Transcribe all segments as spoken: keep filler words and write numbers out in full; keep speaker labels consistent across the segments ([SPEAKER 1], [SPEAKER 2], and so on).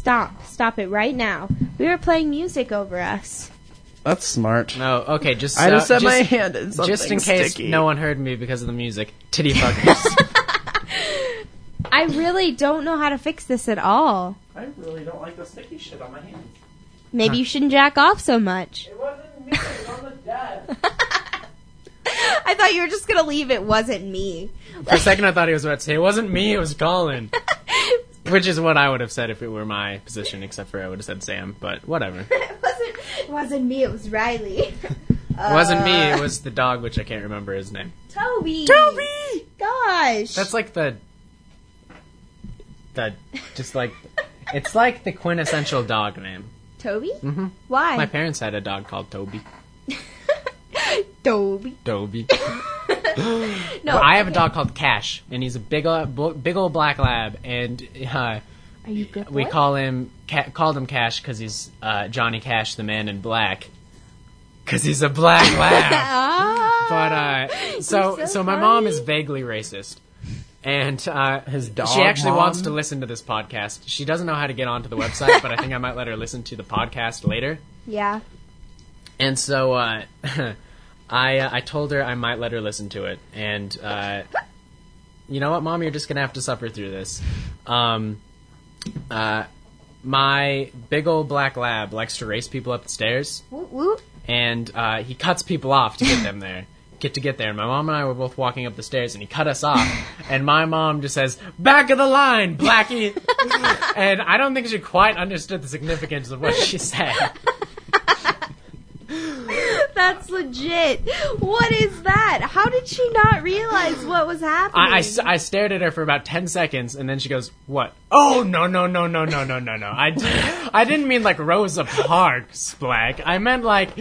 [SPEAKER 1] stop. Stop it right now. We were playing music over us.
[SPEAKER 2] That's smart.
[SPEAKER 3] No, okay, just...
[SPEAKER 2] I just
[SPEAKER 3] uh,
[SPEAKER 2] set
[SPEAKER 3] just,
[SPEAKER 2] my hand in something
[SPEAKER 3] Just in case
[SPEAKER 2] sticky.
[SPEAKER 3] no one heard me because of the music. Titty fuckers.
[SPEAKER 1] I really don't know how to fix this at all.
[SPEAKER 2] I really don't like the sticky shit on my hands.
[SPEAKER 1] Maybe huh. you shouldn't jack off so much.
[SPEAKER 2] It wasn't me. It was on the desk.
[SPEAKER 1] I thought you were just going to leave it wasn't me.
[SPEAKER 3] For a second I thought he was about to say, it wasn't me, it was Colin. Which is what I would have said if it were my position, except for I would have said Sam, but whatever.
[SPEAKER 1] it, wasn't, it wasn't me, it was Riley.
[SPEAKER 3] It uh, wasn't me, it was the dog, which I can't remember his name.
[SPEAKER 1] Toby!
[SPEAKER 2] Toby!
[SPEAKER 1] Gosh!
[SPEAKER 3] That's like the... The... Just like... It's like the quintessential dog name.
[SPEAKER 1] Toby?
[SPEAKER 3] Mm-hmm.
[SPEAKER 1] Why?
[SPEAKER 3] My parents had a dog called Toby.
[SPEAKER 1] Toby.
[SPEAKER 3] Toby.
[SPEAKER 1] No,
[SPEAKER 3] well, I have
[SPEAKER 1] okay.
[SPEAKER 3] a dog called Cash, and he's a big old, big old black lab, and uh,
[SPEAKER 1] Are you good boy?
[SPEAKER 3] we call him ca- called him Cash because he's uh, Johnny Cash, the Man in Black, because he's a black lab.
[SPEAKER 1] ah,
[SPEAKER 3] but uh, so
[SPEAKER 1] so,
[SPEAKER 3] so my
[SPEAKER 1] funny.
[SPEAKER 3] mom is vaguely racist, and uh,
[SPEAKER 2] his dog.
[SPEAKER 3] She actually
[SPEAKER 2] mom?
[SPEAKER 3] wants to listen to this podcast. She doesn't know how to get onto the website, but I think I might let her listen to the podcast later.
[SPEAKER 1] Yeah.
[SPEAKER 3] And so. Uh, I uh, I told her I might let her listen to it, and uh, you know what, Mom, you're just gonna have to suffer through this. Um, uh, my big old black lab likes to race people up the stairs,
[SPEAKER 1] Woot woot.
[SPEAKER 3] and uh, he cuts people off to get them there. Get to get there. And my mom and I were both walking up the stairs, and he cut us off. And my mom just says, "Back of the line, Blackie." And I don't think she quite understood the significance of what she said.
[SPEAKER 1] That's legit. What is that? How did she not realize what was happening?
[SPEAKER 3] I, I, I stared at her for about ten seconds, and then she goes, "What? Oh, no, no, no, no, no, no, no, no. I, did, I didn't mean like Rosa Parks, Black. I meant like..."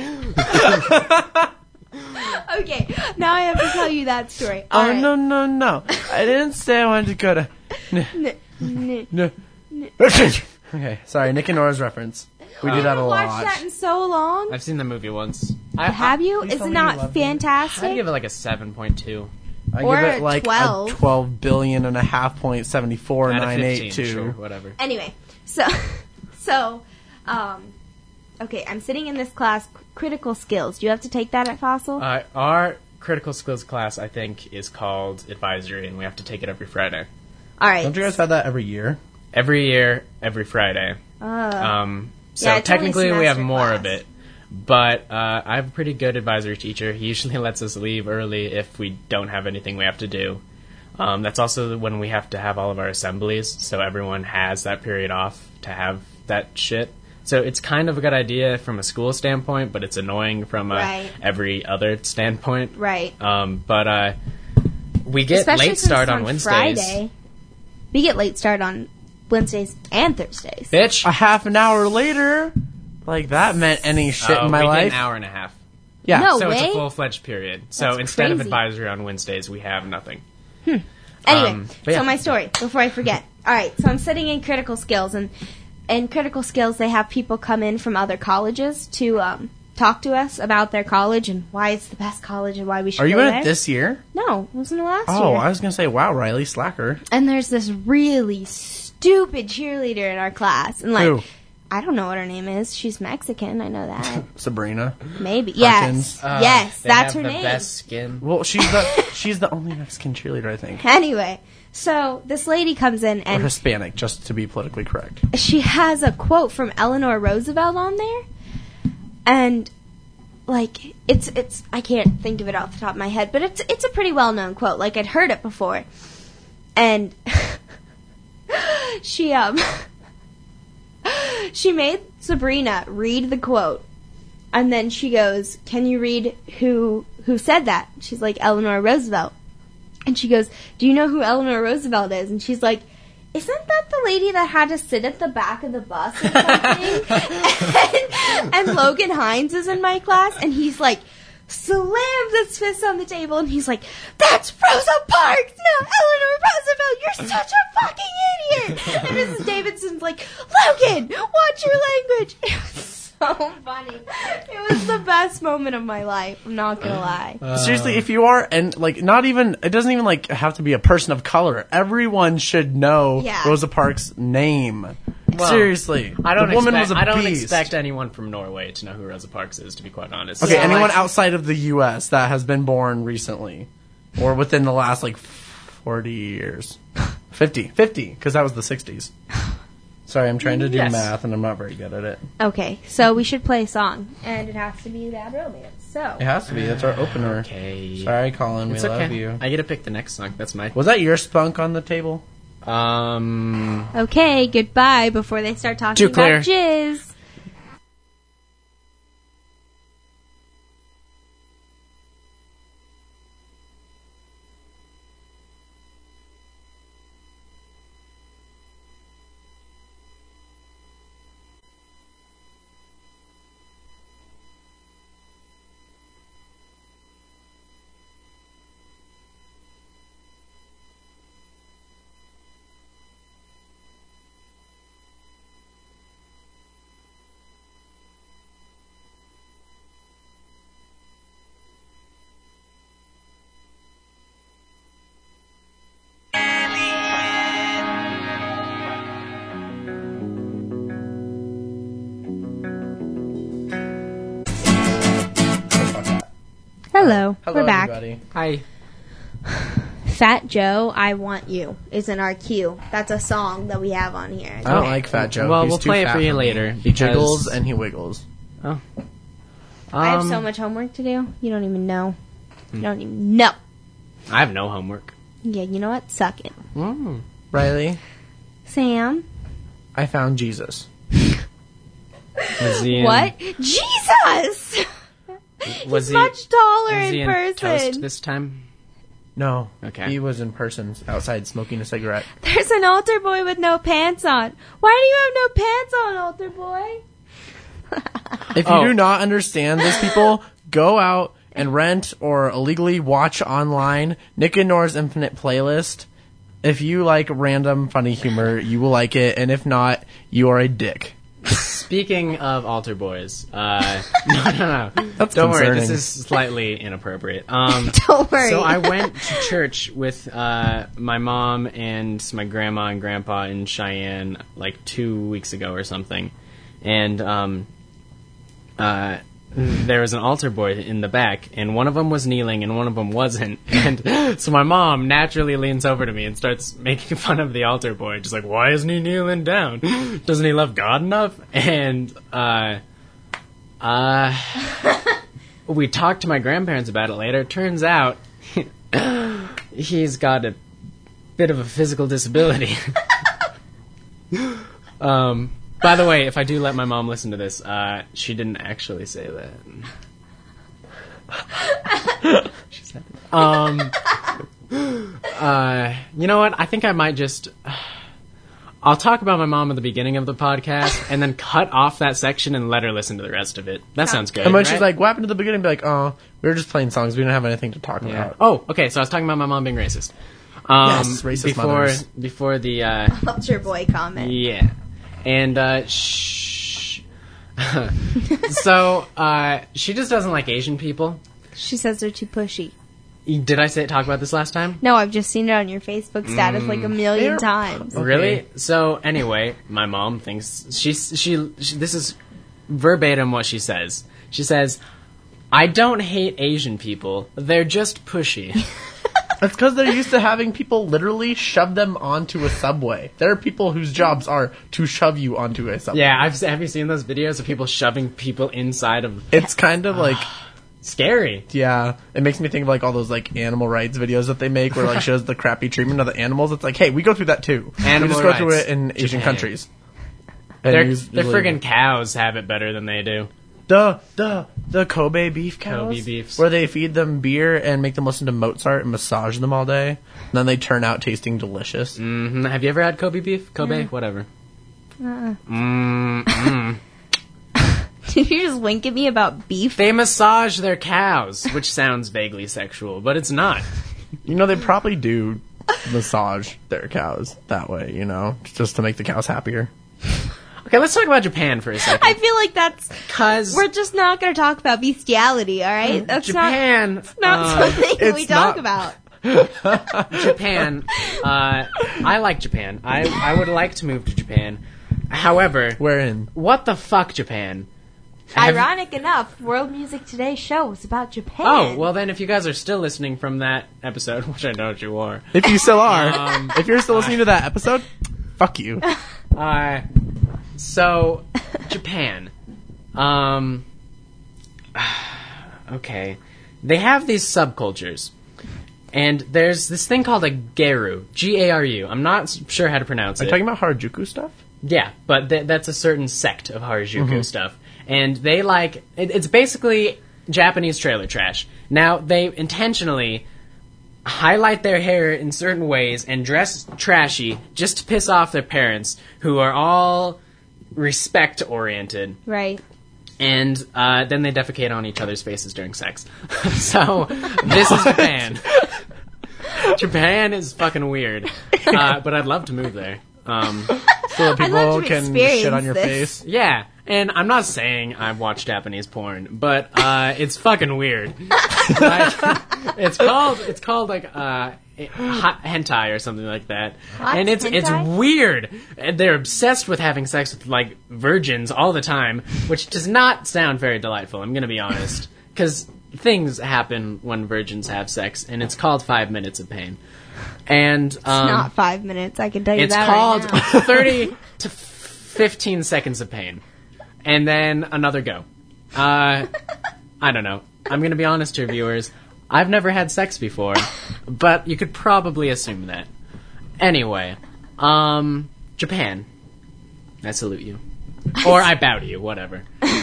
[SPEAKER 1] Okay, now I have to tell you that story.
[SPEAKER 2] Oh,
[SPEAKER 1] All right.
[SPEAKER 2] no, no, no. I didn't say I wanted to go to...
[SPEAKER 1] N- n-
[SPEAKER 2] No. Okay, sorry, Nick and Nora's reference. We do
[SPEAKER 1] I
[SPEAKER 2] that a
[SPEAKER 1] haven't
[SPEAKER 2] lot.
[SPEAKER 1] watched that in so long.
[SPEAKER 3] I've seen the movie once. I,
[SPEAKER 1] Have you?
[SPEAKER 2] please
[SPEAKER 1] Is
[SPEAKER 2] tell
[SPEAKER 1] it
[SPEAKER 2] me you
[SPEAKER 1] not
[SPEAKER 2] loved it.
[SPEAKER 1] fantastic?
[SPEAKER 3] I'd give it like a seven point two.
[SPEAKER 2] I
[SPEAKER 1] Or
[SPEAKER 2] give it like
[SPEAKER 1] twelve.
[SPEAKER 2] a twelve billion and a half point seventy four
[SPEAKER 3] Out of
[SPEAKER 2] nine eight
[SPEAKER 3] fifteen,
[SPEAKER 2] two.
[SPEAKER 3] sure, whatever.
[SPEAKER 1] Anyway, so, so, um, okay, I'm sitting in this class, critical skills. Do you have to take that at Fossil?
[SPEAKER 3] Uh, our critical skills class, I think, is called advisory, and we have to take it every Friday.
[SPEAKER 1] All right.
[SPEAKER 2] Don't you guys have that every year?
[SPEAKER 3] Every year, every Friday.
[SPEAKER 1] Uh,
[SPEAKER 3] Um, so
[SPEAKER 1] Yeah, it's only
[SPEAKER 3] technically we have
[SPEAKER 1] semester
[SPEAKER 3] more
[SPEAKER 1] class.
[SPEAKER 3] of it. But uh, I have a pretty good advisory teacher. He usually lets us leave early if we don't have anything we have to do. Um, that's also when we have to have all of our assemblies, so everyone has that period off to have that shit. So it's kind of a good idea from a school standpoint, but it's annoying from a
[SPEAKER 1] Right.
[SPEAKER 3] every other standpoint.
[SPEAKER 1] right.
[SPEAKER 3] Um, but uh, we get
[SPEAKER 1] Especially
[SPEAKER 3] late
[SPEAKER 1] since
[SPEAKER 3] start
[SPEAKER 1] it's
[SPEAKER 3] on Wednesdays.
[SPEAKER 1] Friday. We get late start on Wednesdays and Thursdays.
[SPEAKER 3] Bitch!
[SPEAKER 2] A half an hour later? Like, that meant any shit
[SPEAKER 3] Uh,
[SPEAKER 2] in my
[SPEAKER 3] we get
[SPEAKER 2] life.
[SPEAKER 3] an hour and a half.
[SPEAKER 2] Yeah.
[SPEAKER 1] No.
[SPEAKER 3] So it's
[SPEAKER 1] way.
[SPEAKER 3] a full-fledged period. So
[SPEAKER 1] That's
[SPEAKER 3] instead of
[SPEAKER 1] crazy.
[SPEAKER 3] advisory on Wednesdays, we have nothing.
[SPEAKER 1] Anyway,
[SPEAKER 3] Um, but yeah.
[SPEAKER 1] so my story, before I forget. All right, so I'm sitting in critical skills, and in critical skills, they have people come in from other colleges to um, talk to us about their college and why it's the best college and why we should
[SPEAKER 2] Are you
[SPEAKER 1] go
[SPEAKER 2] in
[SPEAKER 1] there.
[SPEAKER 2] it this year?
[SPEAKER 1] No, it was in the last
[SPEAKER 2] Oh,
[SPEAKER 1] year.
[SPEAKER 2] I was going to say, wow, Riley, slacker.
[SPEAKER 1] And there's this really stupid cheerleader in our class, and like,
[SPEAKER 2] Who?
[SPEAKER 1] I don't know what her name is. She's Mexican, I know that.
[SPEAKER 2] Sabrina.
[SPEAKER 1] Maybe.
[SPEAKER 2] Harkins.
[SPEAKER 1] Yes.
[SPEAKER 3] Uh,
[SPEAKER 1] yes,
[SPEAKER 3] they
[SPEAKER 1] that's
[SPEAKER 3] have
[SPEAKER 1] her
[SPEAKER 3] the
[SPEAKER 1] name.
[SPEAKER 3] best skin.
[SPEAKER 2] Well, she's the she's the only Mexican cheerleader, I think.
[SPEAKER 1] Anyway, so this lady comes in
[SPEAKER 2] Or
[SPEAKER 1] and
[SPEAKER 2] Hispanic, just to be politically correct.
[SPEAKER 1] she has a quote from Eleanor Roosevelt on there, and like it's it's I can't think of it off the top of my head, but it's it's a pretty well known quote. Like I'd heard it before, and she um she made Sabrina read the quote, and then she goes, "Can you read who who said that?" She's like, "Eleanor Roosevelt," and she goes, "Do you know who Eleanor Roosevelt is?" And she's like, "Isn't that the lady that had to sit at the back of the bus or something?" and, and Logan Hines is in my class, and he's like, slams his fist on the table, and he's like, "That's Rosa Parks, no, Eleanor Roosevelt, you're such a fucking idiot!" And Missus Davidson's like, "Logan, watch your language." It was so funny. It was the best moment of my life, I'm not gonna lie.
[SPEAKER 3] Uh,
[SPEAKER 2] Seriously, if you are, and like, not even, it doesn't even like have to be a person of color. Everyone should know
[SPEAKER 1] Yeah.
[SPEAKER 2] Rosa Parks' name.
[SPEAKER 3] Well,
[SPEAKER 2] Seriously.
[SPEAKER 3] I don't
[SPEAKER 2] the woman
[SPEAKER 3] expect,
[SPEAKER 2] was a
[SPEAKER 3] I don't
[SPEAKER 2] beast.
[SPEAKER 3] expect anyone from Norway to know who Rosa Parks is, to be quite honest.
[SPEAKER 2] Okay,
[SPEAKER 1] Yeah,
[SPEAKER 2] anyone
[SPEAKER 1] like-
[SPEAKER 2] outside of the U S that has been born recently, or within the last like forty years, fifty, fifty, because that was the sixties. Sorry, I'm trying to do
[SPEAKER 3] Yes.
[SPEAKER 2] math and I'm not very good at it.
[SPEAKER 1] Okay, so we should play a song, and it has to be Bad Romance. So
[SPEAKER 2] It has to be. That's our opener.
[SPEAKER 3] Okay.
[SPEAKER 2] Sorry, Colin.
[SPEAKER 3] It's
[SPEAKER 2] we
[SPEAKER 3] okay.
[SPEAKER 2] love you.
[SPEAKER 3] I get to pick the next song. That's my.
[SPEAKER 2] Was that your spunk on the table?
[SPEAKER 3] Um.
[SPEAKER 1] okay, goodbye before they start talking
[SPEAKER 3] Too clear.
[SPEAKER 1] about jizz. Hello,
[SPEAKER 2] Hello,
[SPEAKER 1] we're back.
[SPEAKER 2] everybody.
[SPEAKER 3] Hi.
[SPEAKER 1] Fat Joe, I Want You is in our queue. That's a song that we have on here.
[SPEAKER 2] I don't like Fat Joe.
[SPEAKER 3] Well,
[SPEAKER 2] He's
[SPEAKER 3] we'll
[SPEAKER 2] too
[SPEAKER 3] play it
[SPEAKER 2] fat
[SPEAKER 3] for you
[SPEAKER 2] me.
[SPEAKER 3] later,
[SPEAKER 2] He jiggles
[SPEAKER 3] because-
[SPEAKER 2] and he wiggles.
[SPEAKER 3] Oh.
[SPEAKER 1] I have
[SPEAKER 3] Um,
[SPEAKER 1] so much homework to do. You don't even know. You don't even know.
[SPEAKER 3] I have no homework.
[SPEAKER 1] Yeah, you know what? Suck it.
[SPEAKER 3] Mm.
[SPEAKER 2] Riley,
[SPEAKER 1] Sam?
[SPEAKER 2] I found Jesus.
[SPEAKER 3] Was he in,
[SPEAKER 1] What? Jesus!
[SPEAKER 3] Was
[SPEAKER 1] He's
[SPEAKER 3] he
[SPEAKER 1] much taller
[SPEAKER 3] was he
[SPEAKER 1] in
[SPEAKER 3] in
[SPEAKER 1] person.
[SPEAKER 3] Toast this time?
[SPEAKER 2] No.
[SPEAKER 3] Okay.
[SPEAKER 2] He was in person outside smoking a cigarette.
[SPEAKER 1] There's an altar boy with no pants on. Why do you have no pants on, altar boy?
[SPEAKER 2] If you
[SPEAKER 3] Oh.
[SPEAKER 2] do not understand this, people, go out and rent or illegally watch online Nick and Nora's Infinite Playlist. If you like random funny humor, you will like it, and if not, you are a dick.
[SPEAKER 3] Speaking of altar boys, uh, no, no, no.
[SPEAKER 2] That's
[SPEAKER 3] Don't worry,
[SPEAKER 2] concerning.
[SPEAKER 3] this is slightly inappropriate. Um,
[SPEAKER 1] Don't worry.
[SPEAKER 3] So I went to church with uh, my mom and my grandma and grandpa in Cheyenne like two weeks ago or something, and um, uh, there was an altar boy in the back, and one of them was kneeling and one of them wasn't. And so my mom naturally leans over to me and starts making fun of the altar boy, just like, why isn't he kneeling down? Doesn't he love God enough? And uh, uh, we talked to my grandparents about it later. Turns out he's got a bit of a physical disability. um, by the way, if I do let my mom listen to this, uh, she didn't actually say that. She said it. Um, uh, you know what? I think I might just. I'll talk about my mom at the beginning of the podcast, and then cut off that section and let her listen to the rest of it. That sounds good.
[SPEAKER 2] And when
[SPEAKER 3] right?
[SPEAKER 2] she's like, what happened to the beginning? Be like, oh, we were just playing songs. We didn't have anything to talk
[SPEAKER 3] Yeah.
[SPEAKER 2] about.
[SPEAKER 3] Oh, okay. So I was talking about my mom being racist. Um,
[SPEAKER 2] Yes, racist
[SPEAKER 3] before
[SPEAKER 2] mothers.
[SPEAKER 3] before the uh,
[SPEAKER 1] altar boy comment.
[SPEAKER 3] yeah, and uh, shh. So uh, she just doesn't like Asian people.
[SPEAKER 1] She says they're too pushy.
[SPEAKER 3] Did I say talk about this last time?
[SPEAKER 1] No, I've just seen it on your Facebook status like a million
[SPEAKER 2] They're-
[SPEAKER 1] times.
[SPEAKER 2] Okay.
[SPEAKER 3] Really? So anyway, my mom thinks she, she she this is verbatim what she says. She says, "I don't hate Asian people. They're just pushy."
[SPEAKER 2] It's because they're used to having people literally shove them onto a subway. There are people whose jobs are to shove you onto a subway.
[SPEAKER 3] Yeah, I've have you seen those videos of people shoving people inside of?
[SPEAKER 2] It's kind of like,
[SPEAKER 3] Scary.
[SPEAKER 2] yeah, it makes me think of like all those like animal rights videos that they make where like shows the crappy treatment of the animals. It's like, hey, we go through that too.
[SPEAKER 3] Animal
[SPEAKER 2] we just go through
[SPEAKER 3] rights.
[SPEAKER 2] it in Asian
[SPEAKER 3] Japan.
[SPEAKER 2] countries. And
[SPEAKER 3] They're
[SPEAKER 2] us-
[SPEAKER 3] they're
[SPEAKER 2] usually-
[SPEAKER 3] friggin' cows have it better than they do.
[SPEAKER 2] The the the Kobe beef cows,
[SPEAKER 3] Kobe beefs.
[SPEAKER 2] where they feed them beer and make them listen to Mozart and massage them all day, and then they turn out tasting delicious.
[SPEAKER 3] hmm Have you ever had Kobe beef? Kobe, whatever.
[SPEAKER 1] Uh-uh.
[SPEAKER 3] Mm, mm.
[SPEAKER 1] Did you just wink at me about beef?
[SPEAKER 3] They massage their cows, which sounds vaguely sexual, but it's not.
[SPEAKER 2] You know, they probably do massage their cows that way. You know, just to make the cows happier.
[SPEAKER 3] Okay, let's talk about Japan for a second.
[SPEAKER 1] I feel like that's.
[SPEAKER 3] Because
[SPEAKER 1] We're just not going to talk about bestiality, all right? That's
[SPEAKER 3] Japan,
[SPEAKER 1] not, not
[SPEAKER 3] uh,
[SPEAKER 1] something
[SPEAKER 2] it's
[SPEAKER 1] we talk
[SPEAKER 2] not-
[SPEAKER 1] about.
[SPEAKER 3] Japan, uh, I like Japan. I I would like to move to Japan. However,
[SPEAKER 2] We're in.
[SPEAKER 3] what the fuck, Japan? Have-
[SPEAKER 1] Ironic enough, World Music Today show was about Japan.
[SPEAKER 3] Oh, well then if you guys are still listening from that episode, which I know you are,
[SPEAKER 2] If you still are.
[SPEAKER 3] Um,
[SPEAKER 2] if you're still listening to that episode, fuck you.
[SPEAKER 3] uh, so, Japan. Um, okay. They have these subcultures. And there's this thing called a Geru. G A R U. I'm not s- sure how to pronounce
[SPEAKER 2] Are you
[SPEAKER 3] it.
[SPEAKER 2] talking about Harajuku stuff?
[SPEAKER 3] Yeah, but th- that's a certain sect of Harajuku stuff. And they like, it, it's basically Japanese trailer trash. Now, they intentionally highlight their hair in certain ways and dress trashy just to piss off their parents, who are all respect-oriented.
[SPEAKER 1] Right.
[SPEAKER 3] And uh, then they defecate on each other's faces during sex. So, this is Japan. Japan is fucking weird. Uh, but I'd love to move there. Um,
[SPEAKER 2] So that
[SPEAKER 1] I'd love
[SPEAKER 2] people
[SPEAKER 1] to
[SPEAKER 2] can
[SPEAKER 1] experience
[SPEAKER 2] shit on your
[SPEAKER 1] this.
[SPEAKER 2] face.
[SPEAKER 3] yeah, and I'm not saying I've watched Japanese porn, but uh, it's fucking weird. Like, it's called it's called like uh, hot hentai or something like that,
[SPEAKER 1] Hot
[SPEAKER 3] and it's it's
[SPEAKER 1] hentai?
[SPEAKER 3] weird. And they're obsessed with having sex with like virgins all the time, which does not sound very delightful. I'm gonna be honest, because things happen when virgins have sex, and it's called Five Minutes of Pain. And um,
[SPEAKER 1] Not five minutes, I can tell you
[SPEAKER 3] it's
[SPEAKER 1] that
[SPEAKER 3] called
[SPEAKER 1] right now.
[SPEAKER 3] thirty to fifteen seconds of pain. And then another go. Uh, I don't know. I'm going to be honest to your viewers. I've never had sex before, but you could probably assume that. Anyway, um, Japan. I salute you. Or I bow to you, whatever.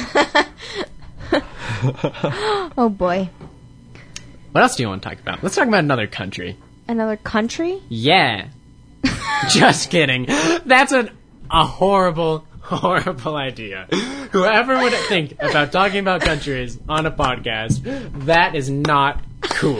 [SPEAKER 1] Oh boy.
[SPEAKER 3] What else do you want to talk about? Let's talk about another country.
[SPEAKER 1] Another country?
[SPEAKER 3] Yeah. Just kidding. That's an, a horrible, horrible idea. Whoever would think about talking about countries on a podcast, that is not cool.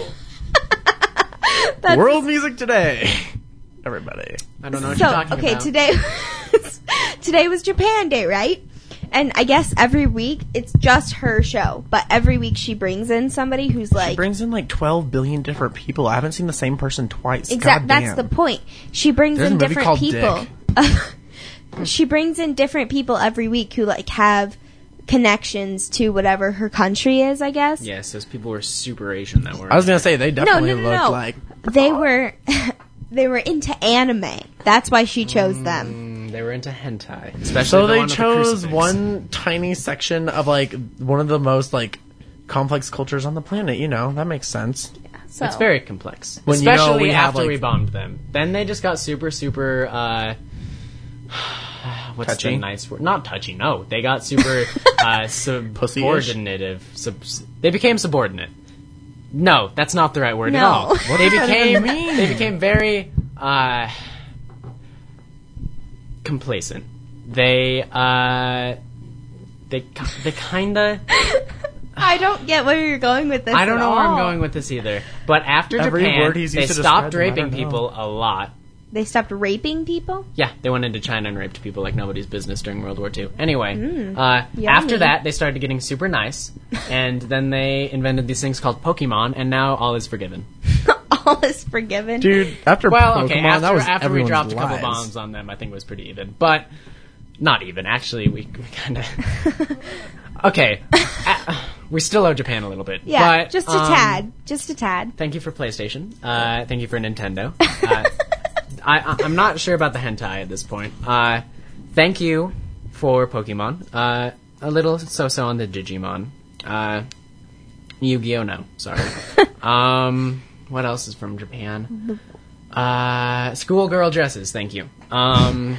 [SPEAKER 2] World Music Today. Everybody.
[SPEAKER 3] I don't know what
[SPEAKER 1] So,
[SPEAKER 3] you're talking
[SPEAKER 1] okay,
[SPEAKER 3] about.
[SPEAKER 1] today was, today was Japan Day, right? And I guess every week it's just her show, but every week she brings in somebody who's
[SPEAKER 2] She
[SPEAKER 1] like
[SPEAKER 2] brings in like twelve billion different people. I haven't seen the same person twice.
[SPEAKER 1] exact. That's
[SPEAKER 2] Goddamn.
[SPEAKER 1] the point. She brings
[SPEAKER 2] There's
[SPEAKER 1] in
[SPEAKER 2] a movie
[SPEAKER 1] different
[SPEAKER 2] called
[SPEAKER 1] people. She brings in different people every week who like have connections to whatever her country is. I guess.
[SPEAKER 3] Yes, those people were super Asian that were.
[SPEAKER 2] I was gonna say they
[SPEAKER 1] No,
[SPEAKER 2] definitely
[SPEAKER 1] no, no,
[SPEAKER 2] looked
[SPEAKER 1] no.
[SPEAKER 2] like
[SPEAKER 1] They were they were into anime. That's why she chose them.
[SPEAKER 3] Mm, they were into hentai, especially
[SPEAKER 2] so
[SPEAKER 3] the
[SPEAKER 2] they
[SPEAKER 3] one with the
[SPEAKER 2] chose
[SPEAKER 3] crucifix.
[SPEAKER 2] one tiny section of like one of the most like complex cultures on the planet. You know that makes sense.
[SPEAKER 1] So
[SPEAKER 3] It's very complex,
[SPEAKER 2] When you know
[SPEAKER 3] especially
[SPEAKER 2] we have,
[SPEAKER 3] after
[SPEAKER 2] like-
[SPEAKER 3] we bombed them. Then they just got super, super. Uh, what's
[SPEAKER 2] Touchy?
[SPEAKER 3] the nice word? Not touchy. No, they got super uh, subordinative. Sub- they became subordinate. No, that's not the right word at
[SPEAKER 1] No.
[SPEAKER 3] all.
[SPEAKER 1] What
[SPEAKER 3] they
[SPEAKER 2] does that
[SPEAKER 3] became.
[SPEAKER 2] even mean?
[SPEAKER 3] They became very uh, complacent. They. Uh, they. They kinda.
[SPEAKER 1] I don't get where you're going with this.
[SPEAKER 3] I don't
[SPEAKER 1] at
[SPEAKER 3] know where I'm
[SPEAKER 1] all.
[SPEAKER 3] going with this either. But after
[SPEAKER 2] Every
[SPEAKER 3] Japan,
[SPEAKER 2] word he's
[SPEAKER 3] they
[SPEAKER 2] used to
[SPEAKER 3] stopped
[SPEAKER 2] describe them, I
[SPEAKER 3] raping
[SPEAKER 2] don't know.
[SPEAKER 3] people a lot.
[SPEAKER 1] They stopped raping people?
[SPEAKER 3] Yeah, they went into China and raped people like nobody's business during World War Two. Anyway,
[SPEAKER 1] Mm.
[SPEAKER 3] uh,
[SPEAKER 1] Yummy.
[SPEAKER 3] after that, they started getting super nice, and then they invented these things called Pokemon, and now all is forgiven.
[SPEAKER 1] All is forgiven.
[SPEAKER 2] Dude, after
[SPEAKER 3] Well,
[SPEAKER 2] Pokemon,
[SPEAKER 3] okay, after,
[SPEAKER 2] that was
[SPEAKER 3] after we
[SPEAKER 2] everyone's
[SPEAKER 3] dropped a
[SPEAKER 2] lives.
[SPEAKER 3] couple bombs on them, I think it was pretty even. But, not even. Actually, we, we kind of... Okay, uh, we still owe Japan a little bit.
[SPEAKER 1] yeah,
[SPEAKER 3] but,
[SPEAKER 1] just a
[SPEAKER 3] um,
[SPEAKER 1] tad. Just a tad.
[SPEAKER 3] Thank you for PlayStation. Uh, thank you for Nintendo. Uh, I, I, I'm not sure about the hentai at this point. Uh, thank you for Pokemon. Uh, a little so-so on the Digimon. Uh, Yu-Gi-Oh! No, sorry. um, what else is from Japan? Uh, schoolgirl dresses. Thank you. Um,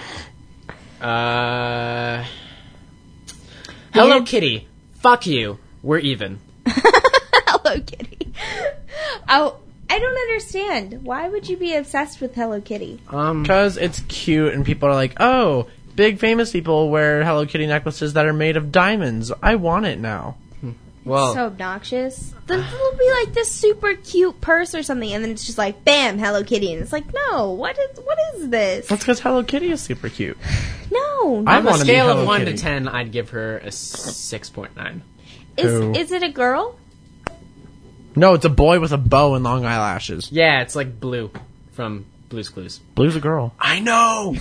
[SPEAKER 3] uh, Hello Kitty. Fuck you. We're even.
[SPEAKER 1] Hello Kitty. Oh, I don't understand. Why would you be obsessed with Hello Kitty?
[SPEAKER 3] Um,
[SPEAKER 2] Because it's cute and people are like, oh, big famous people wear Hello Kitty necklaces that are made of diamonds. I want it now.
[SPEAKER 3] well,
[SPEAKER 1] So obnoxious. Then it'll be like this super cute purse or something, and then it's just like, bam, Hello Kitty, and it's like, no, what is what is this?
[SPEAKER 2] That's because Hello Kitty is super cute.
[SPEAKER 1] No,
[SPEAKER 2] I
[SPEAKER 3] on a
[SPEAKER 2] wanna be
[SPEAKER 3] scale of
[SPEAKER 2] Hello
[SPEAKER 3] one
[SPEAKER 2] Kitty.
[SPEAKER 3] to ten, I'd give her a six point nine.
[SPEAKER 1] is
[SPEAKER 2] Who?
[SPEAKER 1] is it a girl?
[SPEAKER 2] No, it's a boy with a bow and long eyelashes.
[SPEAKER 3] Yeah, it's like Blue from Blue's Clues.
[SPEAKER 2] Blue's a girl.
[SPEAKER 3] I know!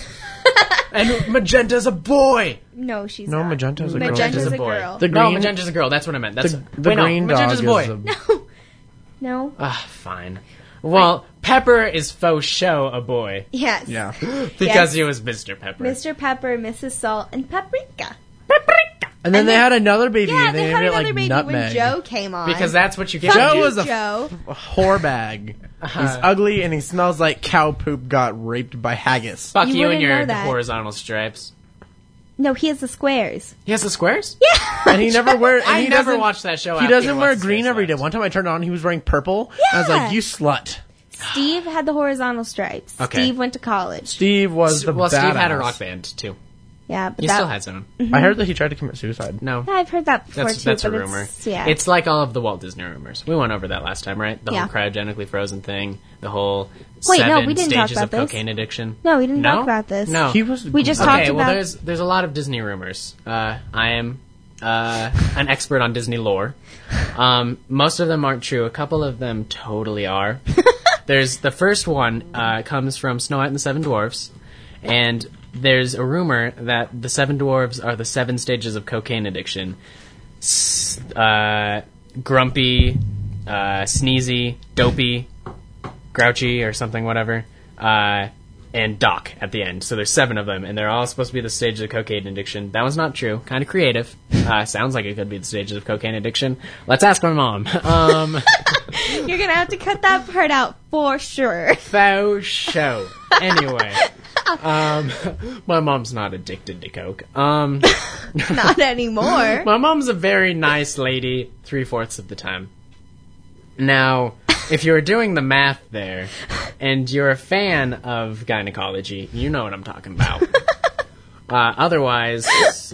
[SPEAKER 3] And Magenta's a boy!
[SPEAKER 1] No, she's
[SPEAKER 2] No,
[SPEAKER 1] not.
[SPEAKER 2] Magenta's a girl.
[SPEAKER 1] Magenta's a
[SPEAKER 3] a boy.
[SPEAKER 1] girl.
[SPEAKER 2] The
[SPEAKER 3] No,
[SPEAKER 2] green-
[SPEAKER 3] Magenta's a girl. That's what I meant. That's
[SPEAKER 2] The, the
[SPEAKER 3] wait,
[SPEAKER 2] green
[SPEAKER 3] no, Magenta's
[SPEAKER 2] dog
[SPEAKER 3] a boy.
[SPEAKER 2] is a...
[SPEAKER 1] No. No.
[SPEAKER 3] Ah, fine. Well, Pepper is faux show a boy.
[SPEAKER 1] Yes.
[SPEAKER 2] Yeah.
[SPEAKER 3] Because
[SPEAKER 1] Yes.
[SPEAKER 3] he was Mister Pepper.
[SPEAKER 1] Mister Pepper, Missus Salt, and Paprika.
[SPEAKER 2] And then
[SPEAKER 1] And
[SPEAKER 2] they
[SPEAKER 1] then-
[SPEAKER 2] had another baby,
[SPEAKER 1] Yeah,
[SPEAKER 2] and they,
[SPEAKER 1] they had
[SPEAKER 2] named it
[SPEAKER 1] another
[SPEAKER 2] like
[SPEAKER 1] baby
[SPEAKER 2] Nutmeg.
[SPEAKER 1] when Joe came on.
[SPEAKER 3] Because that's what you get.
[SPEAKER 1] Fuck
[SPEAKER 2] Joe
[SPEAKER 1] you,
[SPEAKER 2] was a
[SPEAKER 1] Joe.
[SPEAKER 2] A whore bag. He's ugly and he smells like cow poop got raped by haggis.
[SPEAKER 3] Fuck
[SPEAKER 1] You
[SPEAKER 3] you, and
[SPEAKER 1] wouldn't
[SPEAKER 3] your
[SPEAKER 1] know that.
[SPEAKER 3] horizontal stripes.
[SPEAKER 1] No, he has the squares.
[SPEAKER 3] He has the squares?
[SPEAKER 1] Yeah.
[SPEAKER 2] And he never wears. And
[SPEAKER 3] I
[SPEAKER 2] he
[SPEAKER 3] never
[SPEAKER 2] doesn't-
[SPEAKER 3] watched that show.
[SPEAKER 2] He
[SPEAKER 3] after
[SPEAKER 2] doesn't wear
[SPEAKER 3] What's His
[SPEAKER 2] green
[SPEAKER 3] Face
[SPEAKER 2] every day.
[SPEAKER 3] left.
[SPEAKER 2] One time I turned on, he was wearing purple. I was
[SPEAKER 1] Yeah.
[SPEAKER 2] like, "You slut."
[SPEAKER 1] Steve had the horizontal stripes.
[SPEAKER 3] Okay.
[SPEAKER 1] Steve went to college.
[SPEAKER 2] Steve was the
[SPEAKER 3] well, Steve had a
[SPEAKER 2] badass.
[SPEAKER 3] rock band, too.
[SPEAKER 1] Yeah, but
[SPEAKER 3] He
[SPEAKER 1] that,
[SPEAKER 3] still has one.
[SPEAKER 2] I heard that he tried to commit suicide.
[SPEAKER 3] No.
[SPEAKER 1] Yeah, I've heard that before
[SPEAKER 3] That's,
[SPEAKER 1] too.
[SPEAKER 3] that's a
[SPEAKER 1] but
[SPEAKER 3] rumor.
[SPEAKER 1] It's, yeah.
[SPEAKER 3] It's like all of the Walt Disney rumors. We went over that last time, right? The
[SPEAKER 1] Yeah.
[SPEAKER 3] whole cryogenically frozen thing, the whole
[SPEAKER 1] Wait, no,
[SPEAKER 3] seven
[SPEAKER 1] we didn't talk
[SPEAKER 3] stages
[SPEAKER 1] about
[SPEAKER 3] of
[SPEAKER 1] this.
[SPEAKER 3] cocaine addiction.
[SPEAKER 1] No, we didn't
[SPEAKER 3] No?
[SPEAKER 1] talk about this.
[SPEAKER 3] No.
[SPEAKER 2] He was.
[SPEAKER 1] We just
[SPEAKER 3] Okay,
[SPEAKER 1] talked
[SPEAKER 3] well,
[SPEAKER 1] about-
[SPEAKER 3] there's there's a lot of Disney rumors. Uh, I am uh, an expert on Disney lore. Um, most of them aren't true. A couple of them totally are. There's the first one uh, comes from Snow White and the Seven Dwarfs, and there's a rumor that the Seven Dwarfs are the seven stages of cocaine addiction. S- uh, grumpy, uh, sneezy, dopey, grouchy, or something, whatever. Uh, and Doc at the end. So there's seven of them, and they're all supposed to be the stages of cocaine addiction. That was not true. Kind of creative. Uh, sounds like it could be the stages of cocaine addiction. Let's ask my mom. Um,
[SPEAKER 1] You're gonna have to cut that part out for sure.
[SPEAKER 3] faux show. Anyway. Um, my mom's not addicted to coke. Um,
[SPEAKER 1] Not anymore.
[SPEAKER 3] my mom's a very nice lady three-fourths of the time. Now, if you're doing the math there, and you're a fan of gynecology, you know what I'm talking about. Uh, otherwise,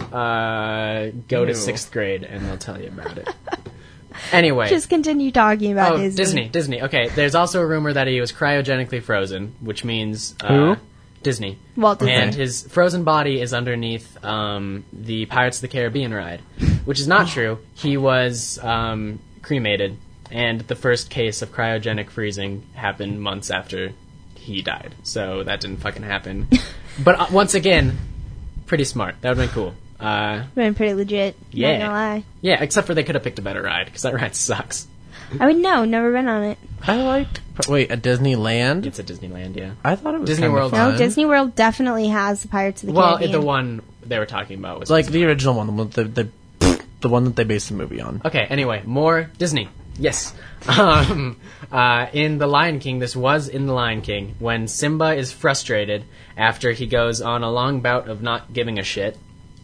[SPEAKER 3] uh, go to
[SPEAKER 2] Ew.
[SPEAKER 3] sixth grade and they'll tell you about it. Anyway.
[SPEAKER 1] Just continue talking about
[SPEAKER 3] oh,
[SPEAKER 1] Disney.
[SPEAKER 3] Disney. Disney. Okay, there's also a rumor that he was cryogenically frozen, which means... Uh,
[SPEAKER 2] Who?
[SPEAKER 3] Disney.
[SPEAKER 1] Walt Disney.
[SPEAKER 3] And his frozen body is underneath um, the Pirates of the Caribbean ride, which is not true. He was um, cremated, and the first case of cryogenic freezing happened months after he died. So that didn't fucking happen. But uh, once again, pretty smart. That would have been cool. Uh,
[SPEAKER 1] Been pretty legit.
[SPEAKER 3] Yeah.
[SPEAKER 1] Not gonna lie.
[SPEAKER 3] yeah, except for they could have picked a better ride, because that ride sucks.
[SPEAKER 1] I would know. Never been on it.
[SPEAKER 2] I liked. Wait, at Disneyland?
[SPEAKER 3] It's at Disneyland, yeah.
[SPEAKER 2] I thought it was
[SPEAKER 3] Disney
[SPEAKER 2] kinda
[SPEAKER 3] World.
[SPEAKER 2] fun.
[SPEAKER 1] No, Disney World definitely has the Pirates of the
[SPEAKER 3] Well,
[SPEAKER 1] Caribbean.
[SPEAKER 3] the one they were talking about was...
[SPEAKER 2] Like the original one, the one that they, the, the one that they based the movie on.
[SPEAKER 3] Okay, anyway, more Disney. Yes. Um, uh, in The Lion King, this was in The Lion King, when Simba is frustrated after he goes on a long bout of not giving a shit,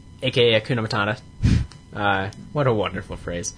[SPEAKER 3] aka Hakuna Matata. Uh, what a wonderful phrase.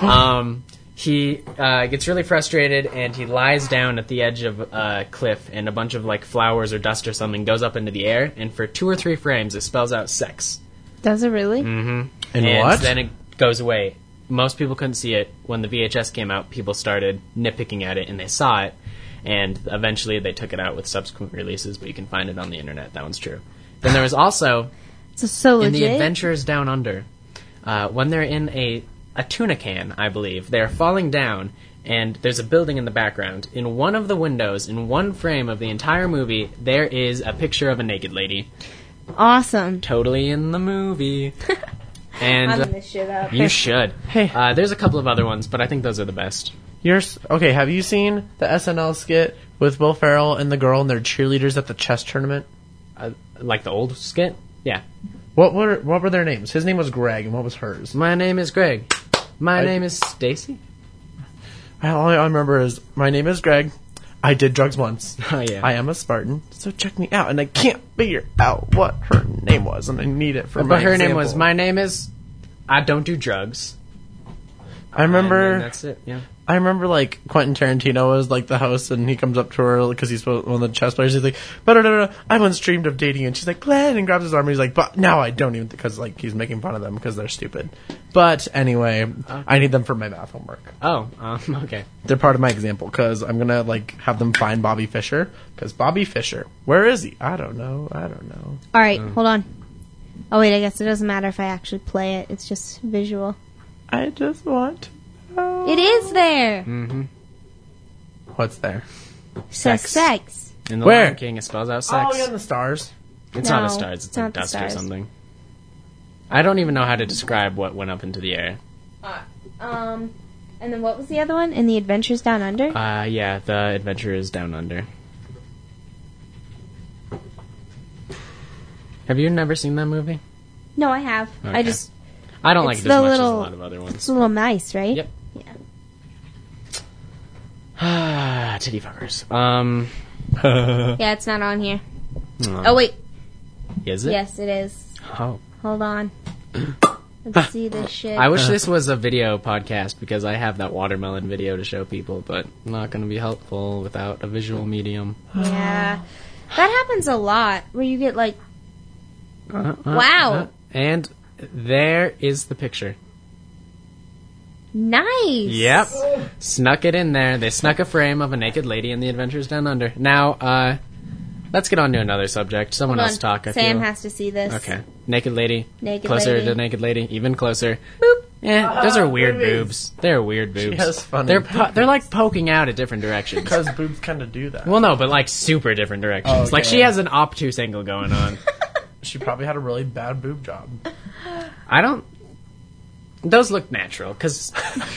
[SPEAKER 3] Um, he uh, gets really frustrated and he lies down at the edge of a cliff, and a bunch of like flowers or dust or something goes up into the air, and for two or three frames it spells out sex.
[SPEAKER 1] Does it really?
[SPEAKER 3] Mm-hmm.
[SPEAKER 2] And
[SPEAKER 3] and
[SPEAKER 2] what?
[SPEAKER 3] then it goes away. Most people couldn't see it. When the V H S came out, people started nitpicking at it, and they saw it. And eventually they took it out with subsequent releases, but you can find it on the internet. That one's true. Then there was also,
[SPEAKER 1] So, so
[SPEAKER 3] in the
[SPEAKER 1] legit.
[SPEAKER 3] Adventures Down Under, uh, when they're in a, a tuna can, I believe, they're falling down, and there's a building in the background. In one of the windows, in one frame of the entire movie, there is a picture of a naked lady.
[SPEAKER 1] Awesome.
[SPEAKER 3] Totally in the movie. And
[SPEAKER 1] I'm
[SPEAKER 3] uh,
[SPEAKER 1] this shit up.
[SPEAKER 3] you should.
[SPEAKER 2] Hey.
[SPEAKER 3] Uh, there's a couple of other ones, but I think those are the best.
[SPEAKER 2] You're s- okay. Have you seen the S N L skit with Will Ferrell and the girl and their cheerleaders at the chess tournament?
[SPEAKER 3] Uh, like the old skit? Yeah.
[SPEAKER 2] What were what were their names? His name was Greg, and what was hers?
[SPEAKER 3] My name is Greg. My
[SPEAKER 2] I-
[SPEAKER 3] name is Stacy.
[SPEAKER 2] I, all I remember is my name is Greg. I did drugs once.
[SPEAKER 3] Oh, yeah.
[SPEAKER 2] I am a Spartan, so check me out. And I can't figure out what her name was, and I need it for
[SPEAKER 3] But
[SPEAKER 2] my
[SPEAKER 3] her name
[SPEAKER 2] example.
[SPEAKER 3] was, my name is, I don't do drugs.
[SPEAKER 2] I
[SPEAKER 3] And
[SPEAKER 2] remember.
[SPEAKER 3] then that's it, yeah.
[SPEAKER 2] I remember like Quentin Tarantino was like the host, and he comes up to her because he's one of the chess players. He's like, "But I once dreamed of dating," and she's like, "Glenn," and grabs his arm. And he's like, "But now I don't even," because like he's making fun of them because they're stupid. But anyway, I need them for my math homework.
[SPEAKER 3] Oh, um, okay.
[SPEAKER 2] They're part of my example because I'm gonna like have them find Bobby Fischer because Bobby Fischer, where is he? I don't know. I don't know.
[SPEAKER 1] All right, hold on. Oh wait, I guess it doesn't matter if I actually play it. It's just visual.
[SPEAKER 2] I just want to know.
[SPEAKER 1] It is there.
[SPEAKER 3] Mm-hmm.
[SPEAKER 2] What's there?
[SPEAKER 1] Says
[SPEAKER 3] Sex.
[SPEAKER 1] sex.
[SPEAKER 3] In the
[SPEAKER 2] Where?
[SPEAKER 3] Lion King, it spells out sex.
[SPEAKER 2] Oh, yeah, the stars.
[SPEAKER 3] It's not
[SPEAKER 1] No,
[SPEAKER 3] a stars. It's
[SPEAKER 1] it's
[SPEAKER 3] like
[SPEAKER 1] not the
[SPEAKER 3] dust or
[SPEAKER 1] stars.
[SPEAKER 3] something. I don't even know how to describe what went up into the air.
[SPEAKER 1] Uh, um, and then what was the other one? In the Adventures Down Under?
[SPEAKER 3] Uh, yeah, The Adventures Down Under. Have you never seen that movie?
[SPEAKER 1] No, I have. I
[SPEAKER 3] Okay.
[SPEAKER 1] just
[SPEAKER 3] I don't like
[SPEAKER 1] It's
[SPEAKER 3] it as
[SPEAKER 1] the
[SPEAKER 3] much
[SPEAKER 1] little-
[SPEAKER 3] as a lot of other ones.
[SPEAKER 1] it's a little mice, right?
[SPEAKER 3] Yep.
[SPEAKER 1] Yeah.
[SPEAKER 3] Ah, titty fuckers. Um.
[SPEAKER 1] Yeah, it's not on here.
[SPEAKER 3] oh,
[SPEAKER 1] Oh wait,
[SPEAKER 3] is it?
[SPEAKER 1] yes, it is.
[SPEAKER 3] Oh.
[SPEAKER 1] Hold on. Let's see this shit.
[SPEAKER 3] I wish this was a video podcast because I have that watermelon video to show people, but not going to be helpful without a visual medium.
[SPEAKER 1] Yeah, that happens a lot where you get like,
[SPEAKER 3] Uh, uh,
[SPEAKER 1] Wow.
[SPEAKER 3] uh, and there is the picture.
[SPEAKER 1] nice.
[SPEAKER 3] Yep. Snuck it in there. They snuck a frame of a naked lady in The Adventures Down Under. Now, uh, let's get on to another subject. Someone
[SPEAKER 1] Hold
[SPEAKER 3] else
[SPEAKER 1] on.
[SPEAKER 3] talk, I
[SPEAKER 1] Sam
[SPEAKER 3] feel.
[SPEAKER 1] has to see this.
[SPEAKER 3] Okay. Naked lady.
[SPEAKER 1] Naked
[SPEAKER 3] closer
[SPEAKER 1] lady.
[SPEAKER 3] to naked lady. Even closer.
[SPEAKER 1] Boop.
[SPEAKER 3] Eh, those are weird
[SPEAKER 2] boobies.
[SPEAKER 3] boobs. They're weird boobs.
[SPEAKER 2] has funny
[SPEAKER 3] they're po- they're like poking out at different directions.
[SPEAKER 2] Because boobs kind of do that.
[SPEAKER 3] Well, no, but like super different directions.
[SPEAKER 2] Oh, okay.
[SPEAKER 3] Like she has an obtuse angle going on.
[SPEAKER 2] She probably had a really bad boob job.
[SPEAKER 3] I don't. Those look natural, because.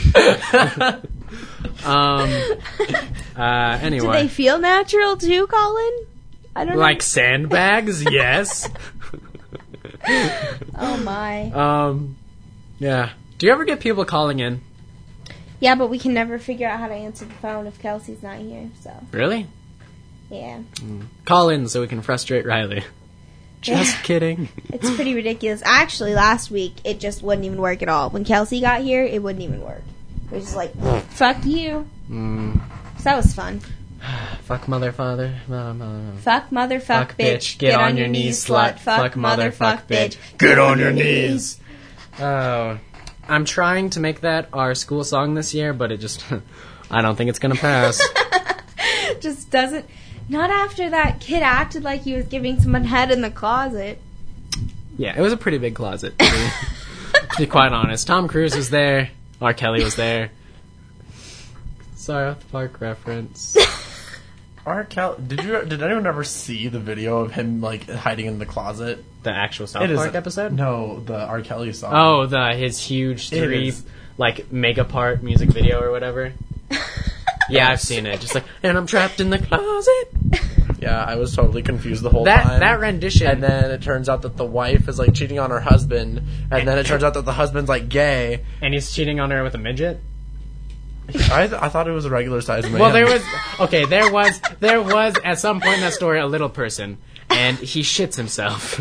[SPEAKER 3] um. Uh.
[SPEAKER 1] Do
[SPEAKER 3] Anyway,
[SPEAKER 1] they feel natural too, Colin? I don't
[SPEAKER 3] like sandbags, yes.
[SPEAKER 1] know. Oh my.
[SPEAKER 3] Um. Yeah. Do you ever get people calling in?
[SPEAKER 1] Yeah, but we can never figure out how to answer the phone if Kelsey's not here. So
[SPEAKER 3] Really?
[SPEAKER 1] yeah,
[SPEAKER 3] Call in so we can frustrate Riley. Just
[SPEAKER 1] Yeah.
[SPEAKER 3] kidding.
[SPEAKER 1] it's pretty ridiculous. Actually, last week it just wouldn't even work at all. When Kelsey got here, it wouldn't even work. It was just like, fuck you.
[SPEAKER 3] Mm.
[SPEAKER 1] So that was fun.
[SPEAKER 3] Fuck mother, father. Uh, uh,
[SPEAKER 1] Fuck mother, fuck,
[SPEAKER 3] Fuck
[SPEAKER 1] bitch.
[SPEAKER 3] bitch. Get on your knees, slut. Fuck mother, fuck bitch.
[SPEAKER 2] Get on your knees.
[SPEAKER 3] Oh, I'm trying to make that our school song this year, but it just, I don't think it's gonna pass.
[SPEAKER 1] Just doesn't. Not after that kid acted like he was giving someone head in the closet.
[SPEAKER 3] Yeah, it was a pretty big closet, to be, to be quite honest. Tom Cruise was there. R. Kelly was there. South Park reference.
[SPEAKER 2] R. Kelly, did you? Did anyone ever see the video of him like hiding in the closet?
[SPEAKER 3] The actual South
[SPEAKER 2] It is-
[SPEAKER 3] Park episode?
[SPEAKER 2] No, the R. Kelly song.
[SPEAKER 3] Oh, the his huge
[SPEAKER 2] It
[SPEAKER 3] three,
[SPEAKER 2] is.
[SPEAKER 3] like, mega part music video or whatever. Yeah, I've seen it. Just like, and I'm trapped in the closet.
[SPEAKER 2] Yeah, I was totally confused the whole
[SPEAKER 3] That
[SPEAKER 2] time.
[SPEAKER 3] that rendition.
[SPEAKER 2] And then it turns out that the wife is like cheating on her husband, and then it turns out that the husband's like gay.
[SPEAKER 3] and he's cheating on her with a midget.
[SPEAKER 2] I th- I thought it was a regular sized man.
[SPEAKER 3] Well, there was okay. There was there was at some point in that story a little person, and he shits himself.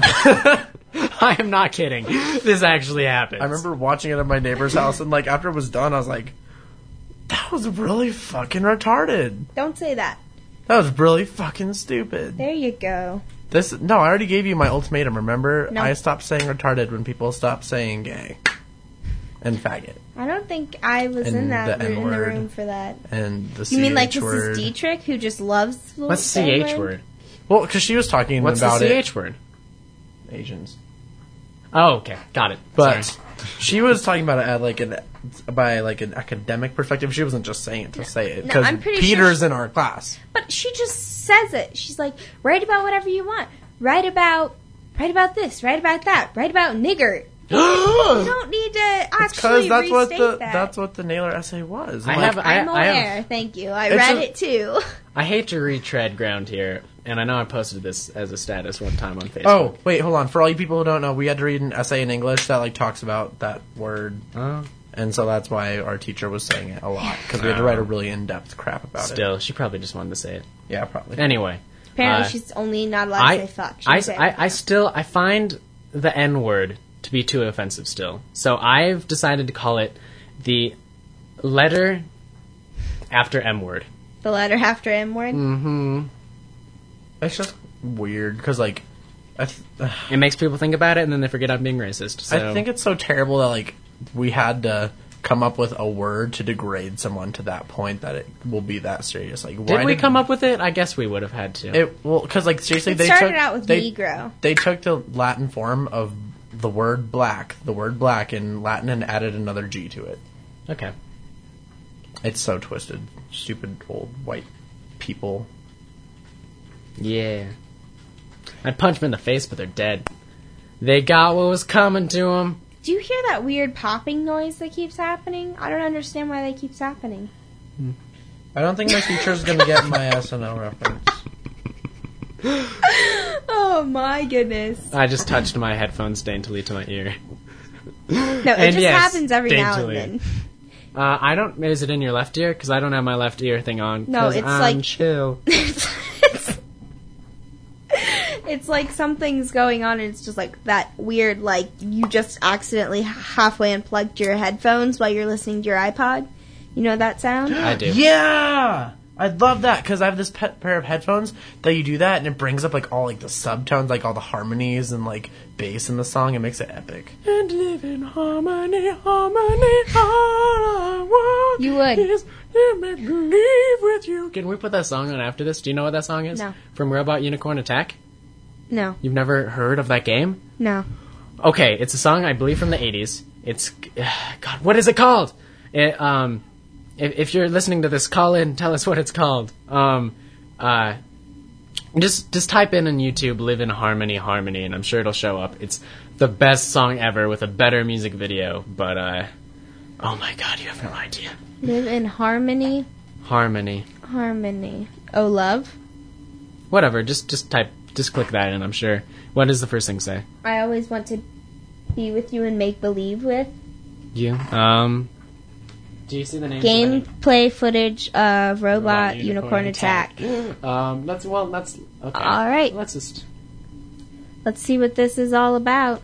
[SPEAKER 3] I am not kidding. This actually happened.
[SPEAKER 2] I remember watching it at my neighbor's house, and like after it was done, I was like, "That was really fucking retarded.
[SPEAKER 1] Don't say that.
[SPEAKER 2] That was really fucking stupid."
[SPEAKER 1] There you go.
[SPEAKER 2] This no, I already gave you my ultimatum. Remember,
[SPEAKER 1] No.
[SPEAKER 2] I stopped saying retarded when people stopped saying gay and faggot
[SPEAKER 1] I don't think I was
[SPEAKER 2] And
[SPEAKER 1] in that
[SPEAKER 2] the
[SPEAKER 1] ro- in the
[SPEAKER 2] N-word.
[SPEAKER 1] room for that.
[SPEAKER 2] and the
[SPEAKER 1] You mean like
[SPEAKER 2] C H
[SPEAKER 1] this
[SPEAKER 2] word.
[SPEAKER 1] is Dietrich who just loves the
[SPEAKER 3] What's the C H word?
[SPEAKER 2] Well, because she was talking
[SPEAKER 3] What's
[SPEAKER 2] about
[SPEAKER 3] the C
[SPEAKER 2] it.
[SPEAKER 3] H word?
[SPEAKER 2] Asians.
[SPEAKER 3] Oh, okay, got it.
[SPEAKER 2] But
[SPEAKER 3] Sorry.
[SPEAKER 2] she was talking about it at like an by like an academic perspective. She wasn't just saying it to say it
[SPEAKER 1] No,
[SPEAKER 2] because
[SPEAKER 1] I'm pretty sure
[SPEAKER 2] Peter's
[SPEAKER 1] she-
[SPEAKER 2] in our class.
[SPEAKER 1] But she just says it. She's like, write about whatever you want. Write about, write about this. Write about that. Write about nigger. You don't need to
[SPEAKER 2] Because
[SPEAKER 1] actually
[SPEAKER 2] that's what
[SPEAKER 1] restate
[SPEAKER 2] the
[SPEAKER 1] that.
[SPEAKER 2] that's what the Naylor essay was.
[SPEAKER 3] I
[SPEAKER 2] Like,
[SPEAKER 3] have- I-
[SPEAKER 1] I'm
[SPEAKER 3] I have-
[SPEAKER 1] aware. Thank you. I
[SPEAKER 2] It's
[SPEAKER 1] read
[SPEAKER 2] a-
[SPEAKER 1] it too.
[SPEAKER 3] I hate to retread ground here, and I know I posted this as a status one time on Facebook.
[SPEAKER 2] Oh wait, hold on. For all you people who don't know, we had to read an essay in English that like talks about that word,
[SPEAKER 3] Oh,
[SPEAKER 2] and so that's why our teacher was saying it a lot because we had to write a really in depth crap about it.
[SPEAKER 3] still, she probably just wanted to say it.
[SPEAKER 2] Yeah, probably.
[SPEAKER 3] Anyway,
[SPEAKER 1] Apparently,
[SPEAKER 3] uh,
[SPEAKER 1] she's only not allowed to
[SPEAKER 3] I,
[SPEAKER 1] say fuck. She
[SPEAKER 3] I,
[SPEAKER 1] can say
[SPEAKER 3] I, I
[SPEAKER 1] everything.
[SPEAKER 3] still I find the N word to be too offensive still. So I've decided to call it the letter after M word.
[SPEAKER 1] the letter after M word.
[SPEAKER 3] Mm-hmm.
[SPEAKER 2] It's just weird because like I, th-
[SPEAKER 3] It makes people think about it, and then they forget I'm being racist. So
[SPEAKER 2] I think it's so terrible that like we had to come up with a word to degrade someone to that point that it will be that serious. Like,
[SPEAKER 3] did we come up with it? I guess we would have had to.
[SPEAKER 2] It well because like seriously
[SPEAKER 1] It
[SPEAKER 2] they
[SPEAKER 1] started
[SPEAKER 2] took
[SPEAKER 1] out with
[SPEAKER 2] they,
[SPEAKER 1] Negro.
[SPEAKER 2] They took the Latin form of the word black, the word black in Latin, and added another G to it.
[SPEAKER 3] Okay.
[SPEAKER 2] It's so twisted. Stupid old white people.
[SPEAKER 3] Yeah. I'd punch them in the face, but they're dead. They got what was coming to them.
[SPEAKER 1] Do you hear that weird popping noise that keeps happening? I don't understand why that keeps happening.
[SPEAKER 2] I don't think my teacher's gonna get my S N L reference.
[SPEAKER 1] Oh my goodness.
[SPEAKER 3] I just touched my headphones daintily to my ear.
[SPEAKER 1] No, it
[SPEAKER 3] And
[SPEAKER 1] just
[SPEAKER 3] yes,
[SPEAKER 1] happens every
[SPEAKER 3] daintily.
[SPEAKER 1] now and then.
[SPEAKER 3] Uh, I don't. Is it in your left ear? Because I don't have my left ear thing on.
[SPEAKER 1] No,
[SPEAKER 3] 'cause
[SPEAKER 1] it's
[SPEAKER 3] I'm
[SPEAKER 1] like-
[SPEAKER 3] chill.
[SPEAKER 1] it's, it's like something's going on and it's just like that weird, like you just accidentally halfway unplugged your headphones while you're listening to your iPod. You know that sound?
[SPEAKER 3] I do.
[SPEAKER 2] Yeah! I love that, because I have this pet pair of headphones that you do that, and it brings up, like, all, like, the subtones, like, all the harmonies and, like, bass in the song. It makes it epic. And live in harmony, harmony, all I want
[SPEAKER 1] You would.
[SPEAKER 2] is to make believe with you.
[SPEAKER 3] Can we put that song on after this? Do you know what that song is?
[SPEAKER 1] No.
[SPEAKER 3] From Robot Unicorn Attack?
[SPEAKER 1] No,
[SPEAKER 3] You've never heard of that game?
[SPEAKER 1] no.
[SPEAKER 3] Okay, it's a song I believe from the eighties. It's God, what is it called? It, um, if, if you're listening to this, call in, tell us what it's called. Um, uh, just just type in on YouTube "Live in Harmony, Harmony," and I'm sure it'll show up. It's the best song ever with a better music video. But uh, oh my God, you have no idea.
[SPEAKER 1] Live in harmony,
[SPEAKER 3] Harmony,
[SPEAKER 1] harmony. Oh, love.
[SPEAKER 3] whatever. Just just type, just click that, and I'm sure. What does the first thing say?
[SPEAKER 1] I always want to be with you and make believe with.
[SPEAKER 3] You. Um. Do you see the name?
[SPEAKER 1] Gameplay footage of Robot,
[SPEAKER 3] Robot
[SPEAKER 1] Unicorn,
[SPEAKER 3] Unicorn
[SPEAKER 1] Attack.
[SPEAKER 3] Um. Let's. Well. Let's. Okay.
[SPEAKER 1] All right.
[SPEAKER 3] Let's just.
[SPEAKER 1] Let's see what this is all about.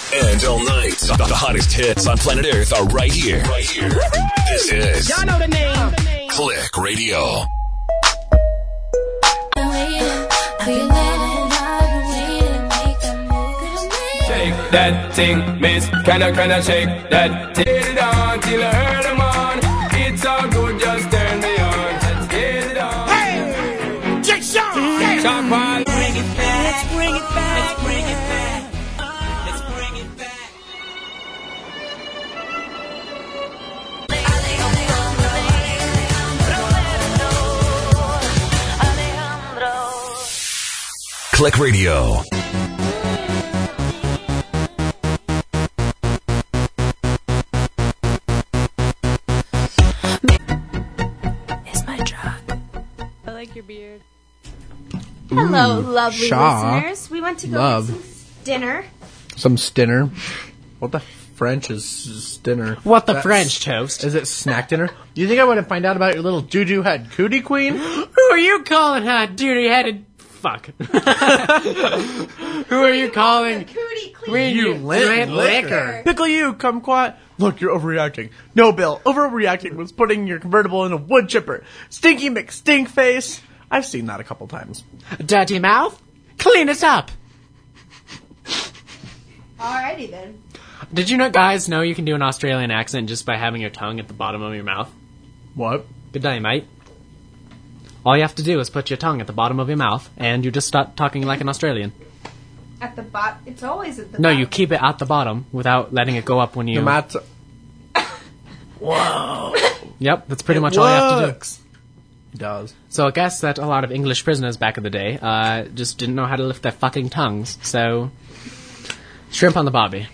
[SPEAKER 4] And all night, the hottest hits on planet Earth are right here. Right here. This is
[SPEAKER 5] Y'all know the name.
[SPEAKER 4] Click Radio.
[SPEAKER 5] Shake that thing, miss. Can I, can I shake that thing? Get it on till I heard them on. It's all good, just turn me on. Let's get it on. Hey! Jake Sean! Hey! Sean Paul. Bring it back. Let's bring it back. Let's bring it back. Let's bring it back.
[SPEAKER 4] Click Radio.
[SPEAKER 1] Your beard. Hello, lovely
[SPEAKER 2] Shaw.
[SPEAKER 1] listeners. We went to go
[SPEAKER 2] Love.
[SPEAKER 1] get some dinner.
[SPEAKER 2] Some stinner. What the French is stinner?
[SPEAKER 3] What the
[SPEAKER 2] That's-
[SPEAKER 3] French toast?
[SPEAKER 2] Is it snack dinner? Do you think I want to find out about your little doo-doo head cootie queen?
[SPEAKER 3] Who are you calling hot duty headed? Fuck. Who are you calling?
[SPEAKER 1] Cootie
[SPEAKER 3] Queen,
[SPEAKER 1] clean.
[SPEAKER 3] you
[SPEAKER 2] lit
[SPEAKER 3] lit
[SPEAKER 2] liquor.
[SPEAKER 3] liquor.
[SPEAKER 2] Pickle you, come quiet. Look, you're overreacting. No, Bill, overreacting was putting your convertible in a wood chipper. Stinky McStink face. I've seen that a couple times.
[SPEAKER 3] Dirty mouth? Clean it up.
[SPEAKER 1] Alrighty then.
[SPEAKER 3] Did you know, guys know you can do an Australian accent just by having your tongue at the bottom of your mouth?
[SPEAKER 2] What?
[SPEAKER 3] Good day, mate. All you have to do is put your tongue at the bottom of your mouth, and you just start talking like an Australian.
[SPEAKER 1] At the bottom. It's always at the
[SPEAKER 3] No,
[SPEAKER 1] bottom.
[SPEAKER 3] you keep it at the bottom without letting it go up when you...
[SPEAKER 2] No matter.
[SPEAKER 3] Yep, that's pretty much all you have to do.
[SPEAKER 2] It does.
[SPEAKER 3] So I guess that a lot of English prisoners back in the day uh, just didn't know how to lift their fucking tongues, so... Shrimp on the bobby.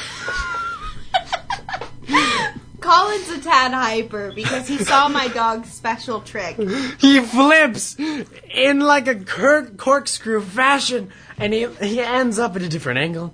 [SPEAKER 1] Colin's a tad hyper because he saw my dog's special trick.
[SPEAKER 3] He flips in like a cor- corkscrew fashion, and he he ends up at a different angle.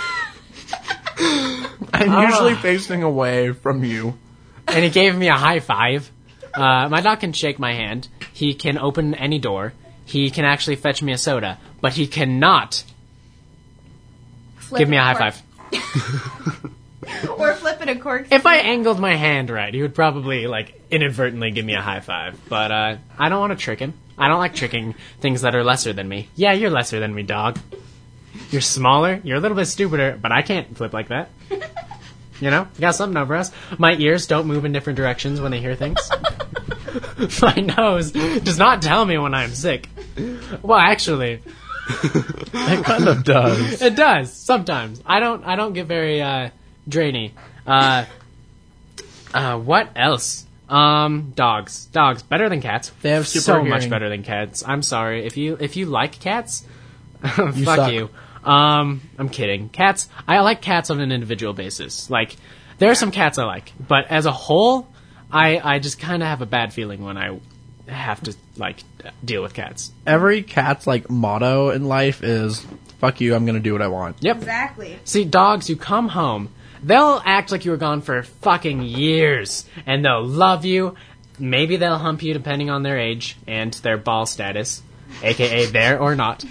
[SPEAKER 2] I'm usually facing away from you.
[SPEAKER 3] And he gave me a high five. Uh, my dog can shake my hand. He can open any door. He can actually fetch me a soda, but he cannot
[SPEAKER 1] Flip
[SPEAKER 3] give me a
[SPEAKER 1] a
[SPEAKER 3] high
[SPEAKER 1] cork.
[SPEAKER 3] five.
[SPEAKER 1] Or flipping a cork.
[SPEAKER 3] If I angled my hand right, he would probably, like, inadvertently give me a high five. But, uh, I don't want to trick him. I don't like tricking things that are lesser than me. Yeah, you're lesser than me, dog. You're smaller, you're a little bit stupider, but I can't flip like that. You know? You got something over us. My ears don't move in different directions when they hear things. My nose does not tell me when I'm sick. Well, actually...
[SPEAKER 2] It kind of does.
[SPEAKER 3] It does, sometimes. I don't I don't get very, uh... drainy. Uh, uh, what else? Um, dogs. Dogs. Better than cats.
[SPEAKER 2] They have super
[SPEAKER 3] so
[SPEAKER 2] hearing.
[SPEAKER 3] much better than cats. I'm sorry. If you, if you like cats, fuck
[SPEAKER 2] suck.
[SPEAKER 3] you. Um, I'm kidding. Cats, I like cats on an individual basis. Like, there are some cats I like, but as a whole, I, I just kind of have a bad feeling when I have to, like, deal with cats.
[SPEAKER 2] Every cat's, like, motto in life is, fuck you, I'm gonna do what I want.
[SPEAKER 3] Yep.
[SPEAKER 1] Exactly.
[SPEAKER 3] See, dogs, you come home, they'll act like you were gone for fucking years, and they'll love you. Maybe they'll hump you depending on their age and their ball status, aka there or not.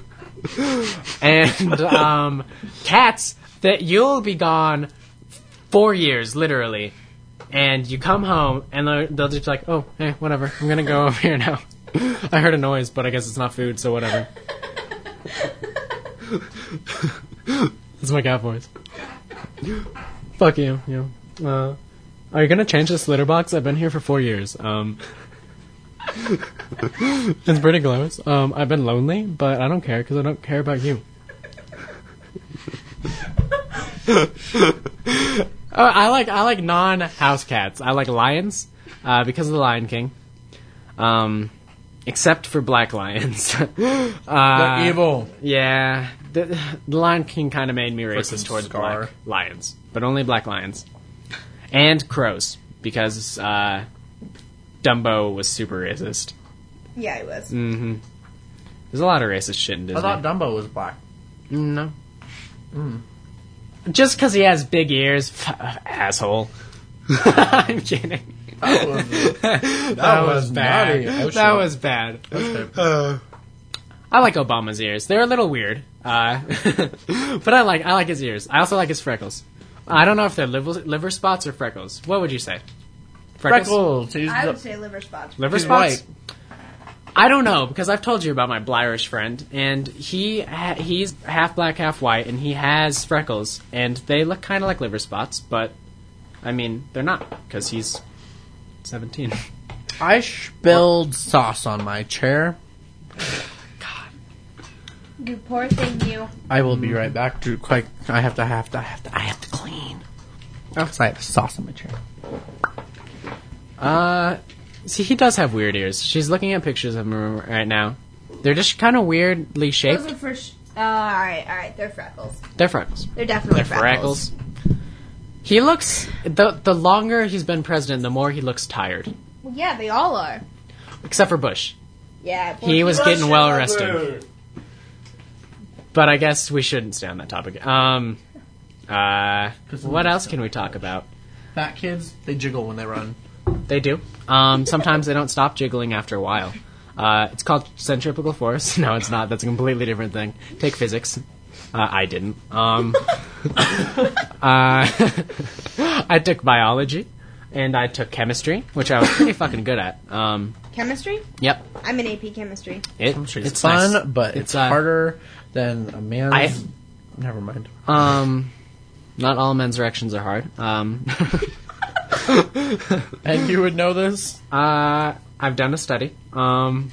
[SPEAKER 3] And um, cats, that you'll be gone four years, literally, and you come home and they'll, they'll just be like, oh, hey, whatever, I'm gonna go over here now. I heard a noise, but I guess it's not food, so whatever. That's my cat voice. Fuck you, you know. Uh, are you gonna change this litter box? I've been here for four years. Um, it's pretty close. Um, I've been lonely, but I don't care because I don't care about you. uh, I like I like non-house cats. I like lions uh, because of the Lion King. Um, except for black lions. uh,
[SPEAKER 2] They're evil.
[SPEAKER 3] Yeah, the, the Lion King kind of made me racist
[SPEAKER 2] Frickin'
[SPEAKER 3] towards
[SPEAKER 2] Scar.
[SPEAKER 3] black lions, but only black lions and crows because uh, Dumbo was super racist.
[SPEAKER 1] Yeah, it was.
[SPEAKER 3] Mm-hmm. There's a lot of racist shit in
[SPEAKER 2] I
[SPEAKER 3] Disney.
[SPEAKER 2] thought Dumbo was black.
[SPEAKER 3] No. Just because he has big ears, f- asshole. I'm kidding.
[SPEAKER 2] That was, that
[SPEAKER 3] That
[SPEAKER 2] was
[SPEAKER 3] was bad.
[SPEAKER 2] naughty. Oh,
[SPEAKER 3] That
[SPEAKER 2] shit.
[SPEAKER 3] was bad.
[SPEAKER 2] Okay.
[SPEAKER 3] I like Obama's ears. They're a little weird, uh, but I like I like his ears. I also like his freckles. I don't know if they're liver, liver spots or freckles. What would you say? Freckles.
[SPEAKER 2] Freckles. He's
[SPEAKER 1] I
[SPEAKER 2] the-
[SPEAKER 1] would say liver spots.
[SPEAKER 3] Liver
[SPEAKER 2] He's
[SPEAKER 3] spots.
[SPEAKER 2] white.
[SPEAKER 3] I don't know, because I've told you about my Blyrish friend, and he ha- he's half black, half white, and he has freckles, and they look kind of like liver spots, but, I mean, they're not, because he's seventeen.
[SPEAKER 2] I spilled sauce on my chair.
[SPEAKER 1] You poor thing, you.
[SPEAKER 2] I will be right back. To quite. I have to. have to. I have to. I have to clean. Oh, 'cause I have sauce on my chair.
[SPEAKER 3] Uh, see, he does have weird ears. She's looking at pictures of him right now. They're just kind of weirdly shaped.
[SPEAKER 1] Those are for. Sh- uh, all right, all right. They're freckles.
[SPEAKER 3] They're freckles.
[SPEAKER 1] They're definitely
[SPEAKER 3] They're
[SPEAKER 1] freckles.
[SPEAKER 3] freckles. He looks... The, the longer he's been president, the more he looks tired.
[SPEAKER 1] Well, yeah, they all are.
[SPEAKER 3] Except for Bush.
[SPEAKER 1] Yeah.
[SPEAKER 3] He was
[SPEAKER 2] Russia
[SPEAKER 3] getting well
[SPEAKER 2] lover.
[SPEAKER 3] rested. But I guess we shouldn't stay on that topic. Um, uh, what else can we talk about?
[SPEAKER 2] Fat kids, they jiggle when they run.
[SPEAKER 3] They do. Um, sometimes they don't stop jiggling after a while. Uh, it's called centripetal force. No, it's not. That's a completely different thing. Take physics. Uh, I didn't. Um, uh, I took biology, and I took chemistry, which I was pretty fucking good at. Um,
[SPEAKER 1] Chemistry?
[SPEAKER 3] yep.
[SPEAKER 1] I'm in A P chemistry.
[SPEAKER 3] It,
[SPEAKER 2] It's,
[SPEAKER 3] it's
[SPEAKER 2] fun,
[SPEAKER 3] nice.
[SPEAKER 2] but it's,
[SPEAKER 3] uh,
[SPEAKER 2] harder than a man's.
[SPEAKER 3] I-
[SPEAKER 2] Never mind.
[SPEAKER 3] Um, not all men's erections are hard. Um,
[SPEAKER 2] And you would know this?
[SPEAKER 3] uh, I've done a study. Um,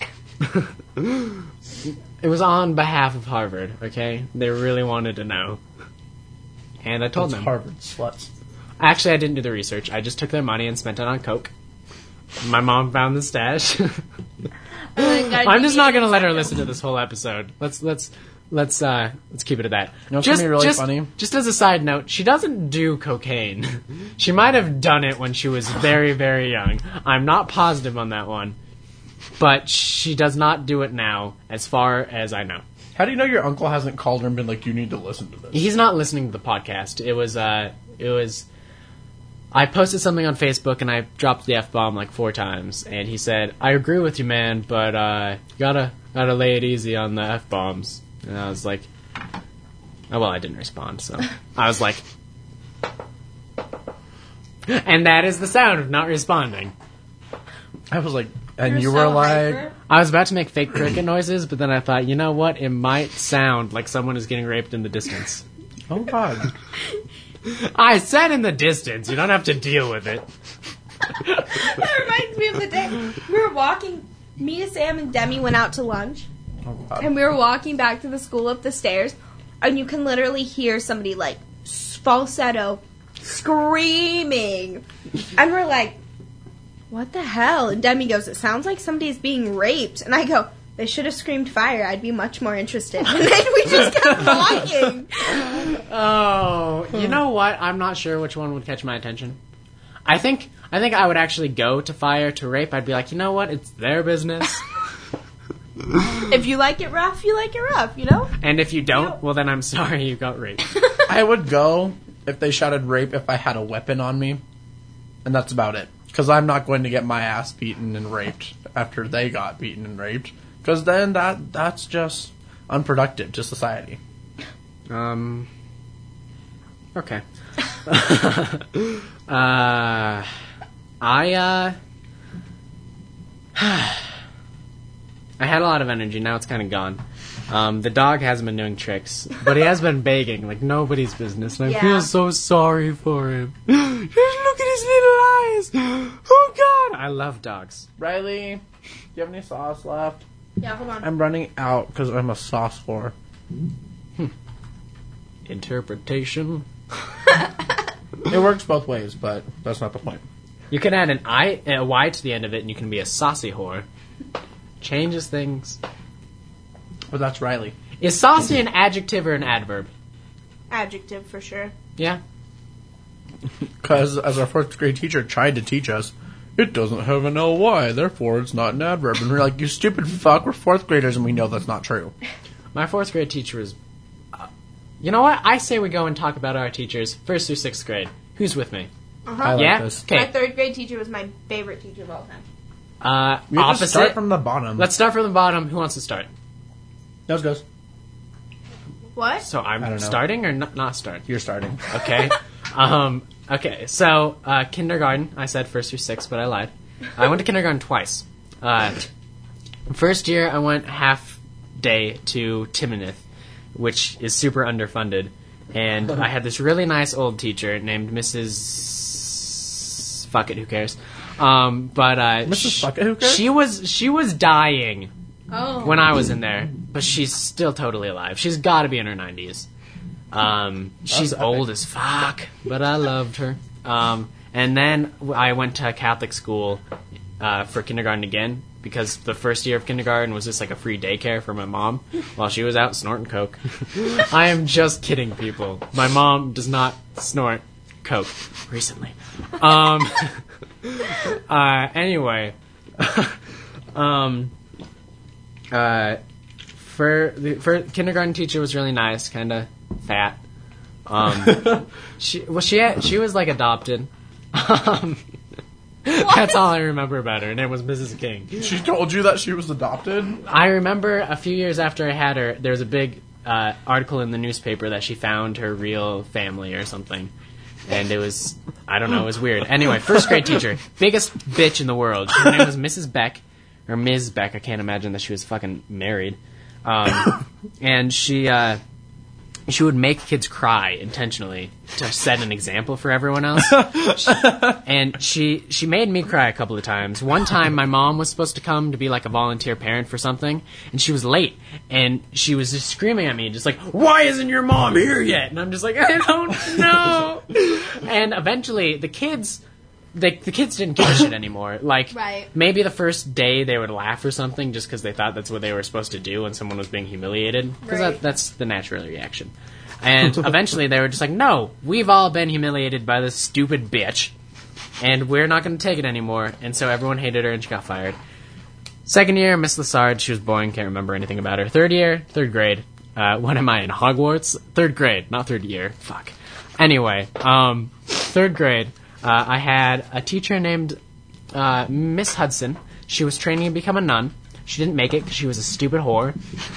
[SPEAKER 3] it was on behalf of Harvard, okay? They really wanted to know. And I told
[SPEAKER 2] It's
[SPEAKER 3] them.
[SPEAKER 2] Harvard sluts.
[SPEAKER 3] Actually, I didn't do the research. I just took their money and spent it on Coke. My mom found the stash. I'm just not gonna let her listen to this whole episode. Let's let's let's uh let's keep it at that.
[SPEAKER 2] You know what's
[SPEAKER 3] just
[SPEAKER 2] gonna be really
[SPEAKER 3] just,
[SPEAKER 2] funny?
[SPEAKER 3] just as a side note, she doesn't do cocaine. She might have done it when she was very very young. I'm not positive on that one, but she does not do it now, as far as I know.
[SPEAKER 2] How do you know your uncle hasn't called her and been like, you need to listen to this?
[SPEAKER 3] He's not listening to the podcast. It was uh it was. I posted something on Facebook and I dropped the F-bomb like four times, and he said, I agree with you, man, but uh, you gotta, gotta lay it easy on the F-bombs. And I was like, oh, well, I didn't respond, so I was like, and that is the sound of not responding.
[SPEAKER 2] I was like, and
[SPEAKER 1] You're
[SPEAKER 2] you
[SPEAKER 1] so
[SPEAKER 2] were like,
[SPEAKER 1] hyper.
[SPEAKER 3] I was about to make fake cricket noises, but then I thought, you know what? It might sound like someone is getting raped in the distance.
[SPEAKER 2] oh god.
[SPEAKER 3] I said in the distance. You don't have to deal with it.
[SPEAKER 1] That reminds me of the day we were walking. Me, Sam, and Demi went out to lunch,
[SPEAKER 2] Oh god.
[SPEAKER 1] and we were walking back to the school up the stairs, and you can literally hear somebody like s- falsetto screaming, and we're like, "What the hell?" And Demi goes, "It sounds like somebody's being raped," and I go, "They should have screamed fire. I'd be much more interested." And then we just kept walking.
[SPEAKER 3] Oh, you know what? I'm not sure which one would catch my attention. I think I think I would actually go to fire to rape. I'd be like, you know what? It's their business.
[SPEAKER 1] If you like it rough, you like it rough, you know?
[SPEAKER 3] And if you don't, well, then I'm sorry you got raped.
[SPEAKER 2] I would go if they shouted rape if I had a weapon on me. And that's about it. Because I'm not going to get my ass beaten and raped after they got beaten and raped. Because then that that's just unproductive to society.
[SPEAKER 3] Um. Okay. uh, I uh. I had a lot of energy. Now it's kind of gone. Um, the dog hasn't been doing tricks, but he has been begging like nobody's business, and I
[SPEAKER 1] Yeah.
[SPEAKER 3] feel so sorry for him. Just look at his little eyes. Oh God! I love dogs.
[SPEAKER 2] Riley, do you have any sauce left?
[SPEAKER 1] Yeah, hold on.
[SPEAKER 2] I'm running out because I'm a sauce whore.
[SPEAKER 3] Interpretation.
[SPEAKER 2] It works both ways, but that's not the point.
[SPEAKER 3] You can add an I, a Y to the end of it, and you can be a saucy whore. Changes things.
[SPEAKER 2] But that's Riley.
[SPEAKER 3] Is saucy an adjective or an adverb?
[SPEAKER 1] Adjective for sure.
[SPEAKER 3] Yeah.
[SPEAKER 2] Because as our fourth grade teacher tried to teach us, it doesn't have an L Y, therefore it's not an adverb. And we're like, you stupid fuck, we're fourth graders and we know that's not true.
[SPEAKER 3] My fourth grade teacher was... Uh, you know what? I say we go and talk about our teachers first through sixth grade. Who's with me?
[SPEAKER 1] Uh-huh.
[SPEAKER 2] I like
[SPEAKER 3] yeah?
[SPEAKER 2] this.
[SPEAKER 1] My
[SPEAKER 3] Okay.
[SPEAKER 1] third grade teacher was my favorite teacher of all time.
[SPEAKER 3] Uh,
[SPEAKER 2] You have to
[SPEAKER 3] opposite.
[SPEAKER 2] start from the bottom.
[SPEAKER 3] Let's start from the bottom. Who wants to start?
[SPEAKER 2] Nose goes.
[SPEAKER 1] What?
[SPEAKER 3] So I'm
[SPEAKER 2] I don't know.
[SPEAKER 3] starting or not, not starting?
[SPEAKER 2] You're starting.
[SPEAKER 3] Okay. um, okay, so uh, kindergarten, I said first through sixth, but I lied. I went to kindergarten twice. Uh, first year, I went half day to Timoneth, which is super underfunded. And I had this really nice old teacher named Missus Fuck it, who cares? Um, but uh,
[SPEAKER 2] Missus
[SPEAKER 3] sh-
[SPEAKER 2] Fuck it, who cares?
[SPEAKER 3] She was she was dying
[SPEAKER 1] Oh.
[SPEAKER 3] when I was in there, but she's still totally alive. She's got to be in her nineties. Um, she's
[SPEAKER 2] epic.
[SPEAKER 3] old as fuck, but I loved her. Um, and then I went to Catholic school uh, for kindergarten again, because the first year of kindergarten was just like a free daycare for my mom while she was out snorting coke. I am just kidding, people. My mom does not snort coke recently. Um, uh, anyway, um, uh, for the for kindergarten teacher was really nice, kind of fat. Um, she well she had, she was like adopted. Um, that's all I remember about her. Her name was Missus King.
[SPEAKER 2] She told you that she was adopted?
[SPEAKER 3] I remember a few years after I had her, there was a big uh, article in the newspaper that she found her real family or something. And it was, I don't know, it was weird. Anyway, first grade teacher, biggest bitch in the world. Her name was Missus Beck, or Miz Beck. I can't imagine that she was fucking married. Um, and she, uh, she would make kids cry intentionally to set an example for everyone else. And she she made me cry a couple of times. One time my mom was supposed to come to be like a volunteer parent for something, and she was late, and she was just screaming at me, just like, "Why isn't your mom here yet?" And I'm just like, "I don't know." And eventually the kids they, the kids didn't give a shit anymore. Like,
[SPEAKER 1] Right.
[SPEAKER 3] maybe the first day they would laugh or something just because they thought that's what they were supposed to do when someone was being humiliated. Because
[SPEAKER 1] Right.
[SPEAKER 3] that, that's the natural reaction. And eventually they were just like, no, we've all been humiliated by this stupid bitch, and we're not going to take it anymore. And so everyone hated her and she got fired. Second year, Miss Lassard, she was boring, can't remember anything about her. Third year, third grade. Uh, what am I in, Hogwarts? Third grade, not third year. Fuck. Anyway, um, third grade, uh, I had a teacher named uh, Miss Hudson. She was training to become a nun. She didn't make it because she was a stupid whore.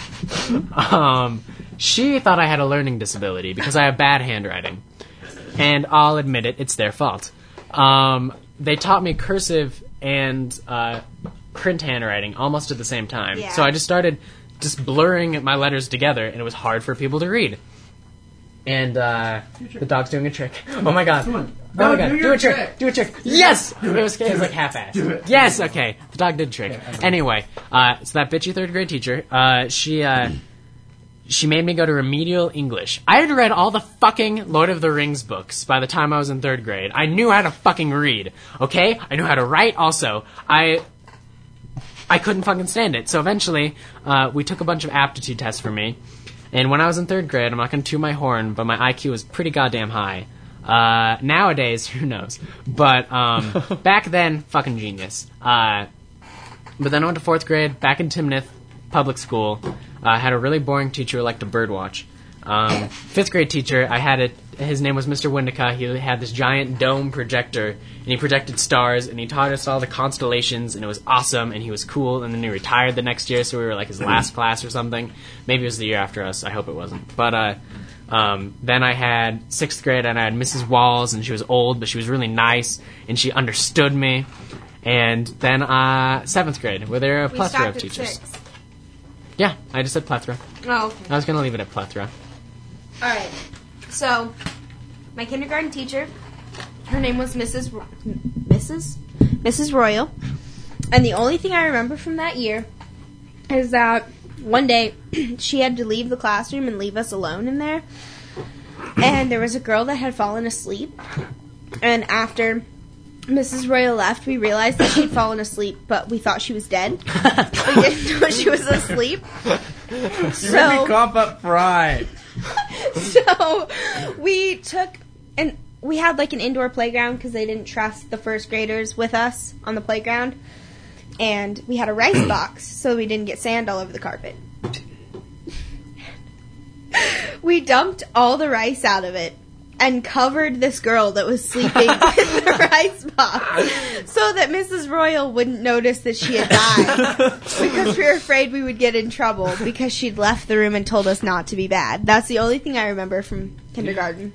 [SPEAKER 3] um, she thought I had a learning disability because I have bad handwriting. And I'll admit it, it's their fault. Um, they taught me cursive and uh, print handwriting almost at the same time.
[SPEAKER 1] Yeah.
[SPEAKER 3] So I just started just blurring my letters together, and it was hard for people to read. And uh, the dog's doing a trick. Oh my god. Oh my god. Do a trick. Do a trick. Yes! It was, it was like half-assed. Yes, okay. The dog did a trick. Anyway, uh, so that bitchy third grade teacher, uh, she, uh, she made me go to remedial English. I had read all the fucking Lord of the Rings books by the time I was in third grade. I knew how to fucking read. Okay? I knew how to write also. I... I couldn't fucking stand it. So eventually, uh, we took a bunch of aptitude tests for me. And when I was in third grade, I'm not going to toot my horn, but my I Q was pretty goddamn high. Uh, nowadays, who knows? But um, back then, fucking genius. Uh, but then I went to fourth grade, back in Timnith public school. I uh, had a really boring teacher who liked to birdwatch. Um, fifth grade teacher, I had it. His name was Mister Windica. He had this giant dome projector, and he projected stars, and he taught us all the constellations, and it was awesome, and he was cool. And then he retired the next year, so we were like his last class or something. Maybe it was the year after us. I hope it wasn't. But uh, um, then I had sixth grade, and I had Missus Walls, and she was old, but she was really nice, and she understood me. And then uh, seventh grade, where there are a
[SPEAKER 1] We
[SPEAKER 3] plethora
[SPEAKER 1] stopped
[SPEAKER 3] of
[SPEAKER 1] at
[SPEAKER 3] teachers.
[SPEAKER 1] six.
[SPEAKER 3] Yeah, I just said plethora.
[SPEAKER 1] Oh, okay.
[SPEAKER 3] I was going to leave it at plethora.
[SPEAKER 1] All right. So, my kindergarten teacher, her name was Missus Ro- Missus Missus Royal, and the only thing I remember from that year is that one day she had to leave the classroom and leave us alone in there, and there was a girl that had fallen asleep, and after Missus Royal left, we realized that she'd fallen asleep, but we thought she was dead. We didn't know she was asleep. So,
[SPEAKER 2] cough up Fry.
[SPEAKER 1] so we took, and we had like an indoor playground because they didn't trust the first graders with us on the playground. And we had a rice box so we didn't get sand all over the carpet. We dumped all the rice out of it. and covered this girl that was sleeping in the rice box so that Missus Royal wouldn't notice that she had died because we were afraid we would get in trouble because she'd left the room and told us not to be bad. That's the only thing I remember from kindergarten.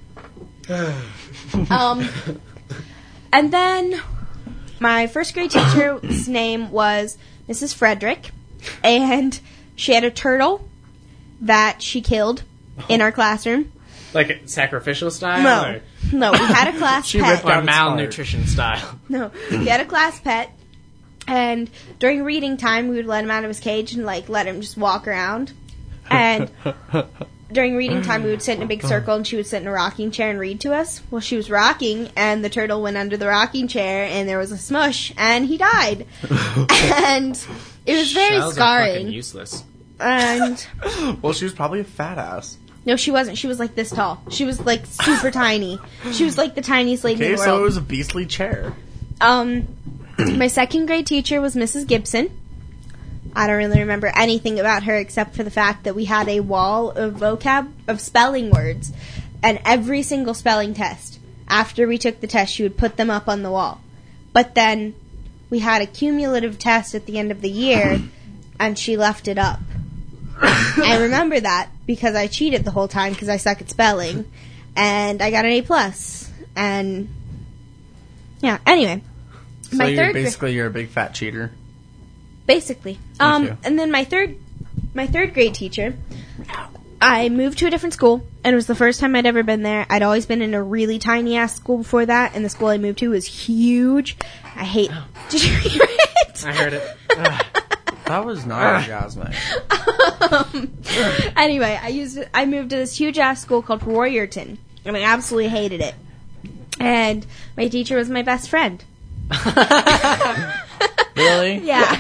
[SPEAKER 1] um, and then my first grade teacher's name was Missus Frederick, and she had a turtle that she killed in our classroom.
[SPEAKER 3] Like sacrificial style?
[SPEAKER 1] No.
[SPEAKER 3] Or?
[SPEAKER 1] No, we had a class
[SPEAKER 2] She
[SPEAKER 1] pet.
[SPEAKER 2] ripped out
[SPEAKER 3] Or malnutrition style?
[SPEAKER 1] No, we had a class pet, and during reading time, we would let him out of his cage and, like, let him just walk around. And during reading time, we would sit in a big circle, and she would sit in a rocking chair and read to us. Well, she was rocking, and the turtle went under the rocking chair, and there was a smush, and he died. And it was very
[SPEAKER 3] Shells are fucking
[SPEAKER 1] scarring.
[SPEAKER 3] useless.
[SPEAKER 1] And
[SPEAKER 2] Well, she was probably a fat ass.
[SPEAKER 1] no, she wasn't. She was like this tall. She was like super tiny. She was like the tiniest lady in
[SPEAKER 2] Okay,
[SPEAKER 1] the
[SPEAKER 2] so
[SPEAKER 1] world.
[SPEAKER 2] it was a beastly chair.
[SPEAKER 1] Um, my second grade teacher was Missus Gibson. I don't really remember anything about her except for the fact that we had a wall of vocab, of spelling words, and every single spelling test, after we took the test, she would put them up on the wall. But then we had a cumulative test at the end of the year, and she left it up. I remember that because I cheated the whole time because I suck at spelling, and I got an A plus. And yeah, anyway,
[SPEAKER 2] So
[SPEAKER 1] my
[SPEAKER 2] you're
[SPEAKER 1] third gra-
[SPEAKER 2] basically you're a big fat cheater.
[SPEAKER 1] basically. Um,
[SPEAKER 2] too.
[SPEAKER 1] and then my third, my third grade teacher, I moved to a different school, and it was the first time I'd ever been there. I'd always been in a really tiny ass school before that, and the school I moved to was huge. I hate. Did you hear it?
[SPEAKER 3] I heard it.
[SPEAKER 2] That was not orgasmic.
[SPEAKER 1] um, anyway, I used I moved to this huge ass school called Royerton, and I absolutely hated it. And my teacher was my best friend.
[SPEAKER 2] Really?
[SPEAKER 1] Yeah.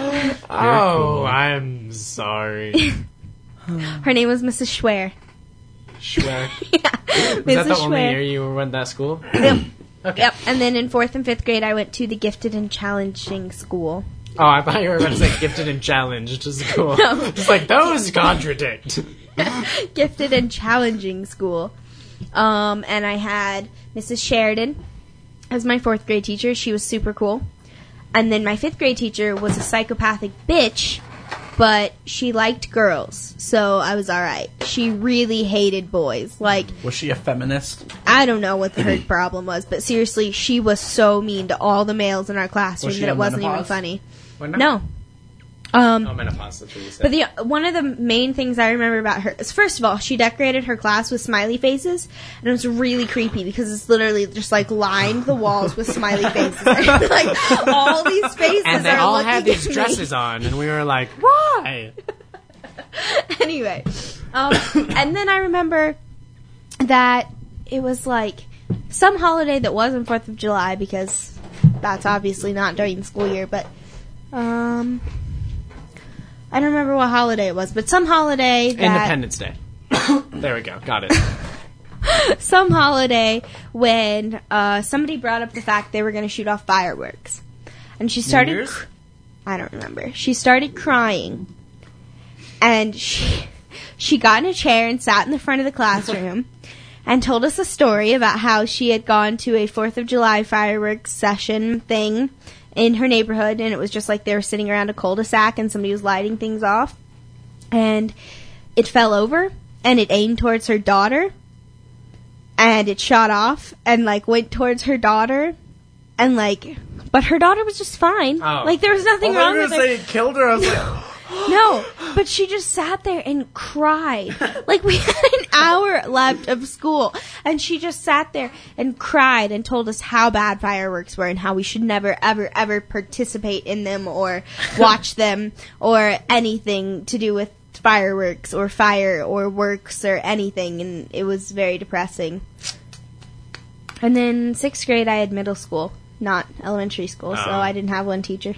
[SPEAKER 3] Oh, I'm sorry.
[SPEAKER 1] Her name was Missus Schwer.
[SPEAKER 3] Schwer.
[SPEAKER 1] Yeah.
[SPEAKER 3] Was that the only year you were in that school?
[SPEAKER 1] Yep.
[SPEAKER 3] Okay.
[SPEAKER 1] Yep. And then in fourth and fifth grade, I went to the Gifted and Challenging School.
[SPEAKER 3] Oh, I thought you were going to say gifted and challenged to school.
[SPEAKER 1] No.
[SPEAKER 3] Just like, those contradict.
[SPEAKER 1] Gifted and Challenging School. Um, and I had Missus Sheridan as my fourth grade teacher. She was super cool. And then my fifth grade teacher was a psychopathic bitch, but she liked girls, so I was alright. She really hated boys. Like,
[SPEAKER 2] Was she a feminist?
[SPEAKER 1] I don't know what the her problem was, but seriously, she was so mean to all the males in our classroom
[SPEAKER 2] Was she
[SPEAKER 1] that it
[SPEAKER 2] on
[SPEAKER 1] wasn't even
[SPEAKER 2] menopause?
[SPEAKER 1] funny.
[SPEAKER 3] What,
[SPEAKER 1] No. Um,
[SPEAKER 3] Oh, menopause, that's what you said.
[SPEAKER 1] But the one of the main things I remember about her is, first of all, she decorated her class with smiley faces, and it was really creepy because it's literally just like lined the walls with smiley faces. Like all these faces
[SPEAKER 3] and they
[SPEAKER 1] are
[SPEAKER 3] all
[SPEAKER 1] looking
[SPEAKER 3] had these
[SPEAKER 1] at me.
[SPEAKER 3] dresses on, and we were like, why?
[SPEAKER 1] Anyway, um, and then I remember that it was like some holiday that wasn't Fourth of July because that's obviously not during the school year, but um. I don't remember what holiday it was, but some holiday that...
[SPEAKER 3] Independence Day. There we go. Got it.
[SPEAKER 1] some holiday when uh, somebody brought up the fact they were going to shoot off fireworks. And she started...
[SPEAKER 2] Year's?
[SPEAKER 1] Cr- I don't remember. She started crying. And she, she got in a chair and sat in the front of the classroom and told us a story about how she had gone to a fourth of July fireworks session thing in her neighborhood, and it was just like they were sitting around a cul-de-sac and somebody was lighting things off, and it fell over and it aimed towards her daughter, and it shot off and like went towards her daughter, and like, but her daughter was just fine.
[SPEAKER 3] Oh.
[SPEAKER 1] Like there was nothing
[SPEAKER 2] I
[SPEAKER 1] wrong
[SPEAKER 2] was
[SPEAKER 1] with
[SPEAKER 2] gonna
[SPEAKER 1] her.
[SPEAKER 2] say it killed her. I was like,
[SPEAKER 1] No, but she just sat there and cried. Like, we had an hour left of school, and she just sat there and cried and told us how bad fireworks were and how we should never, ever, ever participate in them or watch them or anything to do with fireworks or fire or works or anything, and it was very depressing. And then sixth grade, I had middle school, not elementary school, so
[SPEAKER 3] Oh.
[SPEAKER 1] I didn't have one teacher.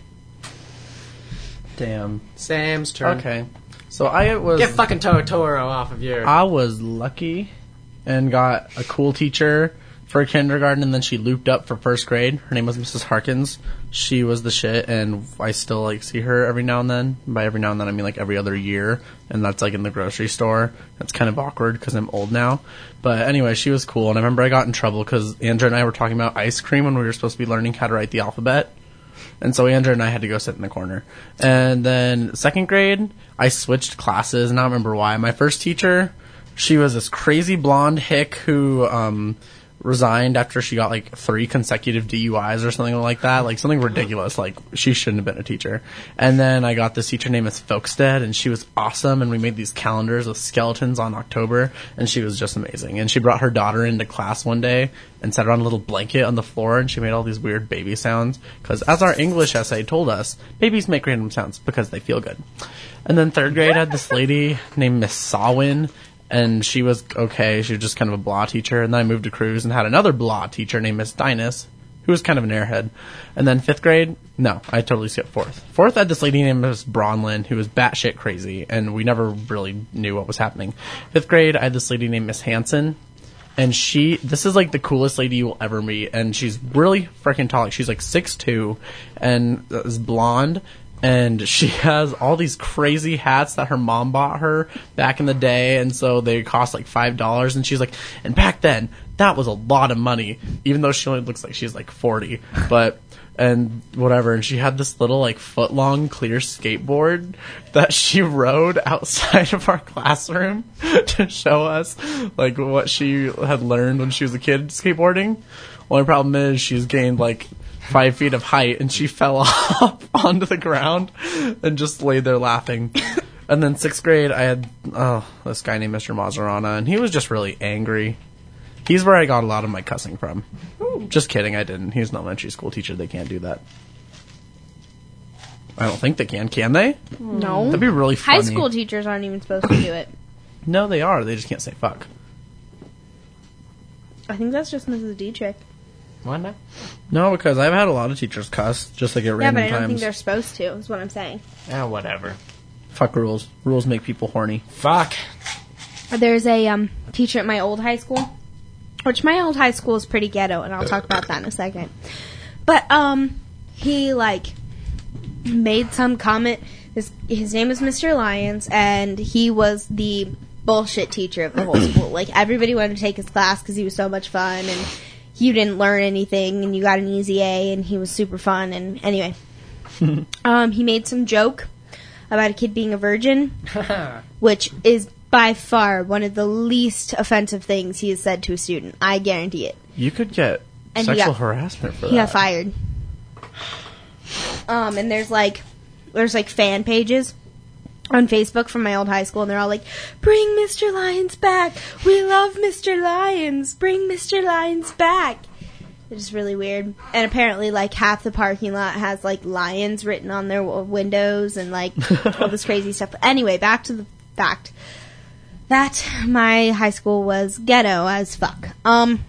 [SPEAKER 2] damn.
[SPEAKER 3] Sam's turn.
[SPEAKER 2] Okay. So I was
[SPEAKER 3] Get fucking Totoro off of your...
[SPEAKER 2] I was lucky and got a cool teacher for kindergarten, and then she looped up for first grade. Her name was Missus Harkins. She was the shit, and I still like see her every now and then. By every now and then, I mean like every other year, and that's like in the grocery store. That's kind of awkward because I'm old now. But anyway, she was cool, and I remember I got in trouble because Andrea and I were talking about ice cream when we were supposed to be learning how to write the alphabet. And so Andrea and I had to go sit in the corner. And then second grade, I switched classes, and I don't remember why. My first teacher, she was this crazy blonde hick who um, resigned after she got like three consecutive D U Is or something like that. Like something ridiculous. Like she shouldn't have been a teacher. And then I got this teacher named Miss Folkstead, and she was awesome. And we made these calendars with skeletons on October, and she was just amazing. And she brought her daughter into class one day and set her on a little blanket on the floor, and she made all these weird baby sounds. Because as our English essay told us, babies make random sounds because they feel good. And then third grade, I had this lady named Miss Sawin, and she was okay. She was just kind of a blah teacher. And then I moved to Cruz and had another blah teacher named Miss Dinus, who was kind of an airhead. And then fifth grade, no, I totally skipped fourth. Fourth, I had this lady named Miss Bronlin, who was batshit crazy, and we never really knew what was happening. Fifth grade, I had this lady named Miss Hanson, and she, this is like the coolest lady you will ever meet, and she's really freaking tall. Like, she's like six two, and is blonde. And she has all these crazy hats that her mom bought her back in the day, and so they cost like five dollars. And she's like, and back then, that was a lot of money, even though she only looks like she's like forty. But, and whatever. And she had this little like foot long clear skateboard that she rode outside of our classroom to show us like what she had learned when she was a kid skateboarding. Only problem is she's gained like five feet of height, and she fell off onto the ground and just laid there laughing. And then sixth grade, I had oh this guy named Mister Mazarana, and he was just really angry. He's where I got a lot of my cussing from. Ooh. Just kidding, I didn't. He's an elementary school teacher. They can't do that. I don't think they can. Can they?
[SPEAKER 1] No.
[SPEAKER 2] That'd be really funny.
[SPEAKER 1] High school teachers aren't even supposed to do it.
[SPEAKER 2] No, they are. They just can't say fuck.
[SPEAKER 1] I think that's just Missus Dietrich.
[SPEAKER 3] Why not?
[SPEAKER 2] No, because I've had a lot of teachers cuss, just like at
[SPEAKER 1] Yeah,
[SPEAKER 2] random
[SPEAKER 1] but I don't
[SPEAKER 2] times.
[SPEAKER 1] think they're supposed to, is what I'm saying.
[SPEAKER 3] Ah, whatever.
[SPEAKER 2] Fuck rules. Rules make people horny.
[SPEAKER 3] Fuck.
[SPEAKER 1] There's a um, teacher at my old high school, which my old high school is pretty ghetto, and I'll talk about that in a second. But um, he like made some comment. His his name is Mister Lyons, and he was the bullshit teacher of the whole school. Like everybody wanted to take his class because he was so much fun, and you didn't learn anything, and you got an easy A, and he was super fun. And anyway, um, he made some joke about a kid being a virgin, which is by far one of the least offensive things he has said to a student. I guarantee it.
[SPEAKER 2] You could get
[SPEAKER 1] And he
[SPEAKER 2] sexual
[SPEAKER 1] got-
[SPEAKER 2] harassment for
[SPEAKER 1] He
[SPEAKER 2] that.
[SPEAKER 1] got fired. Um, and there's like, there's like fan pages on Facebook from my old high school, and they're all like, "Bring Mister Lyons back. We love Mister Lyons. Bring Mister Lyons back." It's just really weird. And apparently, like, half the parking lot has, like, lions written on their w- windows and, like, all this crazy stuff. But anyway, back to the fact that my high school was ghetto as fuck. Um,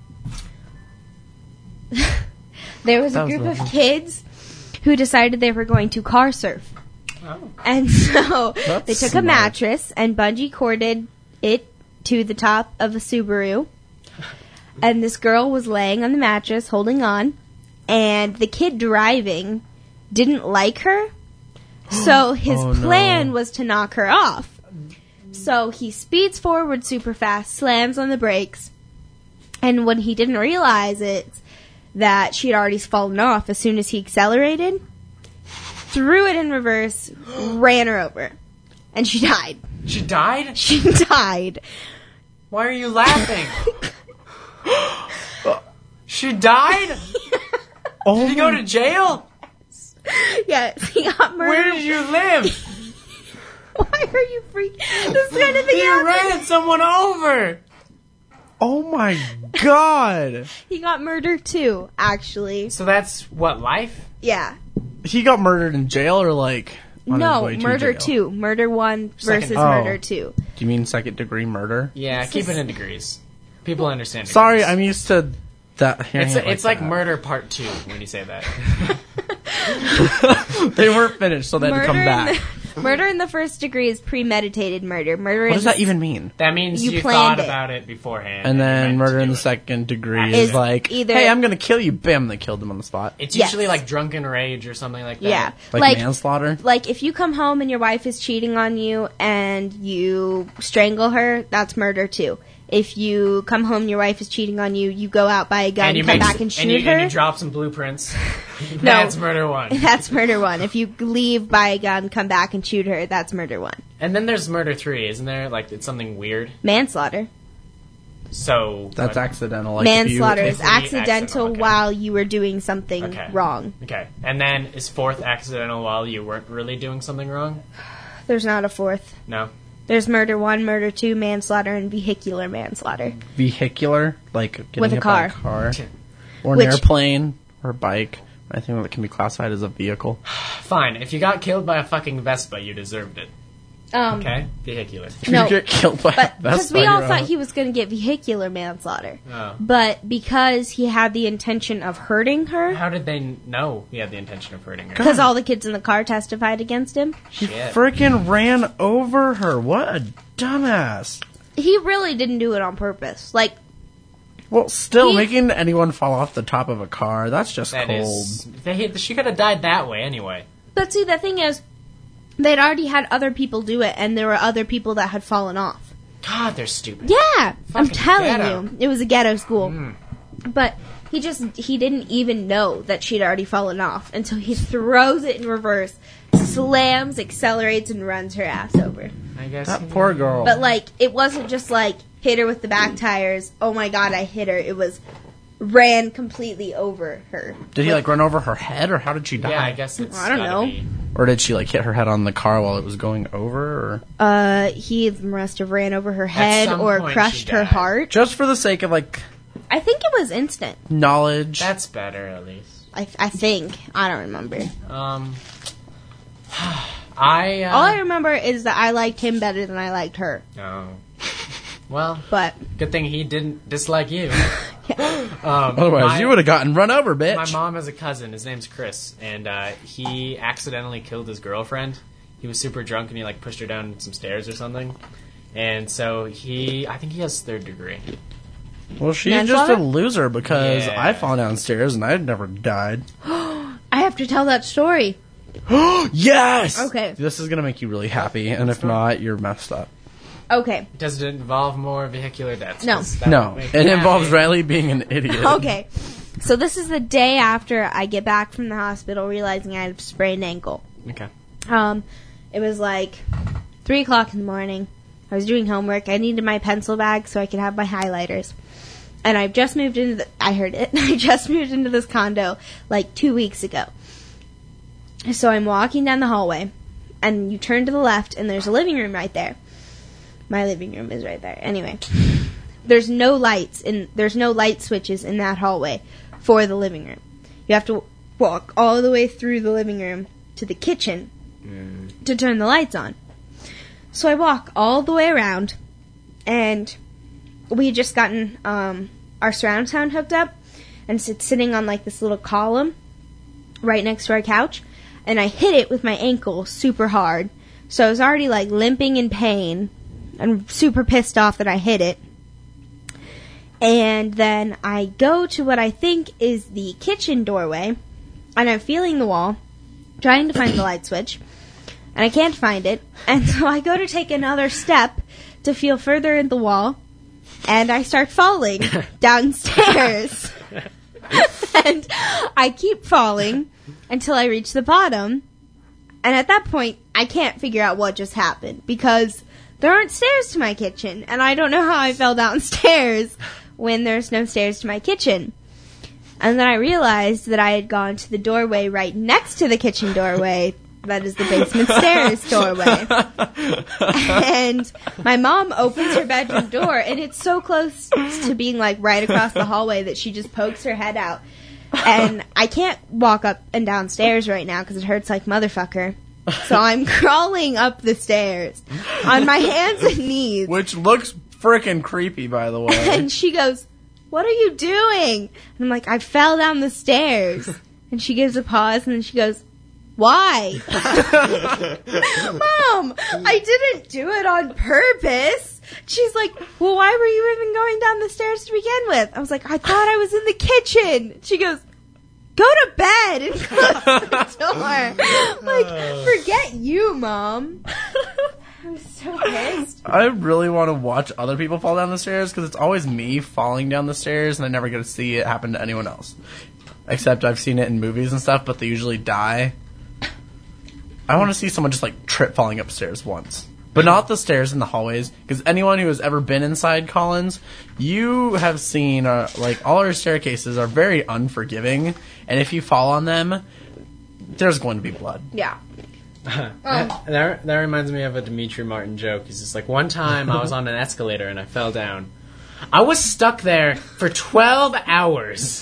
[SPEAKER 1] there was a
[SPEAKER 2] That was
[SPEAKER 1] group of
[SPEAKER 2] lovely.
[SPEAKER 1] kids who decided they were going to car surf.
[SPEAKER 3] Oh.
[SPEAKER 1] And so
[SPEAKER 2] That's
[SPEAKER 1] they took
[SPEAKER 2] smart.
[SPEAKER 1] a mattress and bungee corded it to the top of a Subaru. And this girl was laying on the mattress holding on. And the kid driving didn't like her. So his
[SPEAKER 2] Oh, no.
[SPEAKER 1] plan was to knock her off. So he speeds forward super fast, slams on the brakes. And when he didn't realize it, that she had already fallen off as soon as he accelerated, threw it in reverse, ran her over. And she died.
[SPEAKER 3] She died?
[SPEAKER 1] She died.
[SPEAKER 3] Why are you laughing? She died?
[SPEAKER 2] Oh,
[SPEAKER 3] Did you go to jail?
[SPEAKER 1] Yes, he got murdered.
[SPEAKER 3] Where did you live?
[SPEAKER 1] Why are you freaking? This kind of thing
[SPEAKER 3] You
[SPEAKER 1] happened.
[SPEAKER 3] ran someone over.
[SPEAKER 2] oh my god!
[SPEAKER 1] He got murdered too, actually.
[SPEAKER 3] So that's what, life?
[SPEAKER 1] Yeah.
[SPEAKER 2] He got murdered in jail, or like on his
[SPEAKER 1] No,
[SPEAKER 2] way to
[SPEAKER 1] murder
[SPEAKER 2] jail?
[SPEAKER 1] two. Murder one
[SPEAKER 3] Second-
[SPEAKER 1] versus
[SPEAKER 2] Oh.
[SPEAKER 1] murder two.
[SPEAKER 2] Do you mean second degree murder?
[SPEAKER 3] Yeah,
[SPEAKER 1] It's
[SPEAKER 3] keep
[SPEAKER 1] just-
[SPEAKER 3] it in degrees. People understand degrees.
[SPEAKER 2] Sorry, I'm used to that. hearing
[SPEAKER 3] It's,
[SPEAKER 2] it
[SPEAKER 3] it's like
[SPEAKER 2] that.
[SPEAKER 3] murder part two when you say that.
[SPEAKER 2] They weren't finished, so they had to come
[SPEAKER 1] Murder in
[SPEAKER 2] back.
[SPEAKER 1] the- Murder in the first degree is premeditated murder. Murder
[SPEAKER 2] What
[SPEAKER 1] in
[SPEAKER 2] does
[SPEAKER 1] the
[SPEAKER 2] that even mean?
[SPEAKER 3] That means
[SPEAKER 1] You
[SPEAKER 3] you,
[SPEAKER 1] planned
[SPEAKER 3] thought
[SPEAKER 1] it.
[SPEAKER 3] about it beforehand.
[SPEAKER 2] And
[SPEAKER 3] you
[SPEAKER 2] then
[SPEAKER 3] meant
[SPEAKER 2] murder
[SPEAKER 3] to
[SPEAKER 2] in
[SPEAKER 3] do
[SPEAKER 2] the
[SPEAKER 3] it.
[SPEAKER 2] second degree
[SPEAKER 1] Is
[SPEAKER 2] is like,
[SPEAKER 1] either-
[SPEAKER 2] hey, I'm gonna kill you. Bam, they killed him on the spot.
[SPEAKER 3] It's
[SPEAKER 1] Yes.
[SPEAKER 3] usually like drunken rage or something like that.
[SPEAKER 1] Yeah.
[SPEAKER 2] Like,
[SPEAKER 1] Like,
[SPEAKER 2] manslaughter.
[SPEAKER 1] like if you come home and your wife is cheating on you and you strangle her, that's murder too. If you come home and your wife is cheating on you, you go out, buy a gun,
[SPEAKER 3] And you
[SPEAKER 1] come
[SPEAKER 3] make,
[SPEAKER 1] back and shoot
[SPEAKER 3] and you,
[SPEAKER 1] her.
[SPEAKER 3] and you drop some blueprints. That's murder one.
[SPEAKER 1] That's murder one. If you leave, buy a gun, come back and shoot her, that's murder one.
[SPEAKER 3] And then there's murder three, isn't there? Like it's something weird.
[SPEAKER 1] Manslaughter.
[SPEAKER 3] So
[SPEAKER 2] That's
[SPEAKER 3] what-
[SPEAKER 2] accidental. Like
[SPEAKER 1] Manslaughter
[SPEAKER 2] If
[SPEAKER 1] is
[SPEAKER 3] If we-
[SPEAKER 1] accidental
[SPEAKER 3] accidental, okay.
[SPEAKER 1] while you were doing something
[SPEAKER 3] Okay.
[SPEAKER 1] wrong.
[SPEAKER 3] Okay. And then is fourth accidental while you weren't really doing something wrong?
[SPEAKER 1] There's not a fourth.
[SPEAKER 3] No.
[SPEAKER 1] There's murder one, murder two, manslaughter, and vehicular manslaughter.
[SPEAKER 2] you vehicular, like getting
[SPEAKER 1] With a
[SPEAKER 2] hit by a
[SPEAKER 1] car.
[SPEAKER 2] car, or an
[SPEAKER 1] Which-
[SPEAKER 2] airplane, or a bike. I think that can be classified as a vehicle.
[SPEAKER 3] Fine. If you got killed by a fucking Vespa, you deserved it.
[SPEAKER 1] Um,
[SPEAKER 3] Okay? Vehicular.
[SPEAKER 1] No.
[SPEAKER 2] You get killed by
[SPEAKER 1] But
[SPEAKER 2] a
[SPEAKER 1] because
[SPEAKER 2] Vespa,
[SPEAKER 1] we all
[SPEAKER 2] you're
[SPEAKER 1] thought
[SPEAKER 2] out.
[SPEAKER 1] he was going to get vehicular manslaughter.
[SPEAKER 3] Oh.
[SPEAKER 1] But because he had the intention of hurting her,
[SPEAKER 3] How did they know he had the intention of hurting her?
[SPEAKER 1] because all the kids in the car testified against him,
[SPEAKER 3] Shit.
[SPEAKER 2] freaking ran over her. What a dumbass.
[SPEAKER 1] he really didn't do it on purpose. Like,
[SPEAKER 2] Well, still
[SPEAKER 1] He-
[SPEAKER 2] making anyone fall off the top of a car, that's just
[SPEAKER 3] That
[SPEAKER 2] cold.
[SPEAKER 3] is. They, she could have died that way anyway.
[SPEAKER 1] but see, the thing is, they'd already had other people do it, and there were other people that had fallen off.
[SPEAKER 3] God, they're stupid.
[SPEAKER 1] Yeah, I'm
[SPEAKER 3] Fucking
[SPEAKER 1] telling
[SPEAKER 3] ghetto.
[SPEAKER 1] you, it was a ghetto school.
[SPEAKER 3] Mm.
[SPEAKER 1] But he just he didn't even know that she'd already fallen off until he throws it in reverse, slams, accelerates, and runs her ass over.
[SPEAKER 3] I guess.
[SPEAKER 2] That poor girl.
[SPEAKER 1] But like, it wasn't just like hit her with the back tires. Oh my god, I hit her. It was ran completely over her.
[SPEAKER 2] Did he like run over her head, or how did she die?
[SPEAKER 3] Yeah, I guess it's.
[SPEAKER 1] I don't
[SPEAKER 3] gotta
[SPEAKER 1] know.
[SPEAKER 3] Be.
[SPEAKER 2] Or did she like hit her head on the car while it was going over? Or
[SPEAKER 1] Uh, he must have ran over her head
[SPEAKER 3] some
[SPEAKER 1] or
[SPEAKER 3] point
[SPEAKER 1] crushed
[SPEAKER 3] she
[SPEAKER 1] her
[SPEAKER 3] died.
[SPEAKER 1] heart.
[SPEAKER 2] just for the sake of like
[SPEAKER 1] I think it was instant.
[SPEAKER 2] knowledge?
[SPEAKER 3] That's better, at least.
[SPEAKER 1] I, I think. I don't remember.
[SPEAKER 3] Um. I. Uh,
[SPEAKER 1] All I remember is that I liked him better than I liked her.
[SPEAKER 3] Oh. Well,
[SPEAKER 1] But
[SPEAKER 3] good thing he didn't dislike you. Um,
[SPEAKER 2] Otherwise,
[SPEAKER 3] my-
[SPEAKER 2] you would have gotten run over, bitch.
[SPEAKER 3] My mom has a cousin. His name's Chris, and uh, he accidentally killed his girlfriend. He was super drunk, and he like pushed her down some stairs or something. And so he, I think he has third degree.
[SPEAKER 2] Well, she's
[SPEAKER 1] Manslaughter?
[SPEAKER 2] just a loser because
[SPEAKER 3] Yeah.
[SPEAKER 2] I fall downstairs and I've never died.
[SPEAKER 1] I have to tell that story.
[SPEAKER 2] Yes.
[SPEAKER 1] Okay.
[SPEAKER 2] This is gonna make you really happy, and if not, you're messed up.
[SPEAKER 1] Okay.
[SPEAKER 3] Does it involve more vehicular deaths?
[SPEAKER 1] No.
[SPEAKER 3] 'Cause that
[SPEAKER 2] No,
[SPEAKER 3] would make
[SPEAKER 2] it
[SPEAKER 3] me
[SPEAKER 2] involves
[SPEAKER 3] happy.
[SPEAKER 2] Riley being an idiot.
[SPEAKER 1] Okay. So this is the day after I get back from the hospital realizing I had a sprained ankle.
[SPEAKER 3] Okay.
[SPEAKER 1] Um, it was like three o'clock in the morning. I was doing homework. I needed my pencil bag so I could have my highlighters. And I just moved into the, I heard it. I just moved into this condo like two weeks ago. So I'm walking down the hallway and you turn to the left and there's a living room right there. My living room is right there. Anyway, there's no lights and there's no light switches in that hallway for the living room. You have to walk all the way through the living room to the kitchen to turn the lights on. So I walk all the way around, and we had just gotten um, our surround sound hooked up, and it's sitting on like this little column right next to our couch, and I hit it with my ankle super hard. So I was already like limping in pain, and super pissed off that I hit it. And then I go to what I think is the kitchen doorway, and I'm feeling the wall, trying to find the light switch, and I can't find it. And so I go to take another step to feel further in the wall, and I start falling downstairs. And I keep falling until I reach the bottom. And at that point, I can't figure out what just happened because there aren't stairs to my kitchen, and I don't know how I fell downstairs when there's no stairs to my kitchen. And then I realized that I had gone to the doorway right next to the kitchen doorway. That is the basement stairs doorway. And my mom opens her bedroom door, and it's so close to being like right across the hallway that she just pokes her head out. And I can't walk up and down stairs right now because it hurts like motherfucker. So I'm crawling up the stairs on my hands and knees.
[SPEAKER 2] Which looks freaking creepy, by the way.
[SPEAKER 1] And she goes, "What are you doing?" And I'm like, "I fell down the stairs." And she gives a pause, and then she goes, Why? Mom, I didn't do it on purpose. She's like, well, why were you even going down the stairs to begin with? I was like, I thought I was in the kitchen. She goes, go to bed and close the door. Like, forget you, Mom. I was so pissed.
[SPEAKER 2] I really want to watch other people fall down the stairs because it's always me falling down the stairs and I never get to see it happen to anyone else. Except I've seen it in movies and stuff, but they usually die. I want to see someone just like trip falling upstairs once. But not the stairs in the hallways, because anyone who has ever been inside Collins, you have seen, uh, like, all our staircases are very unforgiving, and if you fall on them, there's going to be blood.
[SPEAKER 1] Yeah.
[SPEAKER 3] that, that that reminds me of a Dimitri Martin joke. He's just like, one time I was on an escalator and I fell down. I was stuck there for twelve hours.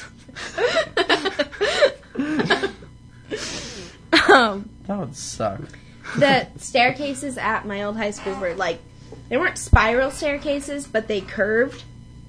[SPEAKER 1] um,
[SPEAKER 2] That would suck.
[SPEAKER 1] The staircases at my old high school were like, they weren't spiral staircases, but they curved.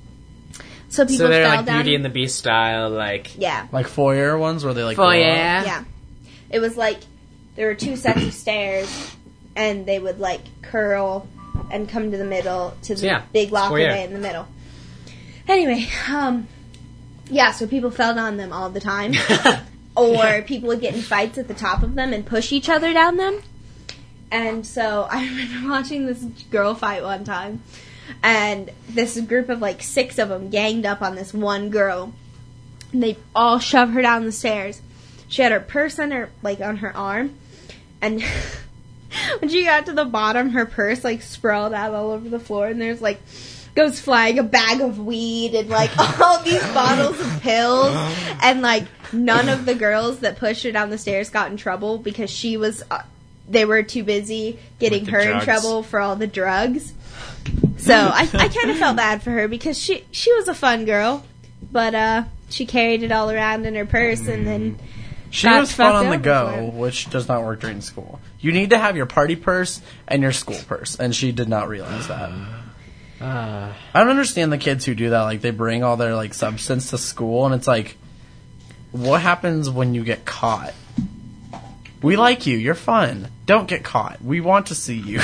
[SPEAKER 1] So people
[SPEAKER 3] so they're
[SPEAKER 1] fell
[SPEAKER 3] like
[SPEAKER 1] down.
[SPEAKER 3] Beauty and the Beast style, like...
[SPEAKER 1] Yeah.
[SPEAKER 2] Like foyer ones where they like...
[SPEAKER 3] Foyer.
[SPEAKER 2] go up?
[SPEAKER 1] Yeah. It was like, there were two sets of stairs, and they would like curl and come to the middle, to the
[SPEAKER 3] Yeah.
[SPEAKER 1] big walkway
[SPEAKER 3] Foyer.
[SPEAKER 1] in the middle. Anyway, um, yeah, so people fell down them all the time. Or people would get in fights at the top of them and push each other down them. And so I remember watching this girl fight one time. And this group of like six of them ganged up on this one girl. And they all shoved her down the stairs. She had her purse on her, like, on her arm. And when she got to the bottom, her purse, like, sprawled out all over the floor. And there's, like, goes flying a bag of weed and, like, all these bottles of pills. And, like, none of the girls that pushed her down the stairs got in trouble because she was... Uh, they were too busy getting
[SPEAKER 3] With the
[SPEAKER 1] her in
[SPEAKER 3] drugs.
[SPEAKER 1] trouble for all the drugs. So I, I kind of felt bad for her because she she was a fun girl, but uh, she carried it all around in her purse and then
[SPEAKER 2] She
[SPEAKER 1] got
[SPEAKER 2] was fun
[SPEAKER 1] fucked
[SPEAKER 2] on the
[SPEAKER 1] over
[SPEAKER 2] go,
[SPEAKER 1] for it.
[SPEAKER 2] which does not work during school. You need to have your party purse and your school purse, and she did not realize that.
[SPEAKER 3] Uh,
[SPEAKER 2] I don't understand the kids who do that. Like, they bring all their, like, substance to school, and it's like, what happens when you get caught? We like you. You're fun. Don't get caught. We want to see you.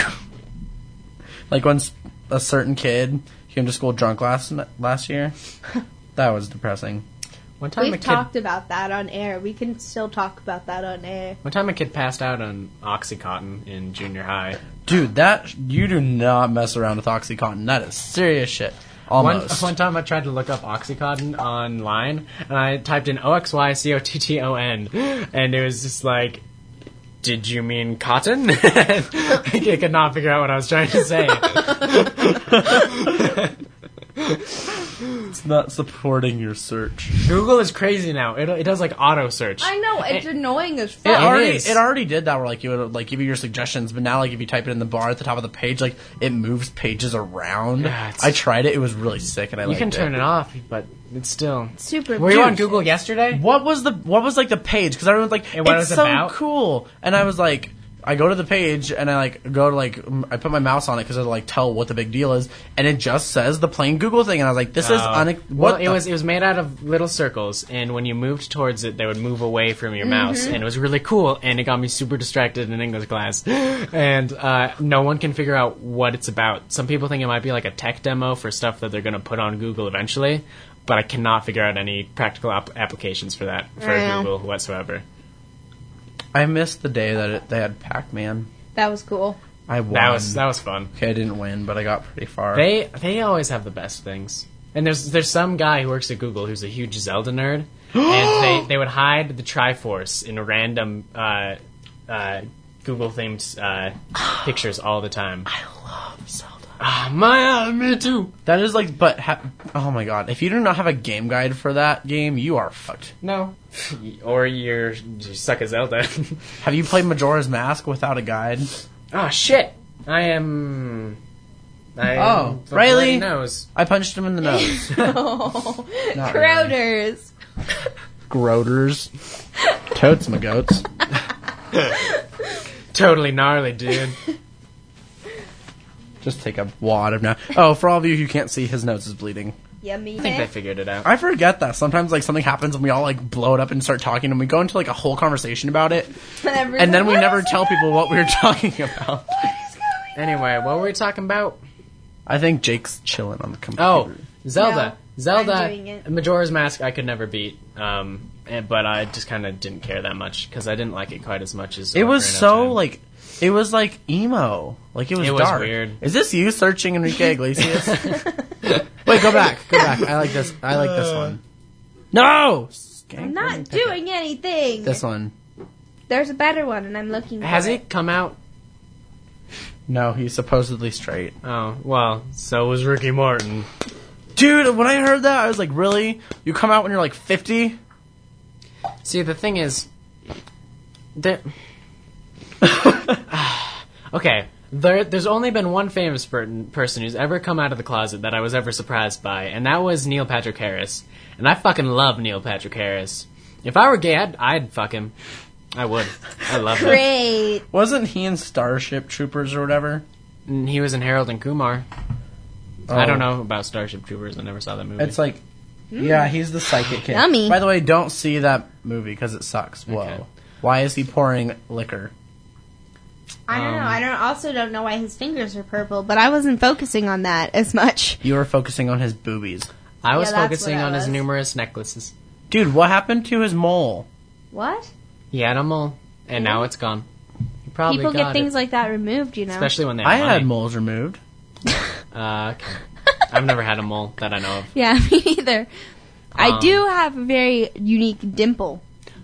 [SPEAKER 2] Like, when a certain kid came to school drunk last last year, that was depressing.
[SPEAKER 3] one time a
[SPEAKER 1] We've
[SPEAKER 3] kid,
[SPEAKER 1] talked about that on air. We can still talk about that on air.
[SPEAKER 3] one time a kid passed out on OxyContin in junior high.
[SPEAKER 2] Dude, that you do not mess around with OxyContin. That is serious shit.
[SPEAKER 3] One,
[SPEAKER 2] Almost.
[SPEAKER 3] one time I tried to look up OxyContin online, and I typed in O X Y C O T T O N, and it was just like, did you mean cotton? I could not figure out what I was trying to say.
[SPEAKER 2] It's not supporting your search.
[SPEAKER 3] Google is crazy now. It, it does like auto search.
[SPEAKER 1] I know, it's annoying as
[SPEAKER 2] It
[SPEAKER 1] fuck.
[SPEAKER 2] already
[SPEAKER 3] is.
[SPEAKER 2] it already did that where like you would like give you your suggestions, but now like if you type it in the bar at the top of the page, like it moves pages around.
[SPEAKER 3] Yeah, it's-
[SPEAKER 2] I tried it; it was really sick, and I
[SPEAKER 3] You
[SPEAKER 2] liked
[SPEAKER 3] can turn
[SPEAKER 2] it.
[SPEAKER 3] it off, but it's still.
[SPEAKER 1] Super.
[SPEAKER 3] Were you on
[SPEAKER 2] Dude.
[SPEAKER 3] Google yesterday?
[SPEAKER 2] What was the what was like the page? Because everyone's like,
[SPEAKER 3] And what
[SPEAKER 2] it's
[SPEAKER 3] it was
[SPEAKER 2] so
[SPEAKER 3] about?
[SPEAKER 2] cool, and I was like, I go to the page and I like go to like m- I put my mouse on it because it'll like tell what the big deal is, and it just says the plain Google thing, and I was like, this is
[SPEAKER 3] Oh.
[SPEAKER 2] une-
[SPEAKER 3] well,
[SPEAKER 2] what
[SPEAKER 3] it
[SPEAKER 2] the-
[SPEAKER 3] was it was made out of little circles, and when you moved towards it, they would move away from your mouse, and it was really cool. And it got me super distracted in English class, and uh, no one can figure out what it's about. Some people think it might be like a tech demo for stuff that they're going to put on Google eventually, but I cannot figure out any practical ap- applications for that for
[SPEAKER 1] Yeah.
[SPEAKER 3] Google whatsoever.
[SPEAKER 2] I missed the day that it, they had Pac-Man.
[SPEAKER 1] That was cool.
[SPEAKER 2] I won.
[SPEAKER 3] That was that was fun.
[SPEAKER 2] okay. I didn't win, but I got pretty far.
[SPEAKER 3] They they always have the best things. And there's there's some guy who works at Google who's a huge Zelda nerd, and they, they would hide the Triforce in random uh, uh, Google themed uh, pictures all the time.
[SPEAKER 2] I love Zelda.
[SPEAKER 3] Ah, my, uh, me too.
[SPEAKER 2] That is like, but ha- oh my god! If you do not have a game guide for that game, you are fucked.
[SPEAKER 3] No, or you're you suck at Zelda.
[SPEAKER 2] Have you played Majora's Mask without a guide?
[SPEAKER 3] Oh shit! I am. I
[SPEAKER 2] Oh,
[SPEAKER 3] am the
[SPEAKER 2] Riley?
[SPEAKER 3] bloody nose.
[SPEAKER 2] I punched him in the nose.
[SPEAKER 1] Oh,
[SPEAKER 2] Not
[SPEAKER 1] Crowders.
[SPEAKER 2] Groders. Totes my goats.
[SPEAKER 3] Totally gnarly, dude.
[SPEAKER 2] Just take a wad of now. Oh, for all of you who can't see, his nose is bleeding.
[SPEAKER 1] Yummy.
[SPEAKER 3] I think they figured it out.
[SPEAKER 2] I forget that. Sometimes, like, something happens and we all, like, blow it up and start talking and we go into, like, a whole conversation about it. And then we never tell people what we were talking about.
[SPEAKER 3] Anyway, what were we talking about?
[SPEAKER 2] I think Jake's chilling on the computer.
[SPEAKER 3] Oh, Zelda.
[SPEAKER 1] No,
[SPEAKER 3] Zelda.
[SPEAKER 1] I'm doing it.
[SPEAKER 3] Majora's Mask I could never beat. Um, and, but I just kind of didn't care that much because I didn't like it quite as much as
[SPEAKER 2] It was
[SPEAKER 3] Ocarina of
[SPEAKER 2] so,
[SPEAKER 3] Time.
[SPEAKER 2] like... It was like emo. Like it was
[SPEAKER 3] It was
[SPEAKER 2] dark.
[SPEAKER 3] weird.
[SPEAKER 2] Is this you searching Enrique Iglesias? Wait, go back. Go back. I like this. I like this one. No!
[SPEAKER 1] I'm not doing anything.
[SPEAKER 2] This one.
[SPEAKER 1] There's a better one, and I'm looking for
[SPEAKER 3] Has
[SPEAKER 1] it.
[SPEAKER 3] it come out?
[SPEAKER 2] No, he's supposedly straight.
[SPEAKER 3] Oh, well, so was Ricky Martin.
[SPEAKER 2] Dude, when I heard that, I was like, really? You come out when you're like fifty?
[SPEAKER 3] See, the thing is, there. Okay, there, there's only been one famous per- person who's ever come out of the closet that I was ever surprised by, and that was Neil Patrick Harris. And I fucking love Neil Patrick Harris. If I were gay, I'd, I'd fuck him. I would. I love him.
[SPEAKER 1] Great.
[SPEAKER 2] Wasn't he in Starship Troopers or whatever?
[SPEAKER 3] And he was in Harold and Kumar.
[SPEAKER 2] Oh.
[SPEAKER 3] I don't know about Starship Troopers. I never saw that movie.
[SPEAKER 2] It's like, yeah, he's the psychic kid.
[SPEAKER 1] Yummy.
[SPEAKER 2] By the way, don't see that movie because it sucks. Whoa.
[SPEAKER 3] Okay.
[SPEAKER 2] Why is he pouring liquor?
[SPEAKER 1] I don't
[SPEAKER 3] Um,
[SPEAKER 1] know. I don't. Also, don't know why his fingers are purple, but I wasn't focusing on that as much.
[SPEAKER 2] You were focusing on his boobies.
[SPEAKER 3] I was
[SPEAKER 1] Yeah, that's
[SPEAKER 3] focusing
[SPEAKER 1] what I
[SPEAKER 3] on his
[SPEAKER 1] was.
[SPEAKER 3] numerous necklaces.
[SPEAKER 2] Dude, what happened to his mole?
[SPEAKER 1] What?
[SPEAKER 3] He had a mole, and now it's gone. He probably
[SPEAKER 1] People
[SPEAKER 3] got
[SPEAKER 1] get
[SPEAKER 3] it.
[SPEAKER 1] things like that removed, you know.
[SPEAKER 3] Especially when they have
[SPEAKER 2] I
[SPEAKER 3] money.
[SPEAKER 2] had moles removed.
[SPEAKER 3] Uh, okay. I've never had a mole that I know of.
[SPEAKER 1] Yeah, me either. I
[SPEAKER 3] Um,
[SPEAKER 1] do have a very unique dimple.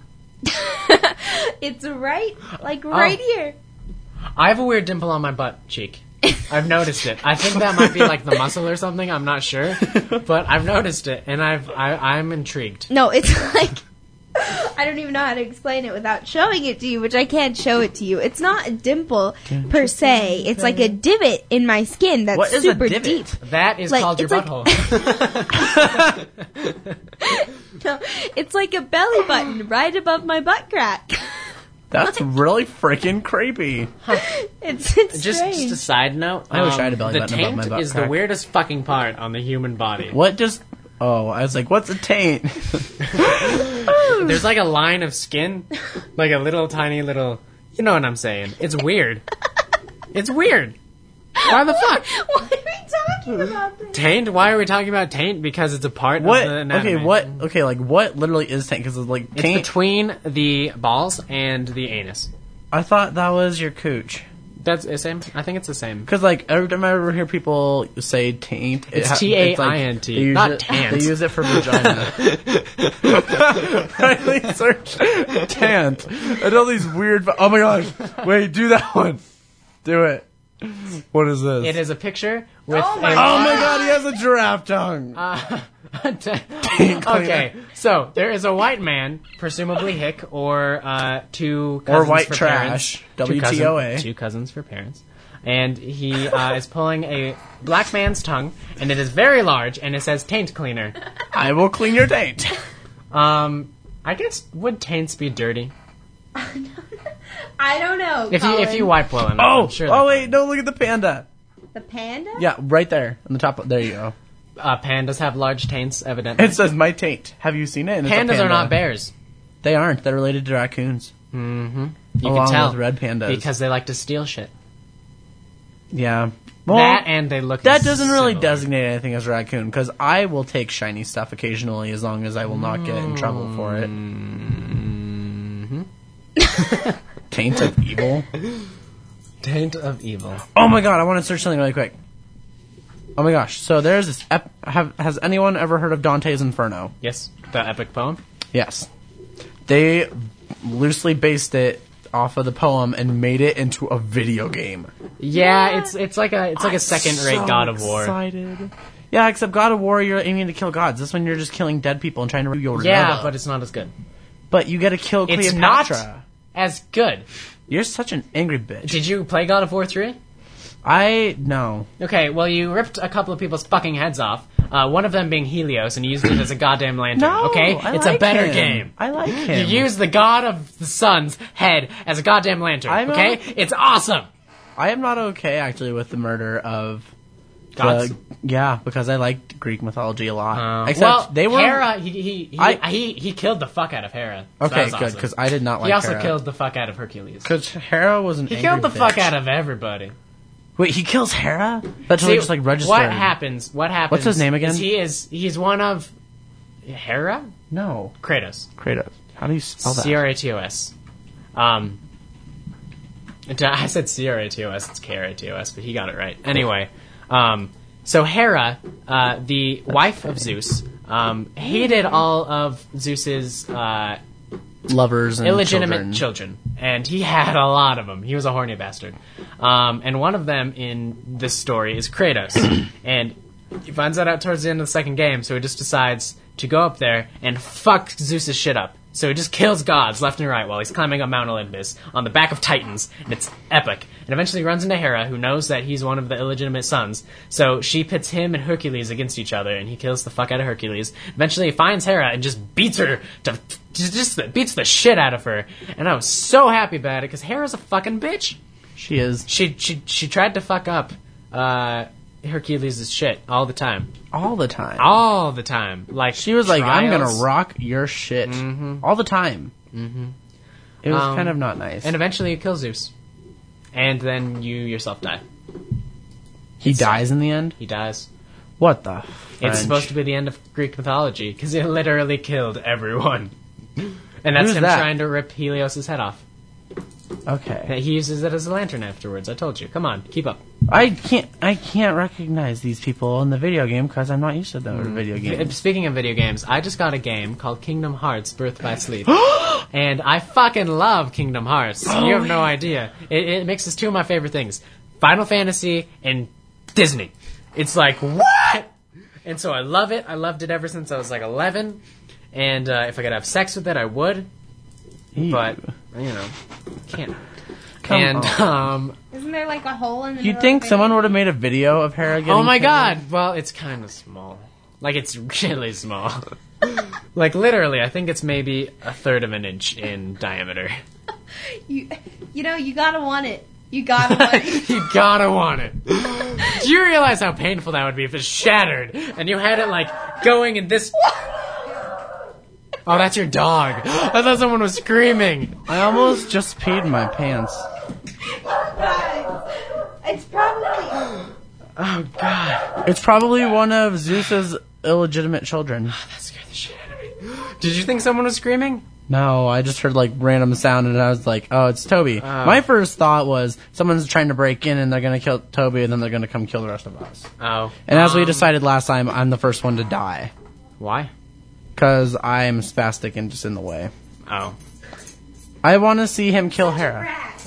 [SPEAKER 1] It's right, like right
[SPEAKER 3] Oh.
[SPEAKER 1] here.
[SPEAKER 3] I have a weird dimple on my butt cheek. I've noticed it. I think that might be like the muscle or something. I'm not sure, but I've noticed it, and I've I, I'm intrigued.
[SPEAKER 1] No, it's like I don't even know how to explain it without showing it to you, which I can't show it to you. It's not a dimple per se. It's like a divot in my skin that's
[SPEAKER 2] What is a
[SPEAKER 1] super
[SPEAKER 2] divot?
[SPEAKER 1] deep.
[SPEAKER 3] That is
[SPEAKER 1] Like,
[SPEAKER 3] called your
[SPEAKER 1] it's like-
[SPEAKER 3] butthole.
[SPEAKER 1] No, it's like a belly button right above my butt crack.
[SPEAKER 2] That's really freaking creepy.
[SPEAKER 1] It's it's
[SPEAKER 3] just,
[SPEAKER 1] strange.
[SPEAKER 3] just a side note.
[SPEAKER 2] I wish
[SPEAKER 3] um,
[SPEAKER 2] I had a belly
[SPEAKER 3] the
[SPEAKER 2] button above
[SPEAKER 3] taint
[SPEAKER 2] my butt
[SPEAKER 3] is
[SPEAKER 2] crack.
[SPEAKER 3] the weirdest fucking part on the human body.
[SPEAKER 2] What just... Oh, I was like, what's a taint?
[SPEAKER 3] There's like a line of skin, like a little tiny little. You know what I'm saying? It's weird. It's weird. Why the fuck?
[SPEAKER 1] Why are we talking about this?
[SPEAKER 3] Taint? Why are we talking about taint? Because it's a part
[SPEAKER 2] What?
[SPEAKER 3] of the anatomy.
[SPEAKER 2] Okay, what? Okay, like, what literally is taint? Because it's like,
[SPEAKER 3] It's
[SPEAKER 2] taint...
[SPEAKER 3] between the balls and the anus.
[SPEAKER 2] I thought that was your cooch.
[SPEAKER 3] That's the same. I think it's the same.
[SPEAKER 2] Because, like, every time I ever hear people say taint... it
[SPEAKER 3] It's
[SPEAKER 2] ha-
[SPEAKER 3] T A I N T,
[SPEAKER 2] they use
[SPEAKER 3] not
[SPEAKER 2] it-
[SPEAKER 3] tant.
[SPEAKER 2] They use it for vagina. Riley, search tant. And all these weird... Oh my gosh. Wait, do that one. Do it. What is this?
[SPEAKER 3] It is a picture with.
[SPEAKER 1] Oh my
[SPEAKER 3] a,
[SPEAKER 2] Oh my god, he has a giraffe tongue.
[SPEAKER 3] Uh, okay, so there is a white man, presumably Hick, or uh, two cousins
[SPEAKER 2] Or white
[SPEAKER 3] for
[SPEAKER 2] trash,
[SPEAKER 3] parents.
[SPEAKER 2] W
[SPEAKER 3] Two
[SPEAKER 2] T O A.
[SPEAKER 3] cousin- Two cousins for parents. And he uh, is pulling a black man's tongue, and it is very large, and it says taint cleaner.
[SPEAKER 2] I will clean your taint.
[SPEAKER 3] Um, I guess, would taints be dirty?
[SPEAKER 1] I don't know.
[SPEAKER 3] If you if
[SPEAKER 1] Colin.
[SPEAKER 3] you wipe well enough,
[SPEAKER 2] Oh,
[SPEAKER 3] I'm sure
[SPEAKER 2] oh
[SPEAKER 3] they're
[SPEAKER 2] wait, no, look at the panda.
[SPEAKER 1] The panda?
[SPEAKER 2] Yeah, right there. On the top. There you go.
[SPEAKER 3] fine. Uh, pandas have large taints, evidently.
[SPEAKER 2] It says my taint. Have you seen it? And it's a
[SPEAKER 3] Pandas
[SPEAKER 2] panda.
[SPEAKER 3] are not bears.
[SPEAKER 2] They aren't. They're related to raccoons.
[SPEAKER 3] Mm-hmm. You
[SPEAKER 2] Along
[SPEAKER 3] can tell
[SPEAKER 2] with red pandas.
[SPEAKER 3] because they like to steal shit.
[SPEAKER 2] Yeah. Well,
[SPEAKER 3] that and they look.
[SPEAKER 2] that doesn't really
[SPEAKER 3] similar.
[SPEAKER 2] designate anything as raccoon, because I will take shiny stuff occasionally as long as I will not get in trouble for it.
[SPEAKER 3] Mm-hmm.
[SPEAKER 2] Taint of evil?
[SPEAKER 3] Taint of evil.
[SPEAKER 2] Oh my god, I want to search something really quick. Oh my gosh, so there's this... Ep- have, has anyone ever heard of Dante's Inferno?
[SPEAKER 3] Yes, the epic poem.
[SPEAKER 2] Yes. They loosely based it off of the poem and made it into a video game.
[SPEAKER 3] Yeah, it's it's like a it's like a second-rate
[SPEAKER 2] So
[SPEAKER 3] God of War.
[SPEAKER 2] excited. Yeah, except God of War, you're aiming to kill gods. This one, you're just killing dead people and trying to your
[SPEAKER 3] Yeah, but it's not as good.
[SPEAKER 2] but you get to kill
[SPEAKER 3] It's
[SPEAKER 2] Cleopatra.
[SPEAKER 3] not as good.
[SPEAKER 2] You're such an angry bitch.
[SPEAKER 3] Did you play God of War three?
[SPEAKER 2] I no.
[SPEAKER 3] Okay, well, you ripped a couple of people's fucking heads off. Uh, one of them being Helios, and you used it as a goddamn lantern.
[SPEAKER 2] No,
[SPEAKER 3] okay,
[SPEAKER 2] I
[SPEAKER 3] it's
[SPEAKER 2] like
[SPEAKER 3] a better
[SPEAKER 2] him.
[SPEAKER 3] game.
[SPEAKER 2] I like
[SPEAKER 3] You
[SPEAKER 2] him.
[SPEAKER 3] use the god of the sun's head as a goddamn lantern.
[SPEAKER 2] I'm
[SPEAKER 3] okay,
[SPEAKER 2] not-
[SPEAKER 3] it's awesome.
[SPEAKER 2] I am not okay actually with the murder of
[SPEAKER 3] Gods.
[SPEAKER 2] The- yeah, because I liked Greek mythology a lot.
[SPEAKER 3] Uh,
[SPEAKER 2] Except
[SPEAKER 3] well,
[SPEAKER 2] they were
[SPEAKER 3] Hera. He he he,
[SPEAKER 2] I-
[SPEAKER 3] he he killed the fuck out of Hera. So that
[SPEAKER 2] okay,
[SPEAKER 3] was
[SPEAKER 2] good
[SPEAKER 3] awesome.
[SPEAKER 2] because I did not like.
[SPEAKER 3] He also
[SPEAKER 2] Hera.
[SPEAKER 3] killed the fuck out of Hercules.
[SPEAKER 2] Because Hera was an
[SPEAKER 3] He
[SPEAKER 2] angry
[SPEAKER 3] killed the
[SPEAKER 2] bitch.
[SPEAKER 3] fuck out of everybody.
[SPEAKER 2] Wait, he kills Hera? That's totally
[SPEAKER 3] See,
[SPEAKER 2] just like registered.
[SPEAKER 3] What happens? What happens?
[SPEAKER 2] What's his name again?
[SPEAKER 3] Is he is he's one of Hera,
[SPEAKER 2] No,
[SPEAKER 3] Kratos,
[SPEAKER 2] Kratos. How do you spell that?
[SPEAKER 3] C R A T O S. Um, I said C R A T O S. It's K R A T O S, but he got it right. Anyway, um, so Hera, uh, the wife of Zeus, um, hated all of Zeus's uh,
[SPEAKER 2] Lovers and
[SPEAKER 3] illegitimate
[SPEAKER 2] children.
[SPEAKER 3] children. And he had a lot of them. He was a horny bastard. Um, and one of them in this story is Kratos. And he finds that out towards the end of the second game, so he just decides to go up there and fuck Zeus's shit up. So he just kills gods left and right while he's climbing up Mount Olympus on the back of Titans, and it's epic. And eventually he runs into Hera, who knows that he's one of the illegitimate sons. So she pits him and Hercules against each other, and he kills the fuck out of Hercules. Eventually he finds Hera and just beats her to just, just beats the shit out of her. And I was so happy about it because Hera's a fucking bitch.
[SPEAKER 2] She is
[SPEAKER 3] She she she tried to fuck up uh, Hercules' shit all the time,
[SPEAKER 2] all the time.
[SPEAKER 3] all the time. Like
[SPEAKER 2] She was like, "I'm
[SPEAKER 3] trials.
[SPEAKER 2] gonna rock your shit all the time." Mm-hmm. It was
[SPEAKER 3] Um,
[SPEAKER 2] kind of not nice.
[SPEAKER 3] And eventually you kill Zeus. And then you yourself die.
[SPEAKER 2] he dies in the end.
[SPEAKER 3] He dies.
[SPEAKER 2] What the? French?
[SPEAKER 3] It's supposed to be the end of Greek mythology, because it literally killed everyone. And that's
[SPEAKER 2] Who's
[SPEAKER 3] him
[SPEAKER 2] that?
[SPEAKER 3] trying to rip Helios' head off.
[SPEAKER 2] Okay.
[SPEAKER 3] He uses it as a lantern afterwards, I told you. Come on, keep up.
[SPEAKER 2] I can't. I can't recognize these people in the video game because I'm not used to the video
[SPEAKER 3] Uh,
[SPEAKER 2] game.
[SPEAKER 3] Speaking of video games, I just got a game called Kingdom Hearts Birth by Sleep. And I fucking love Kingdom Hearts. You have no idea. It, it mixes two of my favorite things. Final Fantasy and Disney. It's like, what? And so I love it. I loved it ever since I was like eleven. And uh, if I could have sex with it, I would.
[SPEAKER 2] Ew.
[SPEAKER 3] But, you know, can't.
[SPEAKER 2] Come
[SPEAKER 3] and,
[SPEAKER 2] on.
[SPEAKER 3] um,
[SPEAKER 1] Isn't there like a hole in the
[SPEAKER 2] You'd
[SPEAKER 1] middle
[SPEAKER 2] think
[SPEAKER 1] of the
[SPEAKER 2] someone
[SPEAKER 1] video?
[SPEAKER 2] would have made a video of Hera getting
[SPEAKER 3] oh my
[SPEAKER 2] killed?
[SPEAKER 3] god! Well, it's kind of small. Like, it's really small. Like, literally, I think it's maybe a third of an inch in diameter.
[SPEAKER 1] You, you know, you gotta want it. You gotta want it.
[SPEAKER 3] You gotta want it. Do you realize how painful that would be if it shattered and you had it, like, going in this... Oh, that's your dog. I thought someone was screaming.
[SPEAKER 2] I almost just peed in my pants.
[SPEAKER 1] It's probably.
[SPEAKER 3] Oh, God.
[SPEAKER 2] It's probably one of Zeus's illegitimate children.
[SPEAKER 3] That scared the shit out of me. Did you think someone was screaming?
[SPEAKER 2] No, I just heard like random sound and I was like, oh, it's Toby.
[SPEAKER 3] Oh.
[SPEAKER 2] My first thought was someone's trying to break in and they're gonna kill Toby and then they're gonna come kill the rest of us.
[SPEAKER 3] Oh.
[SPEAKER 2] And as we
[SPEAKER 3] Um,
[SPEAKER 2] decided last time, I'm the first one to die.
[SPEAKER 3] Why?
[SPEAKER 2] Because I'm spastic and just in the way.
[SPEAKER 3] Oh.
[SPEAKER 2] I want to see him kill Hera.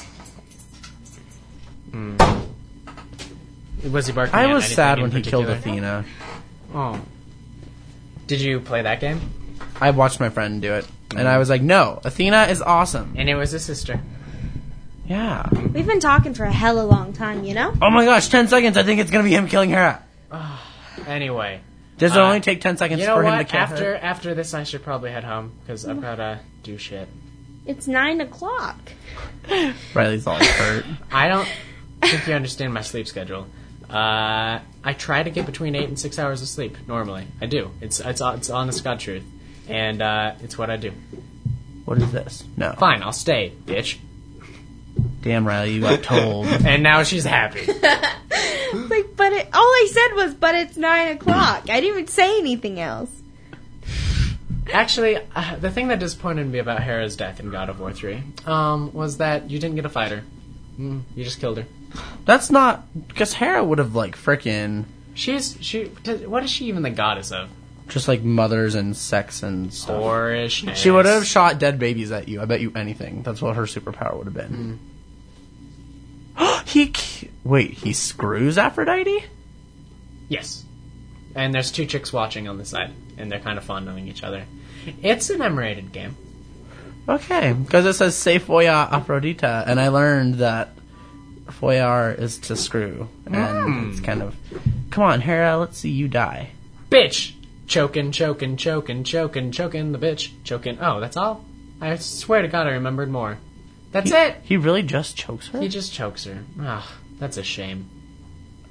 [SPEAKER 3] Was he barking
[SPEAKER 2] I
[SPEAKER 3] at
[SPEAKER 2] was
[SPEAKER 3] anything
[SPEAKER 2] sad
[SPEAKER 3] in
[SPEAKER 2] when he killed
[SPEAKER 3] particular?
[SPEAKER 2] Athena.
[SPEAKER 3] Oh. Did you play that game?
[SPEAKER 2] I watched my friend do it. And I was like, no, Athena is awesome.
[SPEAKER 3] And it was his sister.
[SPEAKER 2] Yeah.
[SPEAKER 1] We've been talking for a hella long time, you know?
[SPEAKER 2] Oh my gosh, ten seconds. I think it's going to be him killing Hera.
[SPEAKER 3] Anyway.
[SPEAKER 2] Does it
[SPEAKER 3] Uh,
[SPEAKER 2] only take ten seconds
[SPEAKER 3] You know
[SPEAKER 2] for him to
[SPEAKER 3] what?
[SPEAKER 2] kill
[SPEAKER 3] After
[SPEAKER 2] her?
[SPEAKER 3] after this, I should probably head home, because I've gotta do shit.
[SPEAKER 1] It's nine o'clock.
[SPEAKER 2] Riley's all hurt.
[SPEAKER 3] I don't think you understand my sleep schedule. Uh, I try to get between eight and six hours of sleep normally. I do. It's it's it's honest God truth, and uh, it's what I do.
[SPEAKER 2] What is this? No.
[SPEAKER 3] Fine, I'll stay, bitch.
[SPEAKER 2] Damn, Riley, you got told.
[SPEAKER 3] And now she's happy.
[SPEAKER 1] It's like, but it, all I said was, but it's nine o'clock. I didn't even say anything else.
[SPEAKER 3] Actually, uh, the thing that disappointed me about Hera's death in God of War three um, was that you didn't get to fight her. Mm, you just killed her.
[SPEAKER 2] That's not... Because Hera would have, like, frickin'
[SPEAKER 3] She's she. What is she even the goddess of?
[SPEAKER 2] just, like, mothers and sex and stuff.
[SPEAKER 3] Whorishness.
[SPEAKER 2] She would have shot dead babies at you. I bet you anything. That's what her superpower would have been. he... c- Wait, he screws Aphrodite?
[SPEAKER 3] Yes. And there's two chicks watching on the side, and they're kind of fondling each other. It's an M-rated game.
[SPEAKER 2] Okay, because it says "Se folla Aphrodita," and I learned that foyar is to screw, and
[SPEAKER 3] Mm.
[SPEAKER 2] it's kind of, come on, Hera, let's see you die.
[SPEAKER 3] Bitch! Choking, choking, choking, choking, choking the bitch. Choking. Oh, that's all? I swear to God I remembered more. That's it!
[SPEAKER 2] He really just chokes her.
[SPEAKER 3] He just chokes her. Ah, that's a shame.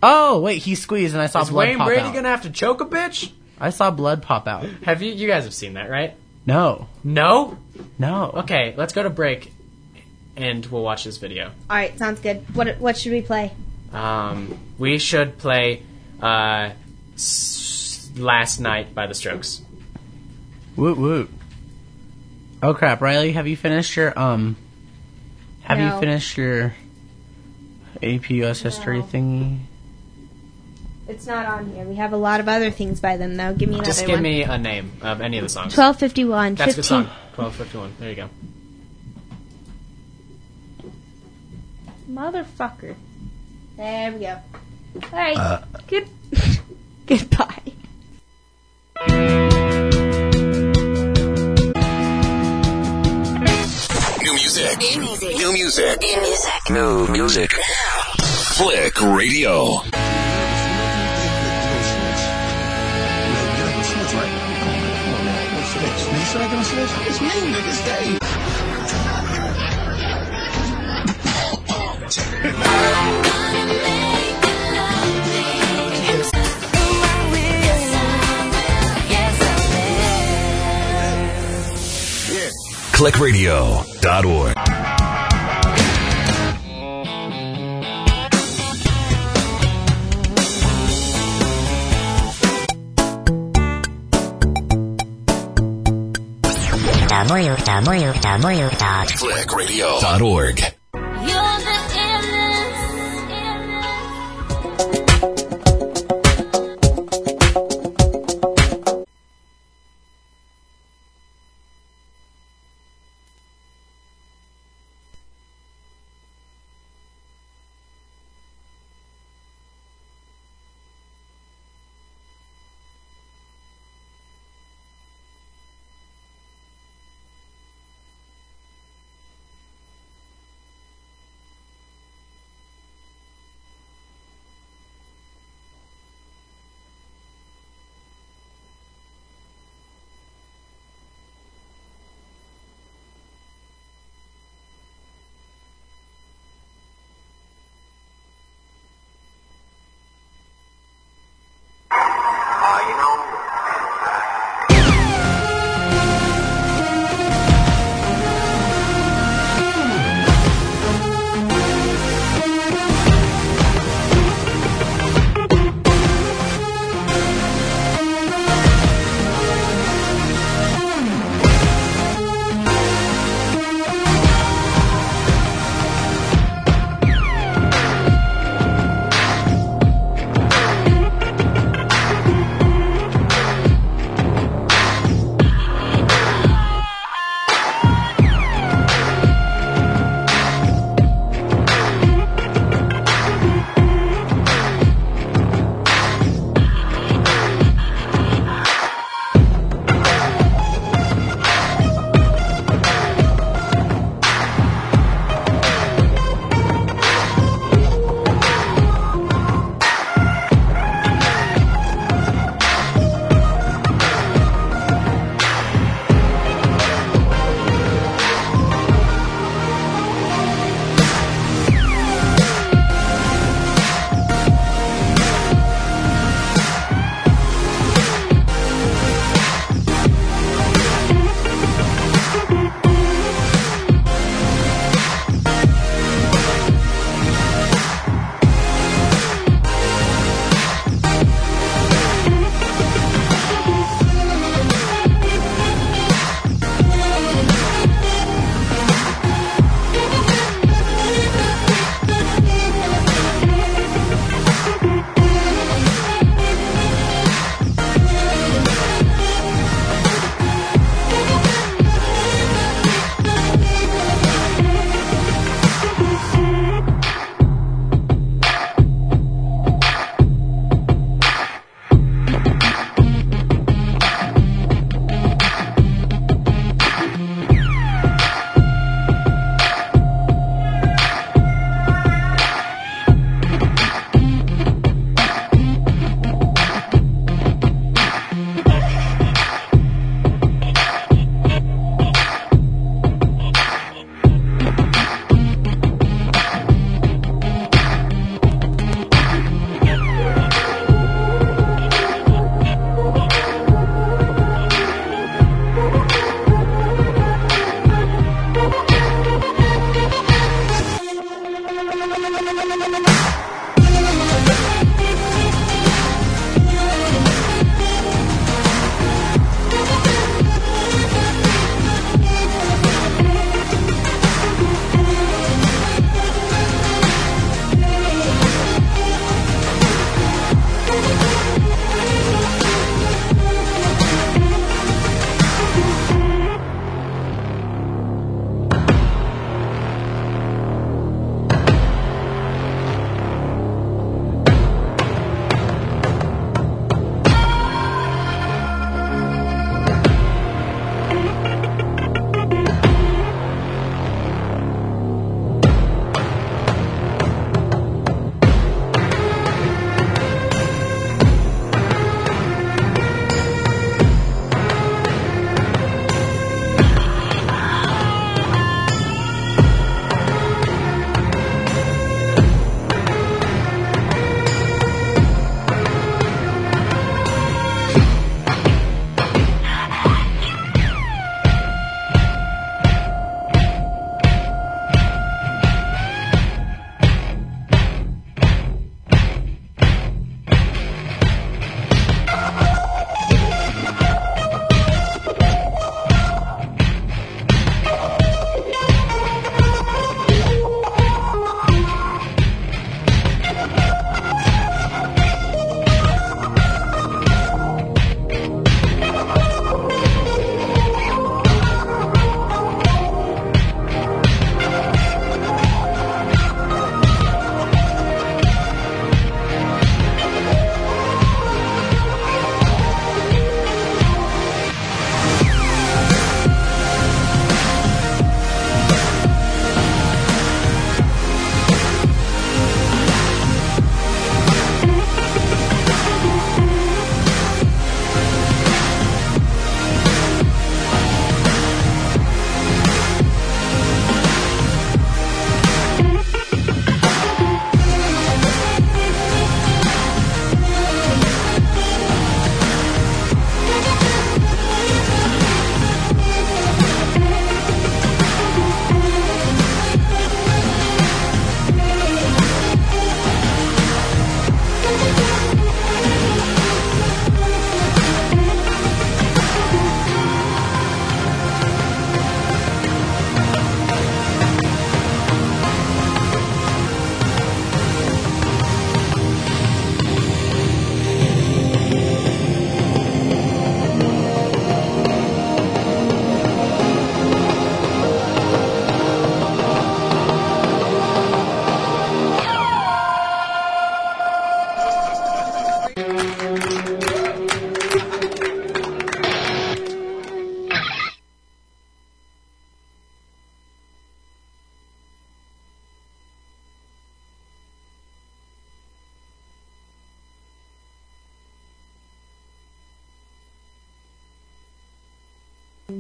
[SPEAKER 2] Oh, wait, he squeezed and I saw
[SPEAKER 3] Is
[SPEAKER 2] blood
[SPEAKER 3] Wayne
[SPEAKER 2] pop
[SPEAKER 3] Brady
[SPEAKER 2] out.
[SPEAKER 3] gonna have to choke a bitch?
[SPEAKER 2] I saw blood pop out.
[SPEAKER 3] Have you? You guys have seen that, right?
[SPEAKER 2] No.
[SPEAKER 3] No.
[SPEAKER 2] No.
[SPEAKER 3] Okay, let's go to break, and we'll watch this video.
[SPEAKER 1] All right, sounds good. What what should we play?
[SPEAKER 3] Um, we should play uh, s- "Last Night" by The Strokes.
[SPEAKER 2] Woot woot. Oh crap, Riley, have you finished your, um... Have
[SPEAKER 1] No.
[SPEAKER 2] you finished your A P U S history
[SPEAKER 1] No.
[SPEAKER 2] thingy?
[SPEAKER 1] It's not on here. We have a lot of other things by them, though. Give me another
[SPEAKER 3] Just give
[SPEAKER 1] one.
[SPEAKER 3] me a name of any of the songs.
[SPEAKER 1] twelve fifty-one.
[SPEAKER 3] That's a good
[SPEAKER 1] fifteen.
[SPEAKER 3] song. twelve fifty-one. There you go.
[SPEAKER 1] Motherfucker. There we go. All right. Good. Goodbye.
[SPEAKER 4] New music.
[SPEAKER 6] New music.
[SPEAKER 4] New music.
[SPEAKER 6] New music.
[SPEAKER 4] New music. Flick Radio.
[SPEAKER 7] It's me, nigga. It's Dave.
[SPEAKER 4] click radio dot org.
[SPEAKER 6] w w w dot
[SPEAKER 4] click radio dot org.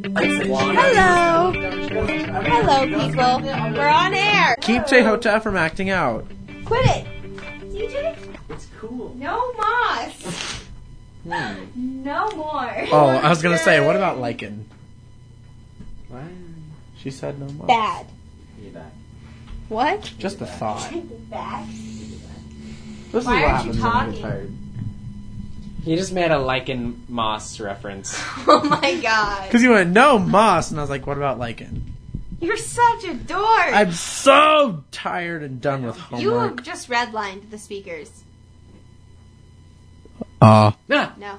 [SPEAKER 1] Hello. Hello, people. We're on air.
[SPEAKER 2] Keep Tehota from acting out.
[SPEAKER 1] Quit it. C J?
[SPEAKER 2] It's cool.
[SPEAKER 1] No moss. No more.
[SPEAKER 2] Oh, I was gonna say, what about lichen? What? She said no more.
[SPEAKER 1] Bad. What?
[SPEAKER 2] Just a thought.
[SPEAKER 1] Bad.
[SPEAKER 2] This
[SPEAKER 1] Why
[SPEAKER 2] is what
[SPEAKER 1] aren't you
[SPEAKER 2] happens when I
[SPEAKER 1] talking?
[SPEAKER 2] get tired.
[SPEAKER 3] He just made a lichen moss reference.
[SPEAKER 1] Oh my god.
[SPEAKER 2] Because you went, no moss, and I was like, what about lichen?
[SPEAKER 1] You're such a dork.
[SPEAKER 2] I'm so tired and done with
[SPEAKER 1] You
[SPEAKER 2] homework.
[SPEAKER 1] have just redlined the speakers.
[SPEAKER 2] Uh,
[SPEAKER 3] Ah.
[SPEAKER 1] No.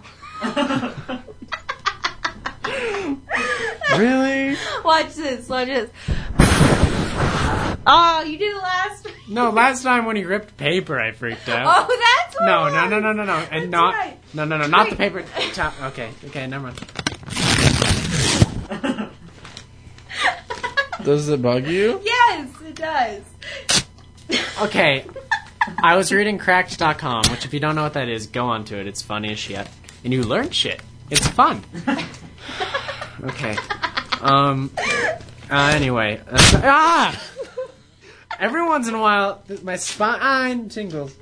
[SPEAKER 2] really?
[SPEAKER 1] Watch this. Watch this. Oh, you did it last.
[SPEAKER 3] No, last time when he ripped paper, I freaked out.
[SPEAKER 1] Oh, that's what
[SPEAKER 3] No,
[SPEAKER 1] it
[SPEAKER 3] no,
[SPEAKER 1] was.
[SPEAKER 3] no, no, no, no, and
[SPEAKER 1] That's
[SPEAKER 3] not,
[SPEAKER 1] right.
[SPEAKER 3] no, no, no, not the
[SPEAKER 1] Right.
[SPEAKER 3] paper. Top. Okay, okay, never mind.
[SPEAKER 2] Does it bug you?
[SPEAKER 1] Yes, it does.
[SPEAKER 3] Okay, I was reading Cracked dot com, which if you don't know what that is, go onto it. It's funny as shit, and you learn shit. It's fun. Okay. Um. Uh, anyway, uh, ah. Every once in a while, th- my spine tingles.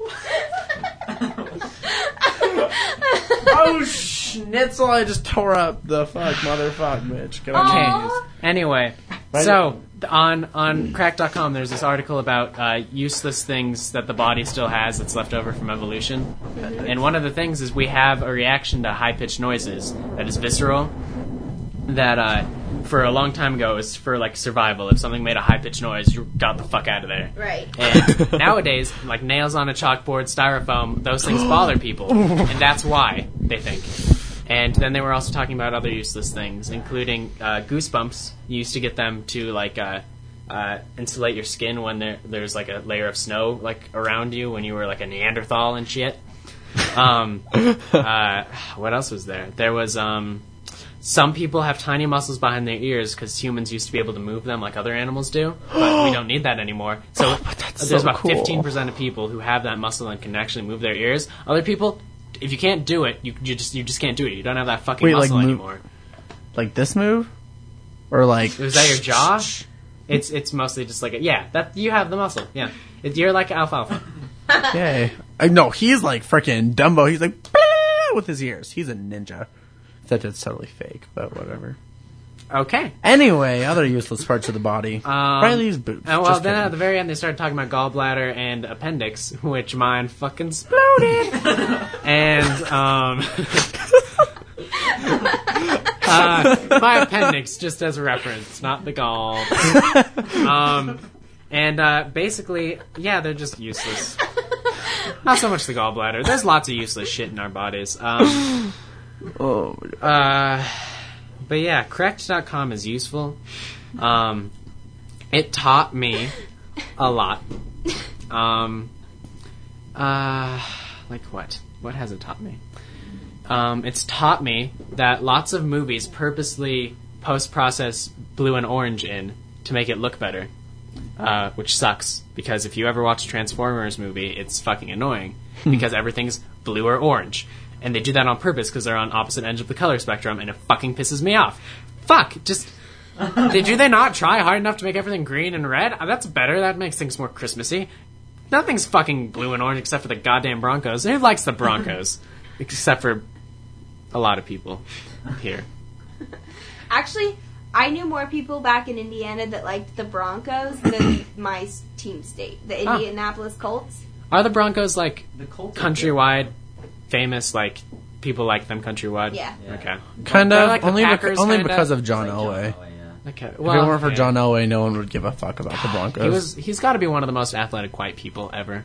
[SPEAKER 2] Oh, schnitzel, I just tore up the fuck, motherfuck, bitch. Get on
[SPEAKER 3] Okay.
[SPEAKER 2] your knees.
[SPEAKER 3] Anyway,
[SPEAKER 2] Right.
[SPEAKER 3] so on on Cracked dot com, there's this article about uh, useless things that the body still has that's left over from evolution, and one of the things is we have a reaction to high pitched noises that is visceral. That uh, for a long time ago was for like survival. If something made a high pitched noise, you got the fuck out of there.
[SPEAKER 1] Right.
[SPEAKER 3] And nowadays, like nails on a chalkboard, styrofoam, those things bother people, and that's why they think. And then they were also talking about other useless things, including uh, goosebumps. You used to get them to like uh, uh, insulate your skin when there, there's like a layer of snow like around you when you were like a Neanderthal and shit. Um, uh, what else was there? There was um, some people have tiny muscles behind their ears because humans used to be able to move them like other animals do, but we don't need that anymore. So
[SPEAKER 2] that's
[SPEAKER 3] there's
[SPEAKER 2] so
[SPEAKER 3] about
[SPEAKER 2] cool.
[SPEAKER 3] fifteen percent of people who have that muscle and can actually move their ears. Other people, if you can't do it, you, you just you just can't do it. You don't have that fucking
[SPEAKER 2] Wait, like
[SPEAKER 3] muscle
[SPEAKER 2] move-
[SPEAKER 3] anymore.
[SPEAKER 2] Like this move? Or like...
[SPEAKER 3] Is that your jaw? It's it's mostly just like a, yeah, that you have the muscle. Yeah, it, you're like alfalfa.
[SPEAKER 2] Yay. I know, he's like freaking Dumbo. He's like, "Blah!" with his ears. He's a ninja. That it's totally fake, but whatever.
[SPEAKER 3] Okay.
[SPEAKER 2] Anyway, other useless parts of the body.
[SPEAKER 3] Um,
[SPEAKER 2] Riley's boobs.
[SPEAKER 3] Oh, well,
[SPEAKER 2] Just
[SPEAKER 3] then
[SPEAKER 2] kidding.
[SPEAKER 3] at the very end, they started talking about gallbladder and appendix, which mine fucking exploded. and, um... uh, my appendix, just as a reference, not the gall. Um, and, uh, basically, yeah, they're just useless. Not so much the gallbladder. There's lots of useless shit in our bodies. Um...
[SPEAKER 2] Oh, my God.
[SPEAKER 3] Uh, but yeah, Correct dot com is useful. Um, it taught me a lot. Um, uh, like what? What has it taught me? Um, it's taught me that lots of movies purposely post-process blue and orange in to make it look better. Uh, which sucks, because if you ever watch a Transformers movie, it's fucking annoying, because everything's blue or orange. And they do that on purpose because they're on opposite ends of the color spectrum, and it fucking pisses me off. Fuck! Just... Did you they not try hard enough to make everything green and red? Uh, That's better. That makes things more Christmassy. Nothing's fucking blue and orange except for the goddamn Broncos. Who likes the Broncos? Except for a lot of people here.
[SPEAKER 1] Actually, I knew more people back in Indiana that liked the Broncos than my s- team state, the
[SPEAKER 3] Huh.
[SPEAKER 1] Indianapolis Colts.
[SPEAKER 3] Are the Broncos, like,
[SPEAKER 8] The Colts are
[SPEAKER 3] countrywide famous? Like, people like them countrywide?
[SPEAKER 1] Yeah.
[SPEAKER 8] Yeah.
[SPEAKER 3] Okay.
[SPEAKER 2] Kind
[SPEAKER 3] They're
[SPEAKER 2] of,
[SPEAKER 3] like the
[SPEAKER 2] only, beca-
[SPEAKER 3] Packers,
[SPEAKER 2] only
[SPEAKER 3] kinda.
[SPEAKER 2] because of
[SPEAKER 8] good.
[SPEAKER 2] John
[SPEAKER 8] Like
[SPEAKER 2] Elway.
[SPEAKER 8] Elway, yeah.
[SPEAKER 3] Okay.
[SPEAKER 2] If
[SPEAKER 3] Well,
[SPEAKER 2] it weren't for
[SPEAKER 3] yeah.
[SPEAKER 2] John Elway, no one would give a fuck about the Broncos.
[SPEAKER 3] He was, he's got to be one of the most athletic white people ever.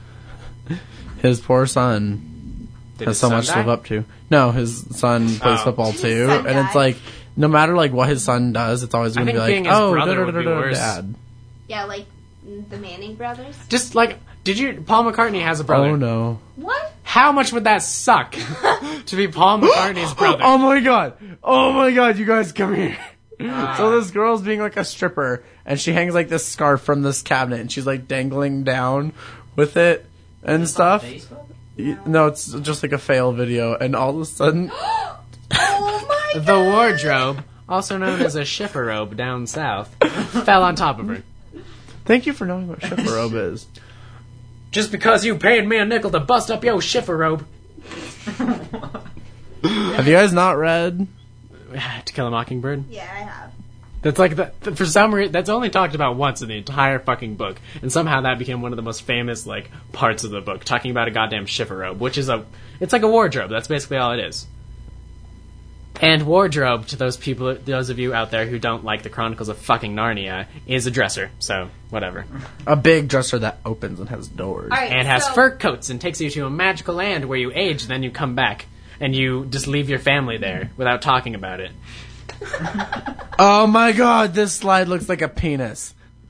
[SPEAKER 2] His poor son
[SPEAKER 3] Did
[SPEAKER 2] has
[SPEAKER 3] his
[SPEAKER 2] so
[SPEAKER 3] son
[SPEAKER 2] much to
[SPEAKER 3] die?
[SPEAKER 2] live up to. No, his son plays
[SPEAKER 3] Oh.
[SPEAKER 2] football
[SPEAKER 1] Did
[SPEAKER 2] too,
[SPEAKER 1] his son
[SPEAKER 2] and it's
[SPEAKER 1] die?
[SPEAKER 2] like no matter like what his son does, it's always
[SPEAKER 3] I
[SPEAKER 2] going to be
[SPEAKER 3] think
[SPEAKER 2] like,
[SPEAKER 3] being his
[SPEAKER 2] oh,
[SPEAKER 3] brother would be
[SPEAKER 2] da-da-da-da-da,
[SPEAKER 3] worse.
[SPEAKER 2] dad.
[SPEAKER 1] Yeah, like mm, the Manning brothers.
[SPEAKER 3] Just like, did you? Paul McCartney has a brother.
[SPEAKER 2] Oh no!
[SPEAKER 1] What?
[SPEAKER 3] How much would that suck to be Paul McCartney's brother?
[SPEAKER 2] Oh my god! Oh my god! You guys come here. So this girl's being like a stripper, and she hangs like this scarf from this cabinet, and she's like dangling down with it and stuff.
[SPEAKER 8] Facebook?
[SPEAKER 2] Y- No, it's just like a fail video, and all of a sudden,
[SPEAKER 1] Oh my
[SPEAKER 3] The wardrobe also known as a chifferobe down south, fell on top of her.
[SPEAKER 2] Thank you for knowing what chifferobe is.
[SPEAKER 3] Just because you paid me a nickel to bust up your chifferobe.
[SPEAKER 2] Have you guys not read?
[SPEAKER 3] To Kill a Mockingbird?
[SPEAKER 1] Yeah, I have.
[SPEAKER 3] That's like, the, for some reason, that's only talked about once in the entire fucking book. And somehow that became one of the most famous, like, parts of the book, talking about a goddamn chifferobe, which is a, it's like a wardrobe. That's basically all it is. And wardrobe, to those people, those of you out there who don't like the Chronicles of fucking Narnia, is a dresser. So, whatever.
[SPEAKER 2] A big dresser that opens and has doors.
[SPEAKER 1] All right,
[SPEAKER 3] And has
[SPEAKER 1] so,
[SPEAKER 3] fur coats and takes you to a magical land where you age, and then you come back. And you just leave your family there without talking about it.
[SPEAKER 2] Oh my god, this slide looks like a penis.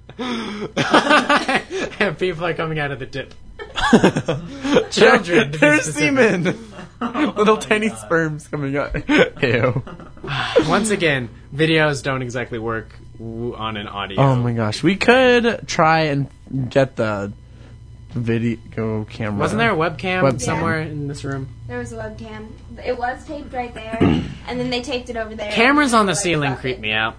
[SPEAKER 3] And people are coming out of the tip. Children. to be
[SPEAKER 2] There's
[SPEAKER 3] specific.
[SPEAKER 2] semen. Little tiny sperms coming out. Ew.
[SPEAKER 3] Once again, videos don't exactly work w- on an audio.
[SPEAKER 2] Oh my gosh, we could try and get the video camera.
[SPEAKER 3] Wasn't there a webcam
[SPEAKER 2] Webcam.
[SPEAKER 3] somewhere in this room?
[SPEAKER 1] There was a webcam. It was taped right there, and then they taped it over there.
[SPEAKER 3] Cameras on the
[SPEAKER 1] Like,
[SPEAKER 3] ceiling
[SPEAKER 1] stuck
[SPEAKER 3] creep
[SPEAKER 1] it.
[SPEAKER 3] me out.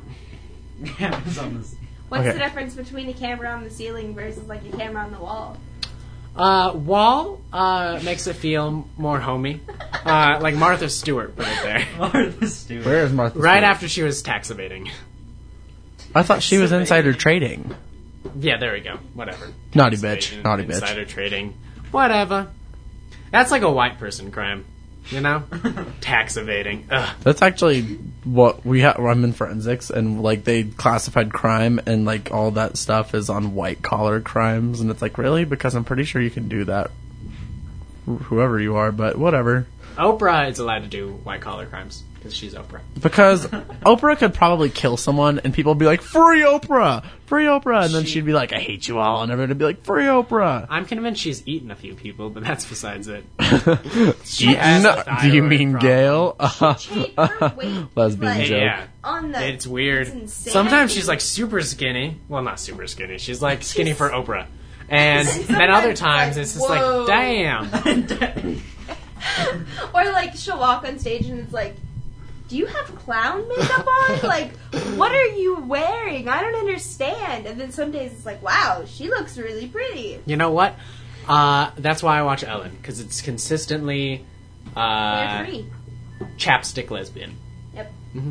[SPEAKER 1] What's
[SPEAKER 2] Okay.
[SPEAKER 1] the difference between a camera on the ceiling versus like a camera on the wall?
[SPEAKER 3] Uh, wall uh, makes it feel more homey. Uh, like Martha Stewart put it there.
[SPEAKER 8] Martha Stewart.
[SPEAKER 2] Where is Martha
[SPEAKER 3] Right
[SPEAKER 2] Stewart?
[SPEAKER 3] after she was tax evading.
[SPEAKER 2] I thought she was insider trading.
[SPEAKER 3] Yeah, there we go. Whatever.
[SPEAKER 2] Naughty
[SPEAKER 3] Tax
[SPEAKER 2] bitch.
[SPEAKER 3] evasion,
[SPEAKER 2] Naughty bitch.
[SPEAKER 3] Insider trading. Whatever. That's like a white person crime. You know? Tax evading. Ugh.
[SPEAKER 2] That's actually what we have. I'm in forensics, and like they classified crime and like all that stuff is on white collar crimes, and it's like really because I'm pretty sure you can do that, wh- whoever you are, but whatever.
[SPEAKER 3] Oprah is allowed to do white collar crimes because she's Oprah.
[SPEAKER 2] Because Oprah could probably kill someone, and people would be like, "Free Oprah, free Oprah," and then she'd be like, "I hate you all," and everyone would be like, "Free Oprah."
[SPEAKER 3] I'm convinced she's eaten a few people, but that's besides it.
[SPEAKER 2] She
[SPEAKER 3] has
[SPEAKER 2] no,
[SPEAKER 3] a
[SPEAKER 2] do you
[SPEAKER 3] thyroid
[SPEAKER 2] mean
[SPEAKER 3] problem.
[SPEAKER 2] Gail? Uh,
[SPEAKER 1] Cheap her weight,
[SPEAKER 2] lesbian
[SPEAKER 1] like,
[SPEAKER 2] joke.
[SPEAKER 3] Yeah.
[SPEAKER 1] on the.
[SPEAKER 3] It's weird.
[SPEAKER 1] It's insane.
[SPEAKER 3] Sometimes she's like super skinny. Well, not super skinny. She's like skinny for Oprah. And
[SPEAKER 1] Sometimes
[SPEAKER 3] then other
[SPEAKER 1] it's
[SPEAKER 3] times
[SPEAKER 1] like,
[SPEAKER 3] it's just
[SPEAKER 1] whoa.
[SPEAKER 3] like, damn.
[SPEAKER 1] Or like she'll walk on stage and it's like, do you have clown makeup on? Like, what are you wearing? I don't understand. And then some days it's like, wow, she looks really pretty.
[SPEAKER 3] You know what? Uh, that's why I watch Ellen, because it's consistently
[SPEAKER 1] They're
[SPEAKER 3] uh,
[SPEAKER 1] free.
[SPEAKER 3] chapstick lesbian.
[SPEAKER 1] Yep.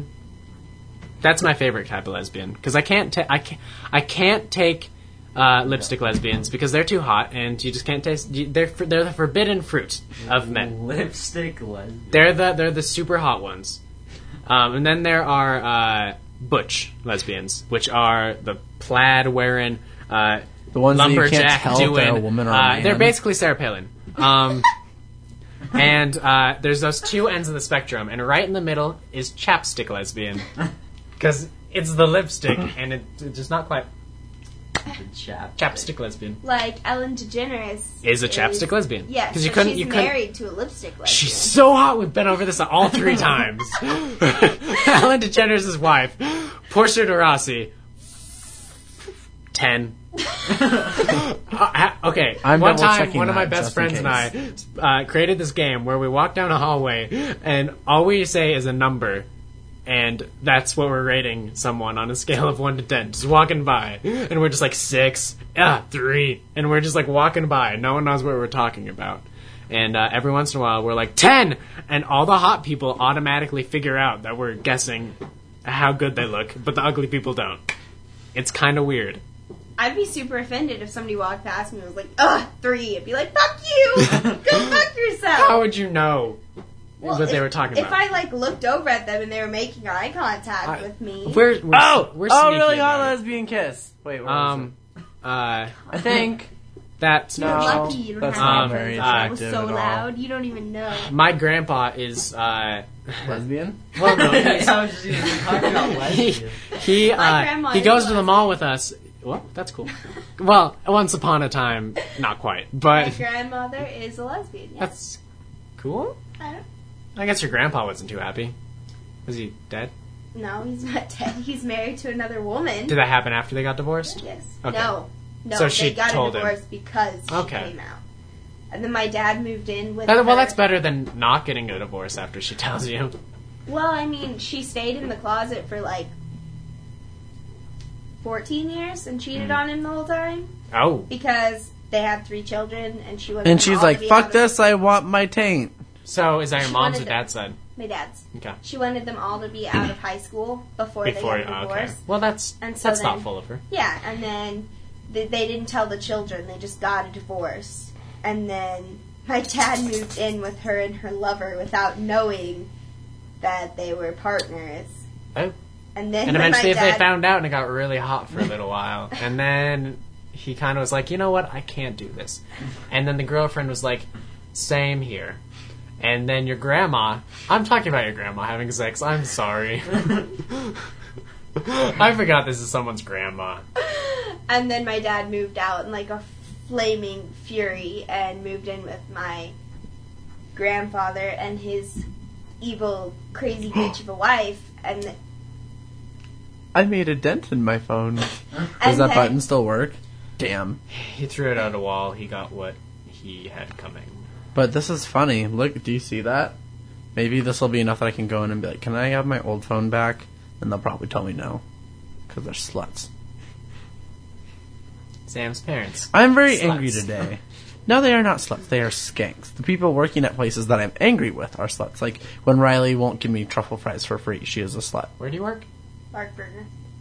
[SPEAKER 3] That's my favorite type of lesbian because I can't ta- I can't I can't take uh, lipstick lesbians because they're too hot and you just can't taste. You, they're f- they're the forbidden fruit of men.
[SPEAKER 8] Lipstick lesbian.
[SPEAKER 3] They're the they're the super hot ones. Um, and then there are uh, butch lesbians, which are the plaid wearing uh,
[SPEAKER 2] The ones that you can't
[SPEAKER 3] lumberjack
[SPEAKER 2] tell if
[SPEAKER 3] doing.
[SPEAKER 2] they're a woman or a
[SPEAKER 3] uh,
[SPEAKER 2] man.
[SPEAKER 3] They're basically Sarah Palin. Um, and uh, there's those two ends of the spectrum, and right in the middle is chapstick lesbian, because it's the lipstick, and it, it's just not quite
[SPEAKER 8] Chap.
[SPEAKER 3] chapstick lesbian.
[SPEAKER 1] Like Ellen DeGeneres
[SPEAKER 3] Is a chapstick lesbian.
[SPEAKER 1] Yes,
[SPEAKER 3] because you
[SPEAKER 1] but
[SPEAKER 3] couldn't.
[SPEAKER 1] she's
[SPEAKER 3] you couldn't.
[SPEAKER 1] married to a lipstick lesbian.
[SPEAKER 3] She's so hot. We've been over this all three times. Ellen DeGeneres' wife, Portia de Rossi, ten. uh, okay,
[SPEAKER 2] I'm
[SPEAKER 3] one
[SPEAKER 2] double
[SPEAKER 3] time,
[SPEAKER 2] checking
[SPEAKER 3] one of my
[SPEAKER 2] that,
[SPEAKER 3] best
[SPEAKER 2] just in
[SPEAKER 3] friends and I uh, created this game where we walk down a hallway and all we say is a number. And that's what we're rating someone on a scale of one to ten. Just walking by. And we're just like six, ah, three. And we're just like walking by. No one knows what we're talking about. And uh, every once in a while we're like, ten! And all the hot people automatically figure out that we're guessing how good they look, but the ugly people don't. It's kind of weird.
[SPEAKER 1] I'd be super offended if somebody walked past me and was like, ugh, three. I'd be like, fuck you! Go fuck yourself!
[SPEAKER 3] How would you know
[SPEAKER 1] Well,
[SPEAKER 3] what they
[SPEAKER 1] if-
[SPEAKER 3] were talking
[SPEAKER 1] If
[SPEAKER 3] about?
[SPEAKER 1] I like looked over at them and they were making eye contact
[SPEAKER 3] I-
[SPEAKER 1] with me,
[SPEAKER 3] We're, we're,
[SPEAKER 2] Oh,
[SPEAKER 3] we're
[SPEAKER 2] oh,
[SPEAKER 3] sneaky
[SPEAKER 2] really hot
[SPEAKER 3] about it.
[SPEAKER 2] lesbian kiss. Wait, what was
[SPEAKER 3] Um, uh,
[SPEAKER 2] it? I think
[SPEAKER 3] that's
[SPEAKER 1] you're
[SPEAKER 2] No,
[SPEAKER 1] lucky you don't
[SPEAKER 2] that's
[SPEAKER 1] have
[SPEAKER 2] not
[SPEAKER 1] headphones
[SPEAKER 2] very
[SPEAKER 1] on. It was
[SPEAKER 2] attractive
[SPEAKER 1] so
[SPEAKER 2] at all.
[SPEAKER 1] loud, you don't even know.
[SPEAKER 3] my grandpa is. Uh,
[SPEAKER 2] lesbian.
[SPEAKER 3] well, no, he's-
[SPEAKER 8] I was just even talking about
[SPEAKER 3] he
[SPEAKER 8] lesbian.
[SPEAKER 3] he,
[SPEAKER 1] My
[SPEAKER 3] uh,
[SPEAKER 1] grandma
[SPEAKER 3] he
[SPEAKER 1] is
[SPEAKER 3] goes to the
[SPEAKER 1] lesbian.
[SPEAKER 3] mall with us. Well, that's cool. Well, once upon a time, not quite,
[SPEAKER 1] My
[SPEAKER 3] but
[SPEAKER 1] grandmother is a lesbian, yes.
[SPEAKER 3] that's cool.
[SPEAKER 1] I don't-
[SPEAKER 3] I guess your grandpa wasn't too happy. Was he dead?
[SPEAKER 1] No, he's not dead. He's married to another woman.
[SPEAKER 3] Did that happen after they got divorced?
[SPEAKER 1] Yes.
[SPEAKER 3] Okay.
[SPEAKER 1] No. No,
[SPEAKER 3] So
[SPEAKER 1] they
[SPEAKER 3] she
[SPEAKER 1] got
[SPEAKER 3] told
[SPEAKER 1] a
[SPEAKER 3] him.
[SPEAKER 1] divorce because she
[SPEAKER 3] Okay.
[SPEAKER 1] came out. And then my dad moved in with
[SPEAKER 3] Uh,
[SPEAKER 1] her.
[SPEAKER 3] well, that's better than not getting a divorce after she tells you.
[SPEAKER 1] Well, I mean, she stayed in the closet for like fourteen years and cheated
[SPEAKER 3] Mm.
[SPEAKER 1] on him the whole time
[SPEAKER 3] Oh.
[SPEAKER 1] because they had three children and she wanted
[SPEAKER 2] And
[SPEAKER 1] them
[SPEAKER 2] she's
[SPEAKER 1] all
[SPEAKER 2] like,
[SPEAKER 1] to be
[SPEAKER 2] fuck
[SPEAKER 1] out
[SPEAKER 2] this, I want my taint.
[SPEAKER 3] So is that your
[SPEAKER 1] She
[SPEAKER 3] mom's or
[SPEAKER 1] wanted
[SPEAKER 3] dad's side?
[SPEAKER 1] Of, my dad's.
[SPEAKER 3] Okay.
[SPEAKER 1] She wanted them all to be out of high school before,
[SPEAKER 3] Before,
[SPEAKER 1] they got
[SPEAKER 3] oh,
[SPEAKER 1] divorced.
[SPEAKER 3] okay. Well, that's
[SPEAKER 1] And so
[SPEAKER 3] that's
[SPEAKER 1] then-
[SPEAKER 3] thoughtful of her.
[SPEAKER 1] Yeah, and then they, they didn't tell the children. They just got a divorce. And then my dad moved in with her and her lover without knowing that they were partners.
[SPEAKER 3] Oh.
[SPEAKER 1] And then
[SPEAKER 3] And
[SPEAKER 1] when
[SPEAKER 3] eventually,
[SPEAKER 1] my
[SPEAKER 3] if they
[SPEAKER 1] dad,
[SPEAKER 3] found out, and it got really hot for a little while, and then he kind of was like, you know what, I can't do this. And then the girlfriend was like, same here. And then your grandma, I'm talking about your grandma having sex. I'm sorry. I forgot this is someone's grandma.
[SPEAKER 1] And then my dad moved out in like a flaming fury and moved in with my grandfather and his evil, crazy bitch of a wife. And
[SPEAKER 2] I made a dent in my phone. Does
[SPEAKER 1] And
[SPEAKER 2] that
[SPEAKER 1] then-
[SPEAKER 2] button still work? Damn.
[SPEAKER 3] He threw it at a wall. He got what he had coming.
[SPEAKER 2] But this is funny. Look, do you see that? Maybe this will be enough that I can go in and be like, can I have my old phone back? And they'll probably tell me no. Because they're sluts.
[SPEAKER 3] Sam's parents.
[SPEAKER 2] I'm very
[SPEAKER 3] Sluts.
[SPEAKER 2] angry today. No, they are not sluts. They are skanks. The people working at places that I'm angry with are sluts. Like, when Riley won't give me truffle fries for free, she is a slut.
[SPEAKER 3] Where do you work?
[SPEAKER 1] Mark Burger.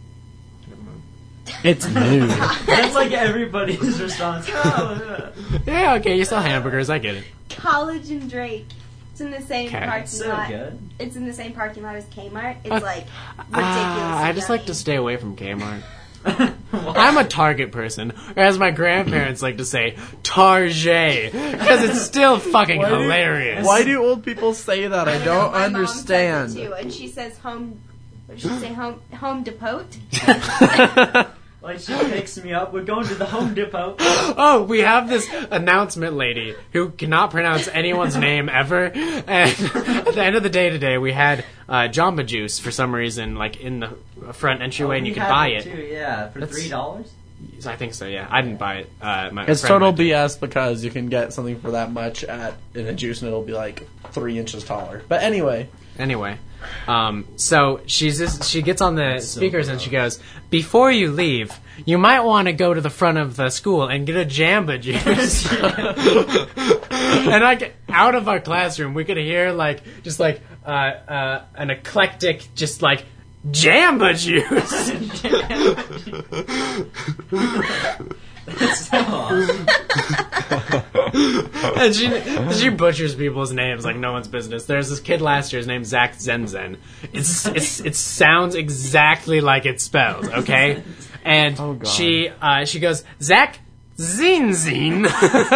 [SPEAKER 2] It's new.
[SPEAKER 8] That's like everybody's response. Oh,
[SPEAKER 3] Yeah, okay, you sell hamburgers. I get it.
[SPEAKER 1] College and Drake. It's in the same
[SPEAKER 3] Okay.
[SPEAKER 1] parking
[SPEAKER 8] so
[SPEAKER 1] lot.
[SPEAKER 8] good.
[SPEAKER 1] It's in the same parking lot as Kmart. It's
[SPEAKER 3] Uh,
[SPEAKER 1] like ridiculous.
[SPEAKER 3] Ah, I just like to stay away from Kmart. I'm a Target person, or as my grandparents like to say, Target, because it's still fucking
[SPEAKER 2] Why do-
[SPEAKER 3] hilarious.
[SPEAKER 2] Why do old people say that? I don't
[SPEAKER 1] My mom says it
[SPEAKER 2] understand.
[SPEAKER 1] too, and she says home. What did she say? Home Home Depot.
[SPEAKER 8] Like she picks me up. We're going to the Home Depot.
[SPEAKER 3] Oh, we have this announcement lady who cannot pronounce anyone's name ever. And at the end of the day today, we had uh, Jamba Juice for some reason, like in the front entryway, and you
[SPEAKER 8] We
[SPEAKER 3] could
[SPEAKER 8] had
[SPEAKER 3] buy
[SPEAKER 8] it
[SPEAKER 3] it.
[SPEAKER 8] too, yeah, for
[SPEAKER 3] That's-
[SPEAKER 8] three dollars.
[SPEAKER 3] I think so. Yeah, I didn't buy it. Uh, my
[SPEAKER 2] It's
[SPEAKER 3] friend
[SPEAKER 2] total
[SPEAKER 3] went to-
[SPEAKER 2] B S because you can get something for that much at in a juice and it'll be like three inches taller. But anyway,
[SPEAKER 3] Anyway, um, so she's just, she gets on the
[SPEAKER 8] so
[SPEAKER 3] speakers and she goes, "Before you leave, you might want to go to the front of the school and get a Jamba Juice." And like out of our classroom, we could hear like just like uh, uh, an eclectic, just like Jamba Juice.
[SPEAKER 8] That's so awesome.
[SPEAKER 3] And she she butchers people's names like no one's business. There's this kid last year. His name's Zach Zenzen. It's it's it sounds exactly like it's spelled. Okay, and
[SPEAKER 2] Oh, God.
[SPEAKER 3] she uh, she goes Zach Zinzin.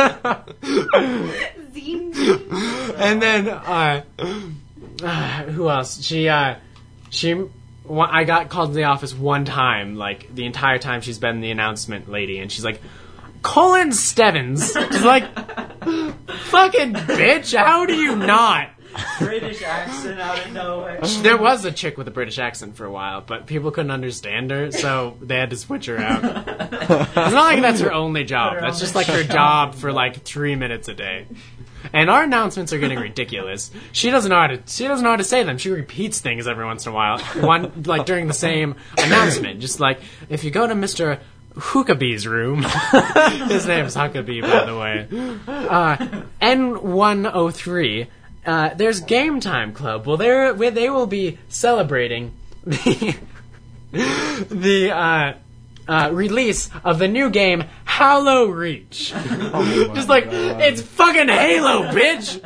[SPEAKER 1] Zine.
[SPEAKER 3] And then uh, uh, who else? She uh, she. one- I got called to the office one time, like the entire time she's been the announcement lady, and she's like, "Colin Stevens." She's like, "Fucking bitch! How do you not?"
[SPEAKER 8] British accent out of nowhere.
[SPEAKER 3] There was a chick with a British accent for a while, but people couldn't understand her, so they had to switch her out. It's not like that's her only job.
[SPEAKER 8] Her
[SPEAKER 3] That's
[SPEAKER 8] only
[SPEAKER 3] just like her job for like three minutes a day. And our announcements are getting ridiculous. She doesn't know how to. She doesn't know how to say them. She repeats things every once in a while. One like during the same announcement, just like if you go to Mister Huckabee's room. His name's Huckabee, by the way. Uh, N one oh three. Uh, there's Game Time Club. Well, they're, where they will be celebrating the the uh, uh, release of the new game Halo Reach. Just like it's fucking Halo, bitch.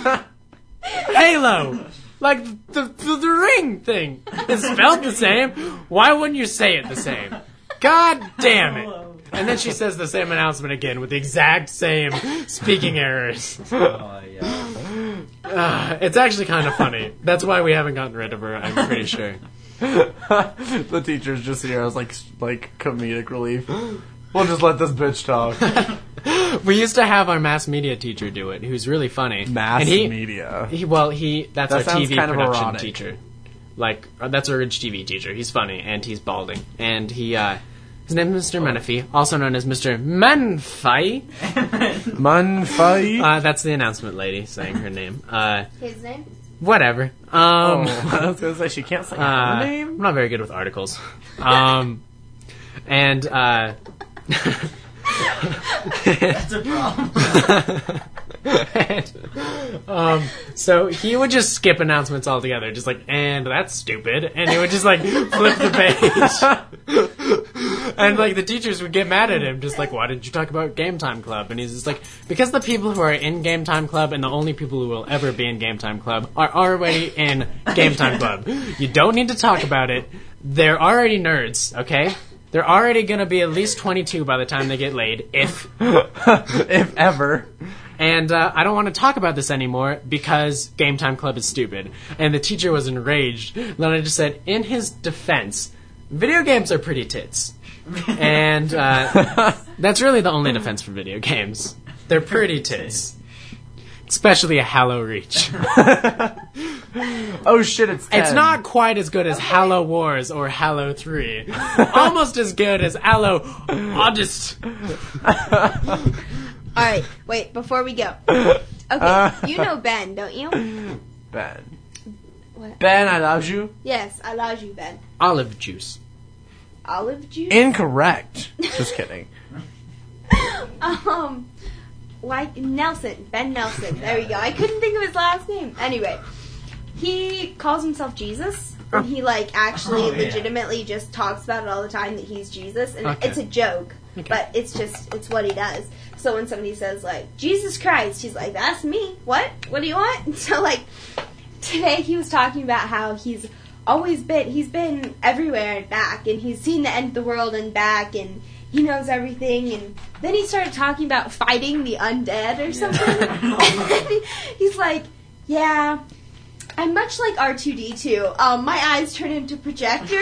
[SPEAKER 3] Halo, like the, the the ring thing. It's spelled the same. Why wouldn't you say it the same? God damn it. And then she says the same announcement again with the exact same speaking errors.
[SPEAKER 8] Oh yeah.
[SPEAKER 3] Uh, it's actually kind of funny. That's why we haven't gotten rid of her, I'm pretty sure.
[SPEAKER 2] the teacher's just here as like like comedic relief. We'll just let this bitch talk.
[SPEAKER 3] We used to have our mass media teacher do it, who's really funny.
[SPEAKER 2] Mass
[SPEAKER 3] and he,
[SPEAKER 2] media.
[SPEAKER 3] He, well, he that's
[SPEAKER 2] That
[SPEAKER 3] our T
[SPEAKER 2] sounds
[SPEAKER 3] V
[SPEAKER 2] kind of
[SPEAKER 3] production
[SPEAKER 2] erotic.
[SPEAKER 3] teacher. Like, uh, that's our Ridge T V teacher. He's funny, and he's balding. And he, uh, his name is Mister Menifee, also known as Mister Menfei.
[SPEAKER 2] Manfai.
[SPEAKER 3] Uh, that's the announcement lady saying her name. Uh,
[SPEAKER 1] His name?
[SPEAKER 3] Whatever. Um,
[SPEAKER 2] oh, I was gonna say she can't say her
[SPEAKER 3] uh,
[SPEAKER 2] name.
[SPEAKER 3] I'm not very good with articles. Um, and uh,
[SPEAKER 8] That's a problem.
[SPEAKER 3] and, um, so he would just skip announcements altogether, just like, and that's stupid, and he would just like flip the page, and like the teachers would get mad at him, just like, why didn't you talk about Game Time Club? And he's just like, because the people who are in Game Time Club and the only people who will ever be in Game Time Club are already in Game Time Club. You don't need to talk about it. They're already nerds, okay? They're already gonna be at least twenty-two by the time they get laid, if
[SPEAKER 2] if ever.
[SPEAKER 3] And uh, I don't want to talk about this anymore because Game Time Club is stupid. And the teacher was enraged. Then I just said, in his defense, video games are pretty tits. And uh, that's really the only defense for video games. They're pretty tits. Especially a Halo Reach.
[SPEAKER 2] Oh shit, it's ten.
[SPEAKER 3] It's not quite as good as Halo Wars or Halo three. Almost as good as Halo Odyssey.
[SPEAKER 1] Alright, wait, before we go. Okay,
[SPEAKER 2] Uh,
[SPEAKER 1] you know Ben, don't you?
[SPEAKER 2] Ben.
[SPEAKER 1] What?
[SPEAKER 2] Ben, I love you.
[SPEAKER 1] Yes, I love you, Ben.
[SPEAKER 3] Olive juice.
[SPEAKER 1] Olive juice?
[SPEAKER 2] Incorrect. Just kidding.
[SPEAKER 1] um, like Nelson, Ben Nelson. There we go. I couldn't think of his last name. Anyway, he calls himself Jesus, and he like actually
[SPEAKER 8] Oh, yeah.
[SPEAKER 1] legitimately just talks about it all the time that he's Jesus, and
[SPEAKER 3] Okay.
[SPEAKER 1] it's a joke,
[SPEAKER 3] Okay.
[SPEAKER 1] but it's just it's what he does. So when somebody says like Jesus Christ, he's like, "That's me. What? What do you want?" And so like today he was talking about how he's always been he's been everywhere and back, and he's seen the end of the world and back, and he knows everything. And then he started talking about fighting the undead or something. And he- he's like, yeah, I'm much like R two D two. Um, my eyes turn into projectors.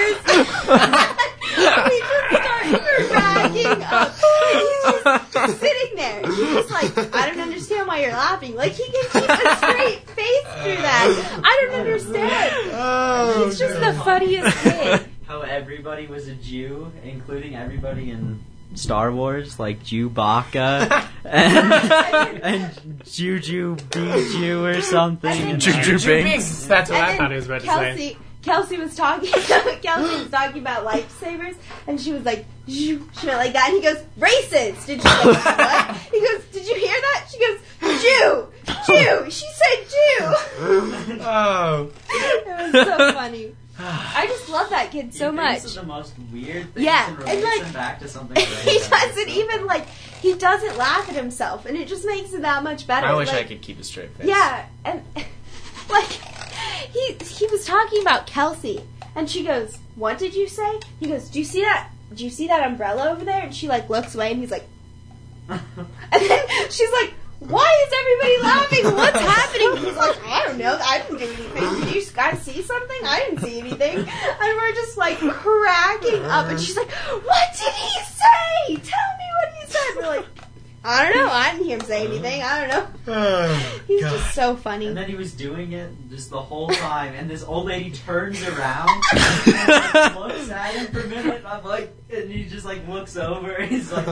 [SPEAKER 1] We just start cracking up. He's just sitting there. He's just like, I don't understand why you're laughing. Like, he can keep a straight face through that. I don't understand.
[SPEAKER 2] Oh,
[SPEAKER 1] He's just the funniest kid.
[SPEAKER 8] How everybody was a Jew, including everybody in Star Wars, like Chewbacca and, and Juju Biju or something.
[SPEAKER 1] And then-
[SPEAKER 2] Juju Binks.
[SPEAKER 3] That's what
[SPEAKER 1] And
[SPEAKER 3] I
[SPEAKER 1] then
[SPEAKER 3] thought he was about to
[SPEAKER 1] Kelsey,
[SPEAKER 3] say.
[SPEAKER 1] Kelsey was talking. Kelsey was talking about lifesavers, and she was like, "Zhoo," she went like that, and he goes, "Racist." Did she go, what? He goes, "Did you hear that?" She goes, "Jew, Jew." She said, "Jew."
[SPEAKER 2] Oh.
[SPEAKER 1] It was so funny. I just love that kid so
[SPEAKER 8] he
[SPEAKER 1] much.
[SPEAKER 8] thinks of the most weird things
[SPEAKER 1] Yeah,
[SPEAKER 8] and
[SPEAKER 1] and,
[SPEAKER 8] relates
[SPEAKER 1] like,
[SPEAKER 8] them back to something.
[SPEAKER 1] He
[SPEAKER 8] random.
[SPEAKER 1] doesn't even like. He doesn't laugh at himself, and it just makes it that much better.
[SPEAKER 3] I wish
[SPEAKER 1] like,
[SPEAKER 3] I could keep a straight face.
[SPEAKER 1] Yeah, and like he he was talking about Kelsey, and she goes, "What did you say?" He goes, "Do you see that? Do you see that umbrella over there?" And she like looks away, and he's like, and then she's like, "Why is everybody laughing? What's happening?" And he's like, "I don't know. I didn't do anything. Did you guys see something? I didn't see anything." And we're just like cracking up, and she's like, "What did he say? Tell me what he said." We're like, "I don't know. I didn't hear him say anything. I don't know."
[SPEAKER 2] Oh,
[SPEAKER 1] He's
[SPEAKER 2] God.
[SPEAKER 1] just so funny.
[SPEAKER 8] And then he was doing it just the whole time, and this old lady turns around and like, looks at him for a minute. I'm like, and he just like looks over, and he's like,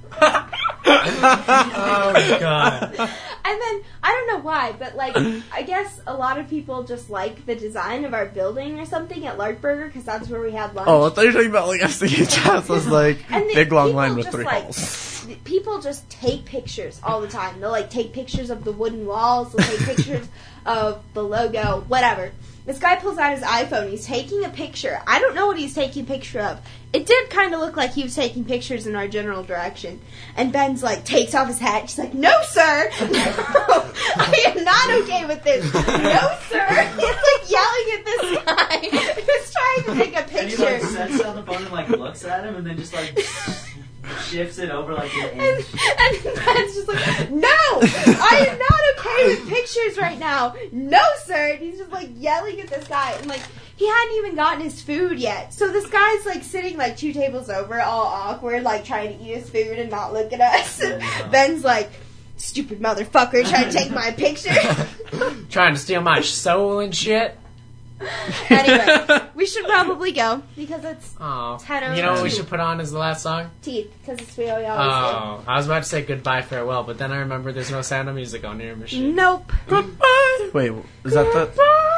[SPEAKER 3] Oh, God.
[SPEAKER 1] And then I don't know why, but like I guess a lot of people just like the design of our building or something at Larkburger because that's where we had lunch.
[SPEAKER 2] Oh, I thought you were talking about like S C H S was like
[SPEAKER 1] And the
[SPEAKER 2] big long
[SPEAKER 1] people
[SPEAKER 2] line with
[SPEAKER 1] just,
[SPEAKER 2] three
[SPEAKER 1] like,
[SPEAKER 2] holes.
[SPEAKER 1] th- People just take pictures all the time. They'll like take pictures of the wooden walls. They'll take pictures of the logo, whatever. This guy pulls out his iPhone. He's taking a picture. I don't know what he's taking a picture of. It did kind of look like he was taking pictures in our general direction. And Ben's like, takes off his hat. She's like, "No, sir. No, I am not okay with this. No, sir." He's like yelling at this guy who's trying to take a
[SPEAKER 8] and he like
[SPEAKER 1] picture.
[SPEAKER 8] sets it on the phone and like looks at him, and then just like shifts it over like an
[SPEAKER 1] And,
[SPEAKER 8] inch.
[SPEAKER 1] and Ben's just like, "No, I am not okay with pictures right now. No, sir." And he's just like yelling at this guy, and like he hadn't even gotten his food yet. So this guy's like sitting like two tables over, all awkward, like trying to eat his food and not look at us. And
[SPEAKER 8] Yeah.
[SPEAKER 1] Ben's like, "Stupid motherfucker, trying to take my picture."
[SPEAKER 3] Trying to steal my soul and shit.
[SPEAKER 1] Anyway, we should probably go because it's
[SPEAKER 3] Oh,
[SPEAKER 1] ten oh
[SPEAKER 3] you know what we
[SPEAKER 1] two.
[SPEAKER 3] should put on as the last song?
[SPEAKER 1] teeth, because it's what we always
[SPEAKER 3] Oh, I was about to say goodbye, farewell, but then I remember there's no Sound of Music on your
[SPEAKER 1] do.
[SPEAKER 3] machine.
[SPEAKER 1] Nope.
[SPEAKER 2] Goodbye. Wait, is that the...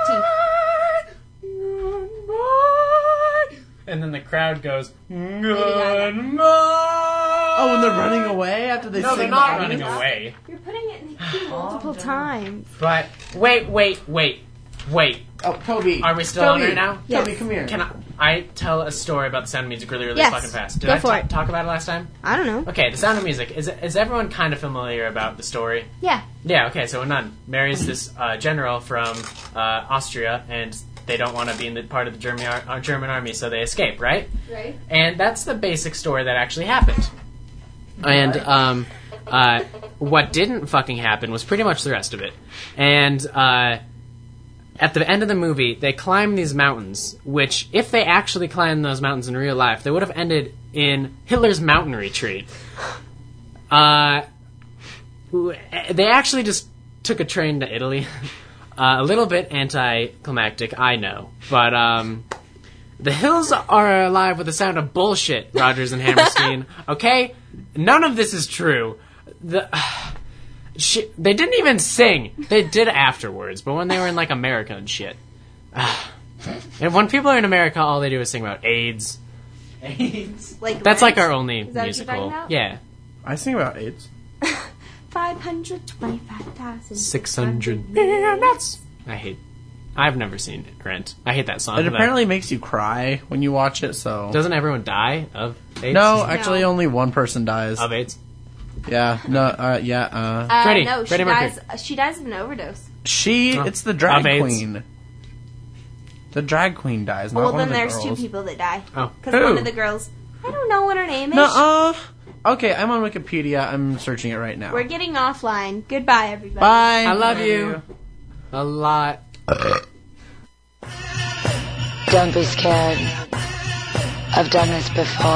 [SPEAKER 3] And then the crowd goes, goodbye.
[SPEAKER 2] Oh, when they're running away after they
[SPEAKER 3] No,
[SPEAKER 2] sing
[SPEAKER 3] they're not
[SPEAKER 2] the
[SPEAKER 3] running
[SPEAKER 2] audience?
[SPEAKER 3] away.
[SPEAKER 1] You're putting it in the key multiple times.
[SPEAKER 3] But, wait, wait, wait, wait.
[SPEAKER 2] Oh, Toby.
[SPEAKER 3] Are we still
[SPEAKER 2] Toby.
[SPEAKER 3] on right now?
[SPEAKER 1] Yes.
[SPEAKER 2] Toby, come here.
[SPEAKER 3] Can I, I tell a story about The Sound of Music really, really
[SPEAKER 1] Yes.
[SPEAKER 3] fucking fast? Did
[SPEAKER 1] Go
[SPEAKER 3] I
[SPEAKER 1] for
[SPEAKER 3] ta-
[SPEAKER 1] it.
[SPEAKER 3] talk about it last time?
[SPEAKER 1] I don't know.
[SPEAKER 3] Okay, The Sound of Music. Is is everyone kind of familiar about the story?
[SPEAKER 1] Yeah.
[SPEAKER 3] Yeah, okay, so None marries this uh, general from uh, Austria, and they don't want to be in the part of the German, ar- uh, German army, so they escape, right?
[SPEAKER 1] Right.
[SPEAKER 3] And that's the basic story that actually happened. And um, uh, what didn't fucking happen was pretty much the rest of it. And uh, at the end of the movie, they climb these mountains, which, if they actually climbed those mountains in real life, they would have ended in Hitler's mountain retreat. Uh, they actually just took a train to Italy. Uh, a little bit anticlimactic, I know. But, um... the hills are alive with the sound of bullshit, Rodgers and Hammerstein. Okay? None of this is true. The... Uh, shit, they didn't even sing. They did afterwards, but when they were in, like, America and shit. Uh, and when people are in America, all they do is sing about AIDS.
[SPEAKER 8] AIDS.
[SPEAKER 1] Like
[SPEAKER 3] That's
[SPEAKER 1] Rent?
[SPEAKER 3] like our only
[SPEAKER 1] Is that what you're
[SPEAKER 3] musical.
[SPEAKER 1] talking about?
[SPEAKER 3] Yeah.
[SPEAKER 2] I sing about AIDS.
[SPEAKER 1] five hundred twenty-five thousand
[SPEAKER 3] six hundred minutes. I hate... I've never seen Rent. I hate that song.
[SPEAKER 2] It
[SPEAKER 3] That-
[SPEAKER 2] apparently makes you cry when you watch it, so...
[SPEAKER 3] Doesn't everyone die of AIDS?
[SPEAKER 2] No, actually
[SPEAKER 1] No.
[SPEAKER 2] only one person dies.
[SPEAKER 3] Of AIDS?
[SPEAKER 2] Yeah, no, uh, yeah, uh...
[SPEAKER 1] Uh,
[SPEAKER 3] Freddie.
[SPEAKER 1] no, she
[SPEAKER 3] Freddie Mercury.
[SPEAKER 1] dies. uh, She dies of an overdose.
[SPEAKER 2] She,
[SPEAKER 3] Oh.
[SPEAKER 2] it's the drag
[SPEAKER 3] Of AIDS.
[SPEAKER 2] queen. The drag queen dies, not
[SPEAKER 1] Well,
[SPEAKER 2] one
[SPEAKER 1] then
[SPEAKER 2] of the
[SPEAKER 1] there's
[SPEAKER 2] girls.
[SPEAKER 1] two people that die.
[SPEAKER 3] Oh.
[SPEAKER 1] Because
[SPEAKER 2] Who?
[SPEAKER 1] one of the girls, I don't know what her name is.
[SPEAKER 2] Nuh-uh. Okay, I'm on Wikipedia. I'm searching it right now.
[SPEAKER 1] We're getting offline. Goodbye, everybody.
[SPEAKER 2] Bye.
[SPEAKER 3] I love you. A lot.
[SPEAKER 6] Don't be scared. I've done this before.